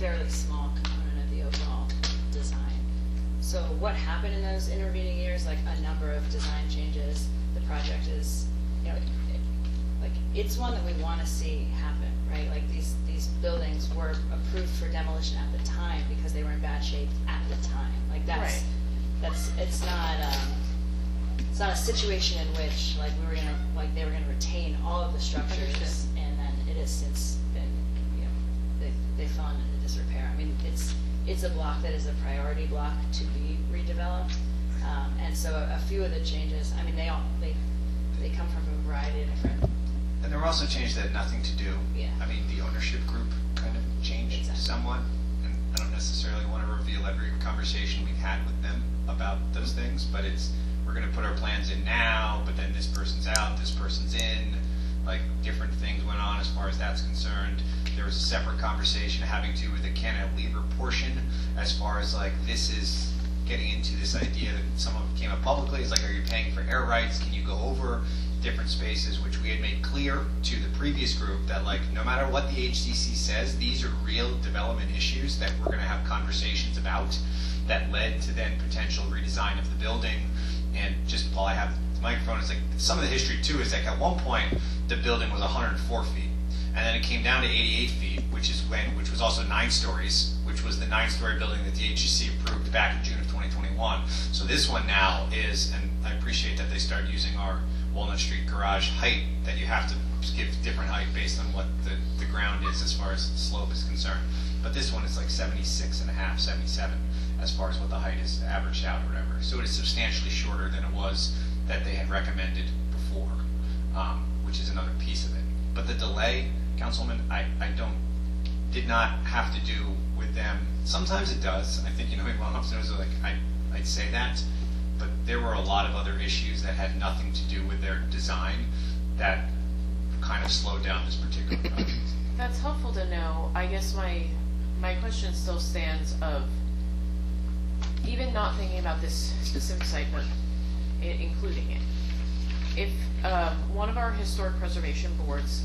fairly small component of the overall design. So what happened in those intervening years, like a number of design changes, the project is, you know, it, like it's one that we want to see happen, right? Like these, these buildings were approved for demolition at the time because they were in bad shape at the time. Like that's,
Right.
that's, it's not, um, it's not a situation in which like we were gonna, like they were gonna retain all of the structures
Understood.
and then it has since been, you know, they, they fell into disrepair. I mean, it's, it's a block that is a priority block to be redeveloped. Um, and so a, a few of the changes, I mean, they all, they, they come from a variety of different,
And there were also changes that had nothing to do.
Yeah.
I mean, the ownership group kind of changed
Exactly.
somewhat, and I don't necessarily want to reveal every conversation we've had with them about those things, but it's, we're going to put our plans in now, but then this person's out, this person's in, like different things went on as far as that's concerned. There was a separate conversation having to do with the cantilever portion as far as like this is getting into this idea that someone came up publicly. It's like, are you paying for air rights? Can you go over different spaces, which we had made clear to the previous group that like no matter what the H C C says, these are real development issues that we're going to have conversations about that led to then potential redesign of the building. And just while I have the microphone, it's like some of the history too is like at one point the building was one hundred four feet, and then it came down to eighty-eight feet, which is when, which was also nine stories, which was the nine-story building that the H C C approved back in June of twenty twenty-one. So this one now is, and I appreciate that they started using our Walnut Street garage height, that you have to give different height based on what the, the ground is as far as slope is concerned. But this one is like seventy-six and a half, seventy-seven, as far as what the height is averaged out or whatever. So it is substantially shorter than it was that they had recommended before, um, which is another piece of it. But the delay, Councilman, I, I don't, did not have to do with them. Sometimes it does. I think you know me well enough to know, so like I, I'd say that. But there were a lot of other issues that had nothing to do with their design that kind of slowed down this particular project.
That's helpful to know. I guess my my question still stands of even not thinking about this specific site, but I- including it. If um, one of our historic preservation boards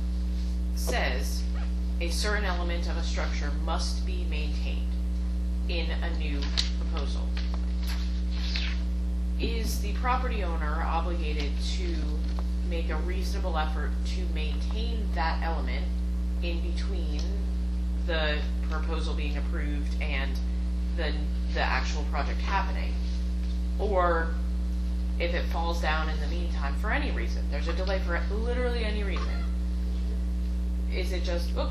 says a certain element of a structure must be maintained in a new proposal, is the property owner obligated to make a reasonable effort to maintain that element in between the proposal being approved and the the actual project happening? Or if it falls down in the meantime for any reason, there's a delay for literally any reason, is it just, oh,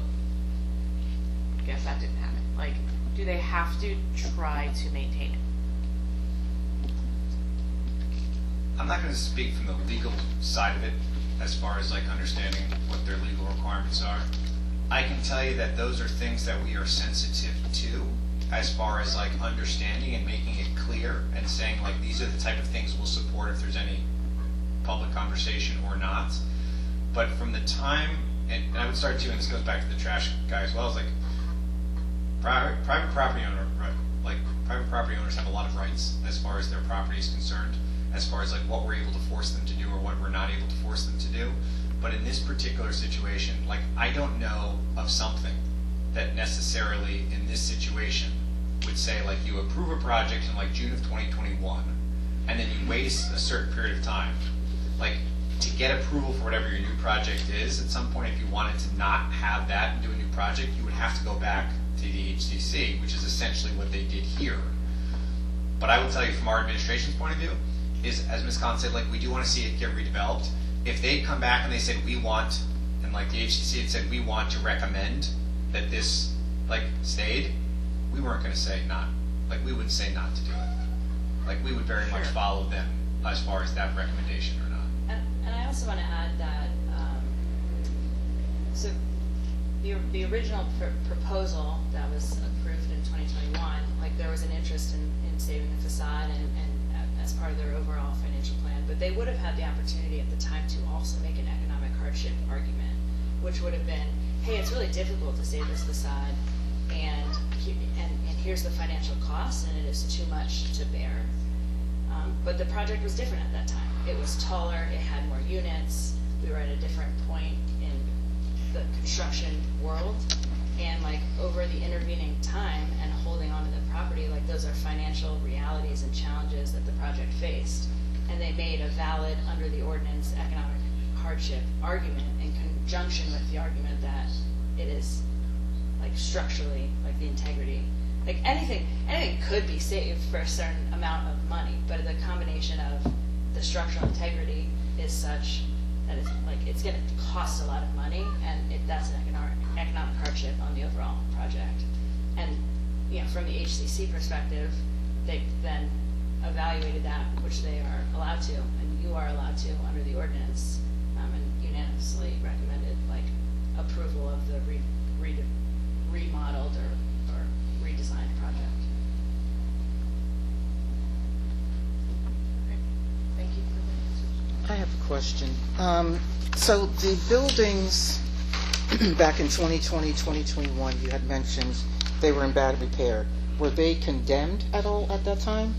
guess that didn't happen? Like, do they have to try to maintain it?
I'm not going to speak from the legal side of it as far as like understanding what their legal requirements are. I can tell you that those are things that we are sensitive to as far as like understanding and making it clear and saying like these are the type of things we'll support if there's any public conversation or not. But from the time, and, and I would start too, and this goes back to the trash guy as well, is like private, private property owner, right, like private property owners have a lot of rights as far as their property is concerned, as far as like what we're able to force them to do or what we're not able to force them to do. But in this particular situation, like I don't know of something that necessarily in this situation would say like you approve a project in like June of twenty twenty-one and then you waste a certain period of time. Like to get approval for whatever your new project is, at some point if you wanted to not have that and do a new project, you would have to go back to the H C C, which is essentially what they did here. But I will tell you from our administration's point of view, is as Miz Collins said, like we do want to see it get redeveloped. If they come back and they said we want, and like the H C C had said we want to recommend that this like stayed, we weren't going to say not. Like we wouldn't say not to do it. Like we would very much follow them as far as that recommendation or not.
And, and I also want to add that, um, so the, the original pr proposal that was approved in twenty twenty-one, like there was an interest in, in saving the facade and, and as part of their overall financial plan, but they would have had the opportunity at the time to also make an economic hardship argument, which would have been, hey, it's really difficult to save this facade, and and, and here's the financial cost, and it is too much to bear. Um, but the project was different at that time. It was taller, it had more units, we were at a different point in the construction world, and like over the intervening time and holding on to the property, like those are financial realities and challenges that the project faced. And they made a valid, under the ordinance, economic hardship argument in conjunction with the argument that it is like structurally, like the integrity, like anything, anything could be saved for a certain amount of money, but the combination of the structural integrity is such that it's like it's going to cost a lot of money, and it, that's an economic economic hardship on the overall project. And you know, from the H C C perspective, they then evaluated that, which they are allowed to, and you are allowed to under the ordinance, um, and unanimously recommended like approval of the re, re, remodeled or, or redesigned project.
Okay. Thank you for the answers.
I have a question. Um, so the buildings back in twenty twenty, twenty twenty-one, you had mentioned they were in bad repair. Were they condemned at all at that time?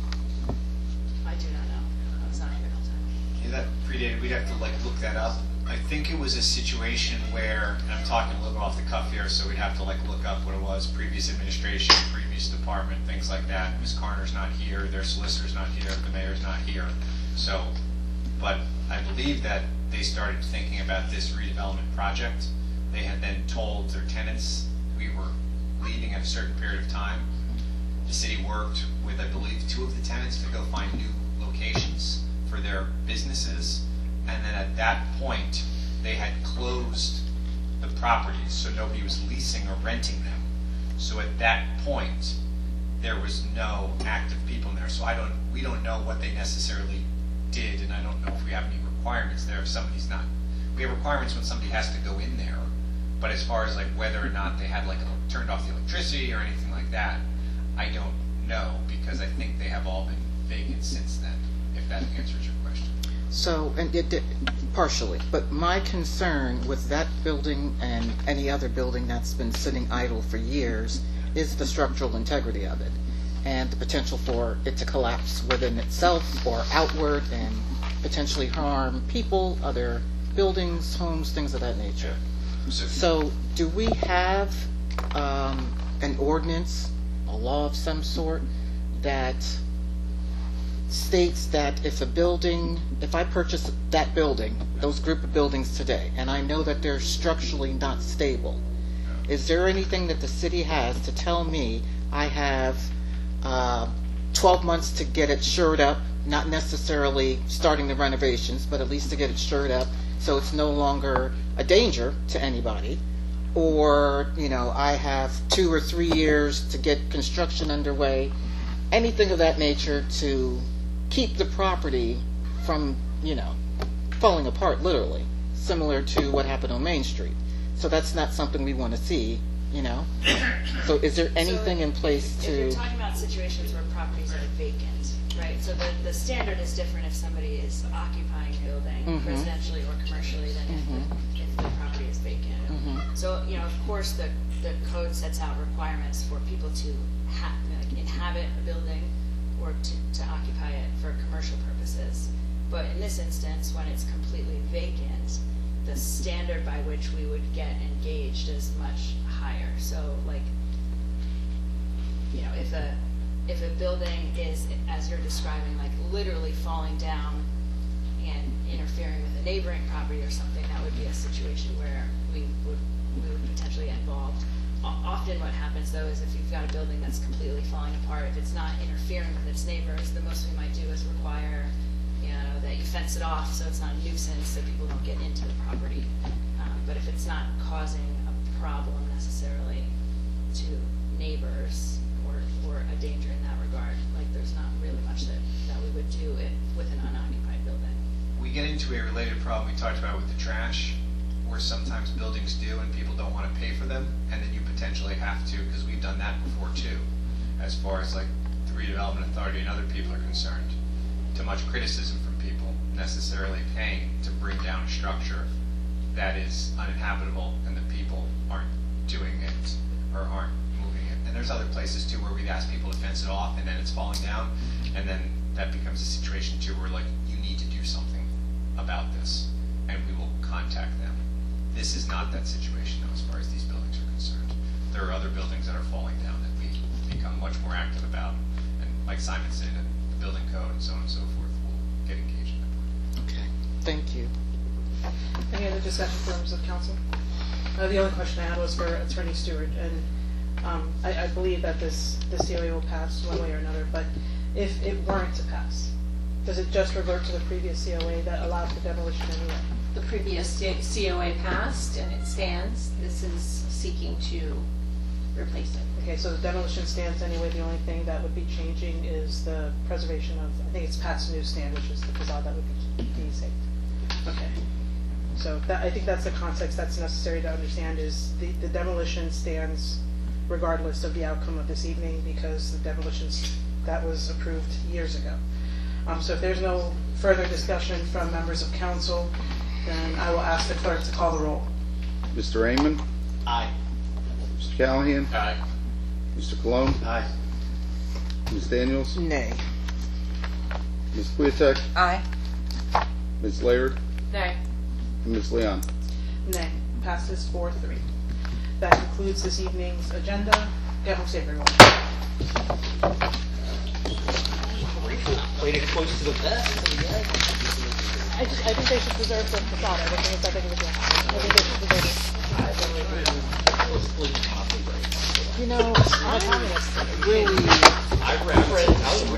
I do not know. I was not here all the time.
Yeah, that predated. We'd have to like look that up. I think it was a situation where, and I'm talking a little bit off the cuff here, so we'd have to like look up what it was, previous administration, previous department, things like that. Miz Carner's not here, their solicitor's not here, the mayor's not here. So, but I believe that they started thinking about this redevelopment project. They had then told their tenants we were leaving at a certain period of time. The city worked with, I believe, two of the tenants to go find new locations for their businesses. And then at that point, they had closed the properties, so nobody was leasing or renting them. So at that point, there was no active people in there. So I don't, we don't know what they necessarily did, and I don't know if we have any requirements there if somebody's not. We have requirements when somebody has to go in there, but as far as like whether or not they had like a, turned off the electricity or anything like that, I don't know, because I think they have all been vacant since then, if that answers your question.
So, and it did, partially, but my concern with that building and any other building that's been sitting idle for years is the structural integrity of it and the potential for it to collapse within itself or outward and potentially harm people, other buildings, homes, things of that nature. So, do we have um, an ordinance, a law of some sort, that states that if a building, if I purchase that building, those group of buildings today, and I know that they're structurally not stable, is there anything that the city has to tell me I have uh, twelve months to get it shored up, not necessarily starting the renovations, but at least to get it shored up so it's no longer a danger to anybody? Or, you know, I have two or three years to get construction underway, anything of that nature to keep the property from, you know, falling apart literally, similar to what happened on Main Street. So that's not something we want to see, you know. So is there anything
so
in place
if
to...
you're talking about situations where properties are vacant, right? So the, the standard is different if somebody is occupying a building,
Mhm.
residentially or commercially, than if,
Mhm.
the, if the property is vacant.
Mhm.
So, you know, of course, the, the code sets out requirements for people to ha like inhabit a building or to, to occupy it for commercial purposes. But in this instance, when it's completely vacant, the standard by which we would get engaged is much higher. So, like, you know, if a if a building is, as you're describing, like literally falling down and interfering with a neighboring property or something, that would be a situation where we would we would potentially get involved. O- Often what happens though is if you've got a building that's completely falling apart, if it's not interfering with its neighbors, the most we might do is require, you know, that you fence it off so it's not a nuisance, so people don't get into the property. Um, but if it's not causing a problem necessarily to neighbors or, or a danger in that regard, like there's not really much that, that we would do it with an unoccupied building.
We get into a related problem we talked about with the trash, where sometimes buildings do and people don't want to pay for them, and then you potentially have to, because we've done that before too, as far as like the redevelopment authority and other people are concerned. Too much criticism from people necessarily paying to bring down a structure that is uninhabitable and the people aren't doing it or aren't moving it. And there's other places too where we'd ask people to fence it off and then it's falling down, and then that becomes a situation too where like you need to do something about this, and we will contact them. This is not that situation though, as far as these buildings are concerned. there are other buildings that are falling down that we become much more active about. And like Simon said, and the building code and so on and so forth will get engaged in that.
Okay, thank you.
Any other discussion for members of council? Uh, the only question I had was for Attorney Stewart, and um, I, I believe that this, this C O A will pass one way or another, but if it weren't to pass, does it just revert to the previous C O A that allowed for demolition anyway?
The previous C O A passed and it stands. This is seeking to replace it.
Okay, so the demolition stands anyway. The only thing that would be changing is the preservation of, I think it's Pat's newsstand, which is the facade that would be, be saved. Okay. So that, I think that's the context that's necessary to understand is the, the demolition stands regardless of the outcome of this evening because the demolitions that was approved years ago. Um, so if there's no further discussion from members of council, then I will ask the clerk to call the roll.
Mister Amon?
Aye.
Mister Callahan?
Aye.
Mister Cologne?
Aye.
Miz Daniels?
Nay.
Miz Queeteck?
Aye.
Miz Laird?
Nay.
And Miz Leon?
Nay. Passes four three. That concludes this evening's agenda. Get home safe, everyone.
Way to close to the best.
I just, I think they should preserve the facade. I don't think it's that big of a deal. I think they should preserve it. You know, I'm a communist.
Really, I read.